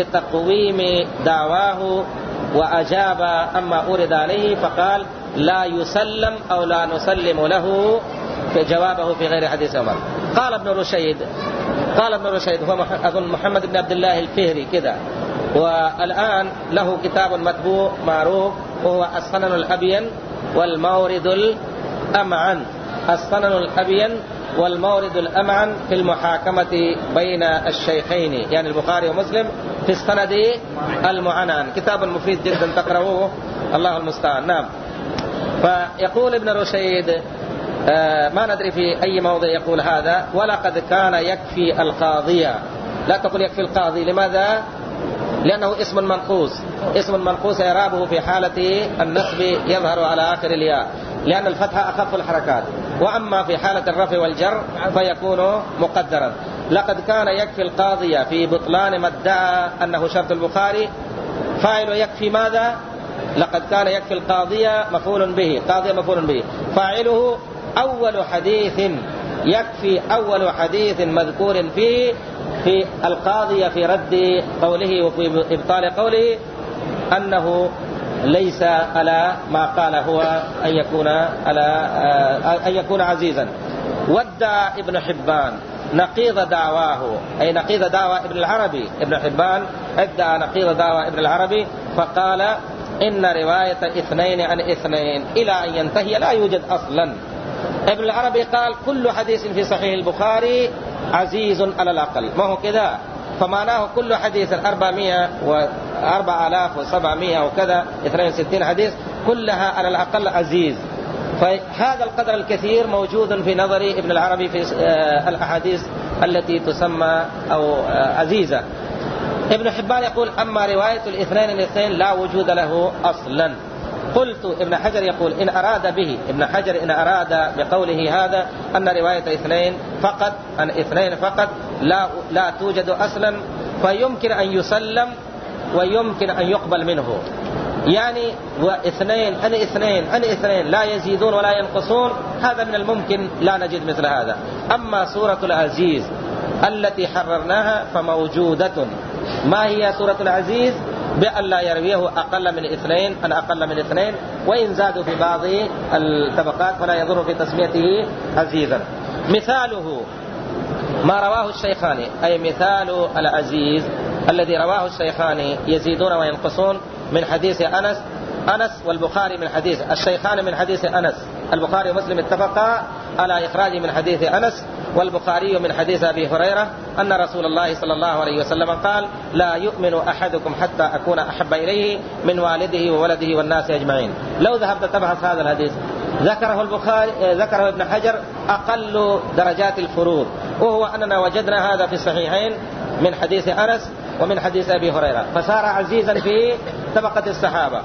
لتقويم دعواه وأجاب أما أورد عليه، فقال لا يسلم أو لا نسلم له في جوابه في غير حديث عمر. قال ابن رشيد قال ابن رشيد هو أظن محمد بن عبد الله الفهري كذا، والآن له كتاب مطبوع معروف وهو السنن الأبين والمورد الأمعن. السنن الأبين والمورد الأمعن في المحاكمة بين الشيخين يعني البخاري ومسلم في السند المعنان، كتاب مفيد جدا تقرأوه الله المستعان. نعم. فيقول ابن رشيد آه ما ندري في أي موضع يقول هذا، ولقد كان يكفي القاضية. لا تقول يكفي القاضي، لماذا؟ لأنه اسم منقوص. اسم منقوص إعرابه في حالة النصب يظهر على آخر الياء، لأن الفتحة أخف الحركات، وأما في حالة الرفع والجر فيكون مقدرا. لقد كان يكفي القاضية في بطلان ما ادعى أنه شرط البخاري. فاعل يكفي ماذا؟ لقد كان يكفي القاضية مفعول به، قاضية مفعول به، فاعله أول حديث يكفي أول حديث مذكور فيه في القاضية في رد قوله وفي إبطال قوله أنه ليس على ما قال هو أن يكون على أن يكون عزيزا. وادعى ابن حبان نقيض دعواه، أي نقيض دعوى ابن العربي. ابن حبان ادعى نقيض دعوى ابن العربي فقال إن رواية اثنين عن اثنين إلى أن ينتهي لا يوجد أصلا. ابن العربي قال كل حديث في صحيح البخاري عزيز على الأقل، ما هو كذا؟ فمعناه كل حديث أربعمائة وأربعة آلاف وسبعمائة وكذا اثنين وستين حديث كلها على الأقل عزيز. فهذا القدر الكثير موجود في نظر ابن العربي في الأحاديث التي تسمى أو عزيزة. ابن حبان يقول أما رواية الاثنين الاثنين لا وجود له أصلا. قلت ابن حجر يقول إن أراد به ابن حجر إن أراد بقوله هذا أن رواية اثنين فقط عن اثنين فقط لا لا توجد أصلا، فيمكن أن يسلم ويمكن أن يقبل منه. يعني واثنين عن اثنين عن اثنين لا يزيدون ولا ينقصون، هذا من الممكن لا نجد مثل هذا. أما سورة العزيز التي حررناها فموجودة. ما هي سورة العزيز؟ بأن لا يرويه أقل من اثنين عن أقل من اثنين، وإن زادوا في بعض الطبقات فلا يضر في تسميته عزيزا. مثاله ما رواه الشيخان، أي مثال العزيز الذي رواه الشيخان يزيدون وينقصون من حديث أنس. أنس والبخاري من حديث الشيخان من حديث أنس. البخاري ومسلم اتفقا على إخراج من حديث أنس، والبخاري من حديث أبي هريرة أن رسول الله صلى الله عليه وسلم قال لا يؤمن أحدكم حتى أكون أحب إليه من والده وولده والناس أجمعين. لو ذهبت تبحث هذا الحديث ذكره البخاري ذكره ابن حجر أقل درجات الفروض، وهو أننا وجدنا هذا في الصحيحين من حديث أنس ومن حديث أبي هريرة، فصار عزيزا في طبقة الصحابة.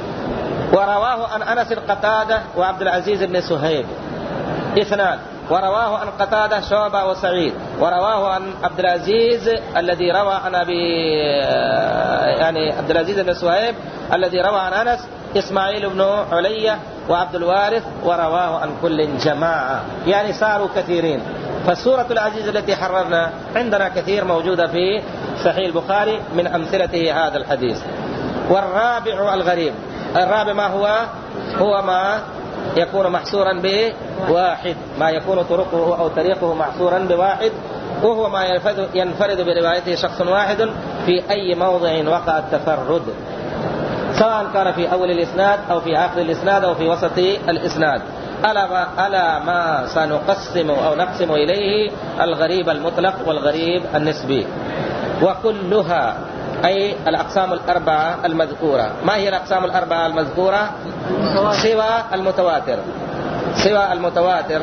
ورواه عن أنس قتادة وعبد العزيز بن سهيب اثنان، ورواه عن قتادة شعبة وسعيد، ورواه عن عبد العزيز الذي روى عن أبي يعني عبد العزيز بن سهيب الذي روى عن أنس إسماعيل بن علية وعبد الوارث ورواه عن كل جماعة، يعني صاروا كثيرين. فالسورة العزيز التي حررنا عندنا كثير موجودة في صحيح البخاري من أمثلته هذا الحديث. والرابع الغريب. الرابع ما هو؟ هو ما يكون محصورا بواحد، ما يكون طرقه أو طريقه محصورا بواحد، وهو ما ينفرد بروايته شخص واحد في أي موضع وقع التفرد، سواء كان في أول الإسناد أو في آخر الإسناد أو في وسط الإسناد. ألا ما, ألا ما سنقسم أو نقسم إليه الغريب المطلق والغريب النسبي. وكلها أي الأقسام الأربعة المذكورة. ما هي الأقسام الأربعة المذكورة؟ سوى المتواتر، سوى المتواتر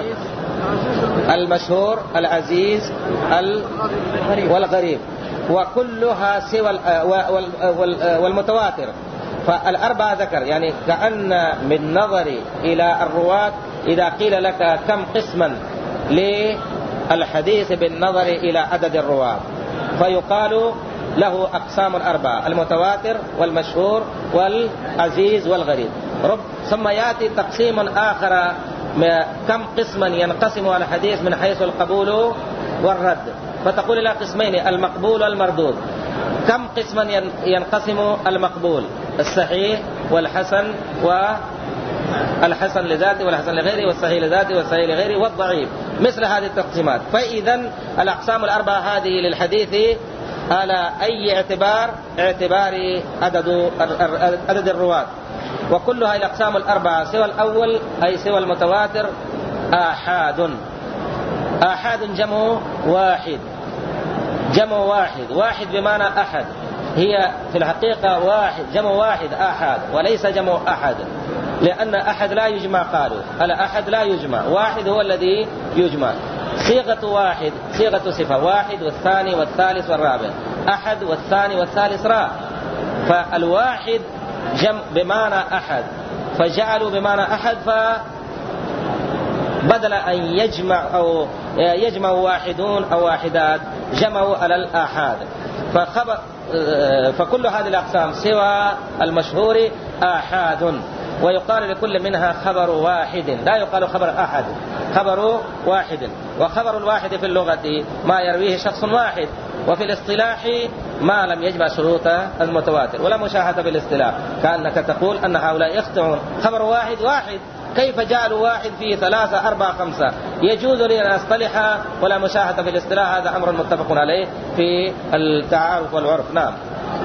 المشهور العزيز والغريب، وكلها سوى والمتواتر. فالأربعة ذكر، يعني كأن من نظر إلى الرواة إذا قيل لك كم قسما للحديث بالنظر إلى عدد الرواة فيقال له أقسام أربعة: المتواتر والمشهور والعزيز والغريب. ثم يأتي تقسيم آخر: كم قسما ينقسم الحديث من حيث القبول والرد، فتقول إلى قسمين: المقبول والمردود. كم قسما ينقسم المقبول؟ الصحيح والحسن والحسن لذاته والحسن لغيره، والصحيح لذاته والصحيح لغيره، والضعيف، مثل هذه التقسيمات. فإذا الأقسام الأربعة هذه للحديث على أي اعتبار؟ اعتبار عدد عدد الرواة. وكلها الأقسام الأربعة سوى الأول أي سوى المتواتر آحاد. آحاد جمع واحد، جمع واحد، واحد بمعنى أحد. هي في الحقيقة واحد، جمع واحد آحاد، وليس جمع أحد، لأن أحد لا يجمع. قالوا الأحد لا يجمع، واحد هو الذي يجمع. صيغة واحد صيغة صفة، واحد والثاني والثالث والرابع، أحد والثاني والثالث رابع. فالواحد جمع بمعنى أحد، فجعلوا بمعنى أحد، فبدل أن يجمع أو يجمع واحدون أو واحدات جمعوا على الآحاد. فخبر فكل هذه الأقسام سوى المشهور آحاد، ويقال لكل منها خبر واحد، لا يقال خبر أحد، خبر واحد. وخبر الواحد في اللغة ما يرويه شخص واحد، وفي الاصطلاح ما لم يجمع شروط المتواتر. ولا مشاهدة في الاصطلاح، كأنك تقول أن هؤلاء يخطئون، خبر واحد واحد، كيف جعلوا واحد فيه ثلاثة أربعة خمسة؟ يجوز لي أن أصطلح ولا مشاهدة في الاصطلاح، هذا أمر متفق عليه في التعارف والعرف. نعم.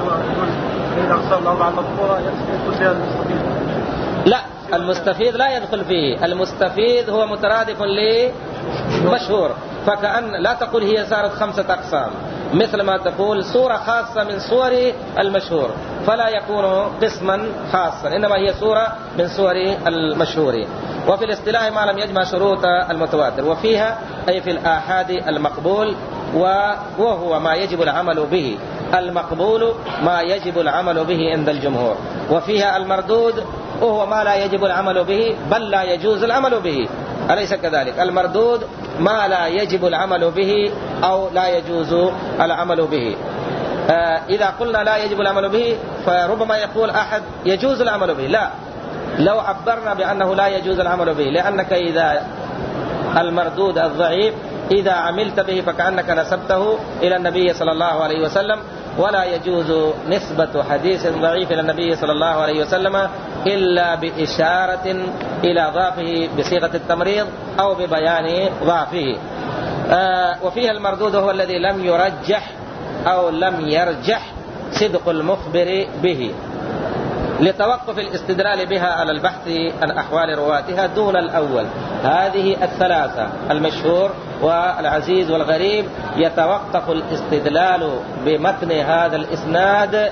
لا، المستفيد لا يدخل فيه، المستفيد هو مترادف لمشهور. فكأن لا تقول هي صارت خمسة أقسام، مثل ما تقول صورة خاصة من صور المشهور، فلا يكون قسما خاصا، إنما هي صورة من صور المشهور. وفي الاصطلاح ما لم يجمع شروط المتواتر، وفيها أي في الآحاد المقبول، وهو ما يجب العمل به. المقبول ما يجب العمل به عند الجمهور. وفيها المردود وهو ما لا يجب العمل به بل لا يجوز العمل به، أليس كذلك؟ المردود ما لا يجب العمل به أو لا يجوز العمل به. آه إذا قلنا لا يجب العمل به فربما يقول أحد يجوز العمل به، لا، لو عبرنا بأنه لا يجوز العمل به، لأنك إذا المردود الضعيف إذا عملت به فكأنك نسبته إلى النبي صلى الله عليه وسلم، ولا يجوز نسبة حديث ضعيف إلى النبي صلى الله عليه وسلم إلا بإشارة إلى ضعفه بصيغة التمريض أو ببيان ضعفه. آه وفيها المردود هو الذي لم يرجح أو لم يرجح صدق المخبر به، لتوقف الاستدلال بها على البحث عن أحوال رواتها دون الأول. هذه الثلاثة المشهور والعزيز والغريب يتوقف الاستدلال بمتن هذا الإسناد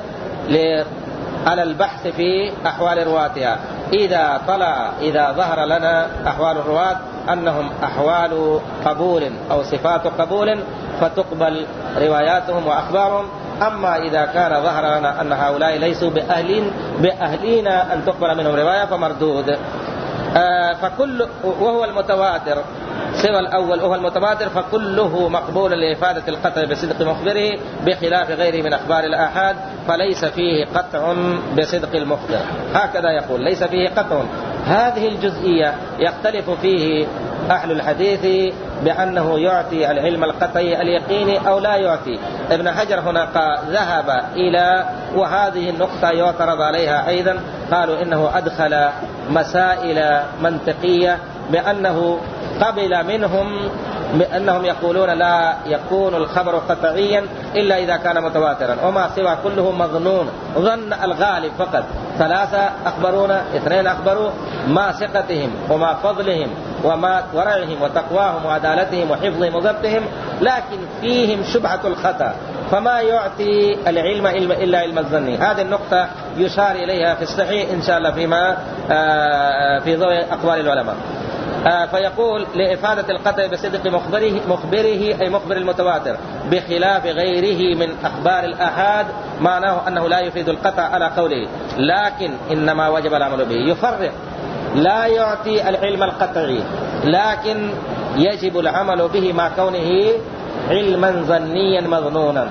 على البحث في أحوال رواتها. إذا طلع إذا ظهر لنا أحوال الرواة أنهم أحوال قبول أو صفات قبول فتقبل رواياتهم وأخبارهم. أما إذا كان ظهر لنا أن هؤلاء ليسوا بأهلين بأهلين أن تقبل منهم رواية فمردود. آه فكل وهو المتواتر سوى الأول وهو المتواتر فكله مقبول لإفادة القطع بصدق مخبره بخلاف غيره من أخبار الآحاد. فليس فيه قطع بصدق المخبر. هكذا يقول ليس فيه قطع. هذه الجزئية يختلف فيه أهل الحديث بأنه يعطي العلم القطعي اليقيني أو لا يعطي. ابن حجر هنا ذهب إلى، وهذه النقطة يعترض عليها أيضا، قالوا إنه أدخل مسائل منطقية بأنه قبل منهم بأنهم يقولون لا يكون الخبر قطعيا إلا إذا كان متواترا، وما سوى كله مظنون، ظن الغالب فقط. ثلاثة أخبرونا، اثنين أخبروا، ما ثقتهم وما فضلهم وما ورعهم وتقواهم وعدالتهم وحفظهم وضبطهم، لكن فيهم شبهة الخطأ، فما يعطي العلم إلا علم الظن. هذه النقطة يشار إليها في الصحيح إن شاء الله فيما في ضوء أقوال العلماء. فيقول لإفادة القطع بصدق مخبره, مخبره أي مخبر المتواتر بخلاف غيره من أخبار الآحاد، معناه أنه لا يفيد القطع على قوله، لكن إنما وجب العمل به. يفرق، لا يعطي العلم القطعي، لكن يجب العمل به مع كونه علما ظنيا مظنونا،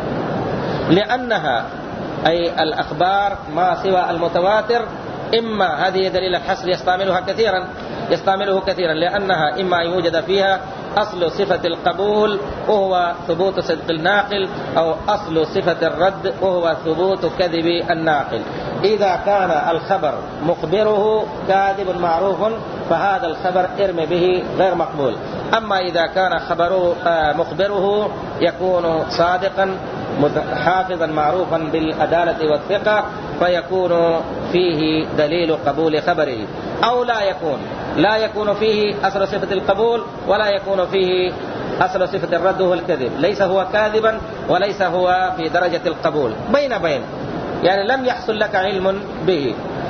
لأنها أي الأخبار ما سوى المتواتر إما هذه دليل الحصر يستعملها كثيرا يستعمله كثيرا لأنها إما أن يوجد فيها أصل صفة القبول وهو ثبوت صدق الناقل، أو أصل صفة الرد وهو ثبوت كذب الناقل. إذا كان الخبر مخبره كاذب معروف فهذا الخبر ارمي به غير مقبول. أما إذا كان خبره مخبره يكون صادقا حافظا معروفا بالعدالة والثقة فيكون فيه دليل قبول خبره، أو لا يكون لا يكون فيه أصل صفة القبول ولا يكون فيه أصل صفة الرد هو الكذب، ليس هو كاذبا وليس هو في درجة القبول، بين بين، يعني لم يحصل لك علم به،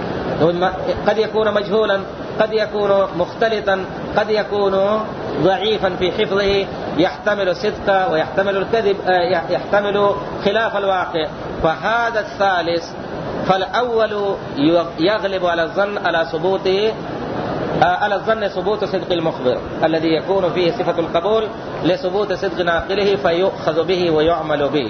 قد يكون مجهولا، قد يكون مختلطا، قد يكون ضعيفا في حفظه، يحتمل الصدق ويحتمل الكذب، يحتمل خلاف الواقع. فهذا الثالث فالأول يغلب على الظن على ثبوته على الظن ثبوت صدق المخبر الذي يكون فيه صفة القبول لثبوت صدق ناقله فيؤخذ به ويعمل به.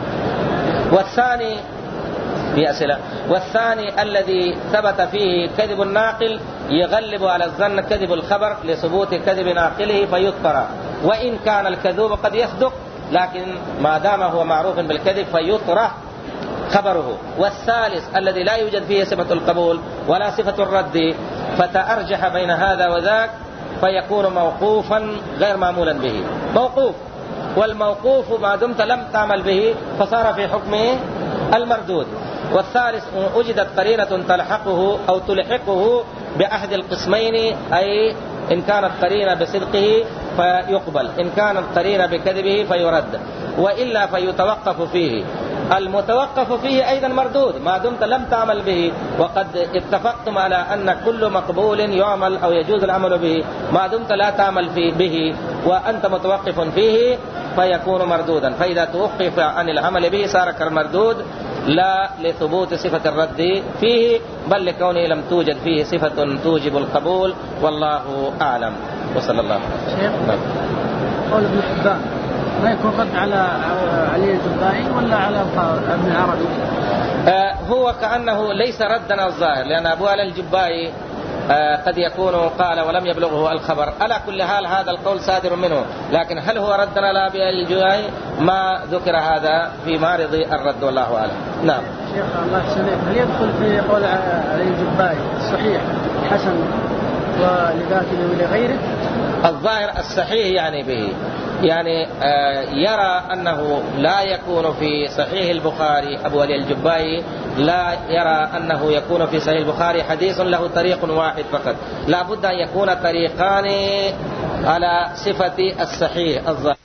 والثاني بأسئلة والثاني الذي ثبت فيه كذب الناقل يغلب على الظن كذب الخبر لثبوت كذب ناقله فيطرى، وإن كان الكذوب قد يصدق لكن ما دام هو معروف بالكذب فيطرح خبره. والثالث الذي لا يوجد فيه صفة القبول ولا صفة الرد فتأرجح بين هذا وذاك فيكون موقوفا غير معمولا به، موقوف، والموقوف ما دمت لم تعمل به فصار في حكمه المردود. والثالث وجدت قرينة تلحقه أو تلحقه بأحد القسمين، أي إن كانت قرينة بصدقه فيقبل، إن كانت قرينة بكذبه فيرد، وإلا فيتوقف فيه. المتوقف فيه أيضا مردود ما دمت لم تعمل به، وقد اتفقتم على أن كل مقبول يعمل أو يجوز العمل به، ما دمت لا تعمل فيه به وأنت متوقف فيه فيكون مردودا. فإذا توقف عن العمل به صار كالمردود، لا لثبوت صفة الرد فيه بل لكونه لم توجد فيه صفة توجب القبول، والله أعلم. وصلى الله شيخ قول ابن حبان ما يكون رد على علي الجبائي ولا على ابن عربي؟ آه هو كأنه ليس ردا على الظاهر، لأن أبو علي الجبائي آه قد يكون قال ولم يبلغه الخبر. على كل حال هذا القول صادر منه، لكن هل هو ردا على أبي علي الجبائي؟ ما ذكر هذا في معرض الرد، والله أعلم. نعم. شيخ الله يسلمك، هل يدخل في قول علي الجبائي الصحيح حسن ولذاته ولغيره؟ الظاهر الصحيح يعني به، يعني آه يرى أنه لا يكون في صحيح البخاري، أبو علي الجبائي لا يرى أنه يكون في صحيح البخاري حديث له طريق واحد فقط، لا بد أن يكون طريقان على صفة الصحيح الظاهر.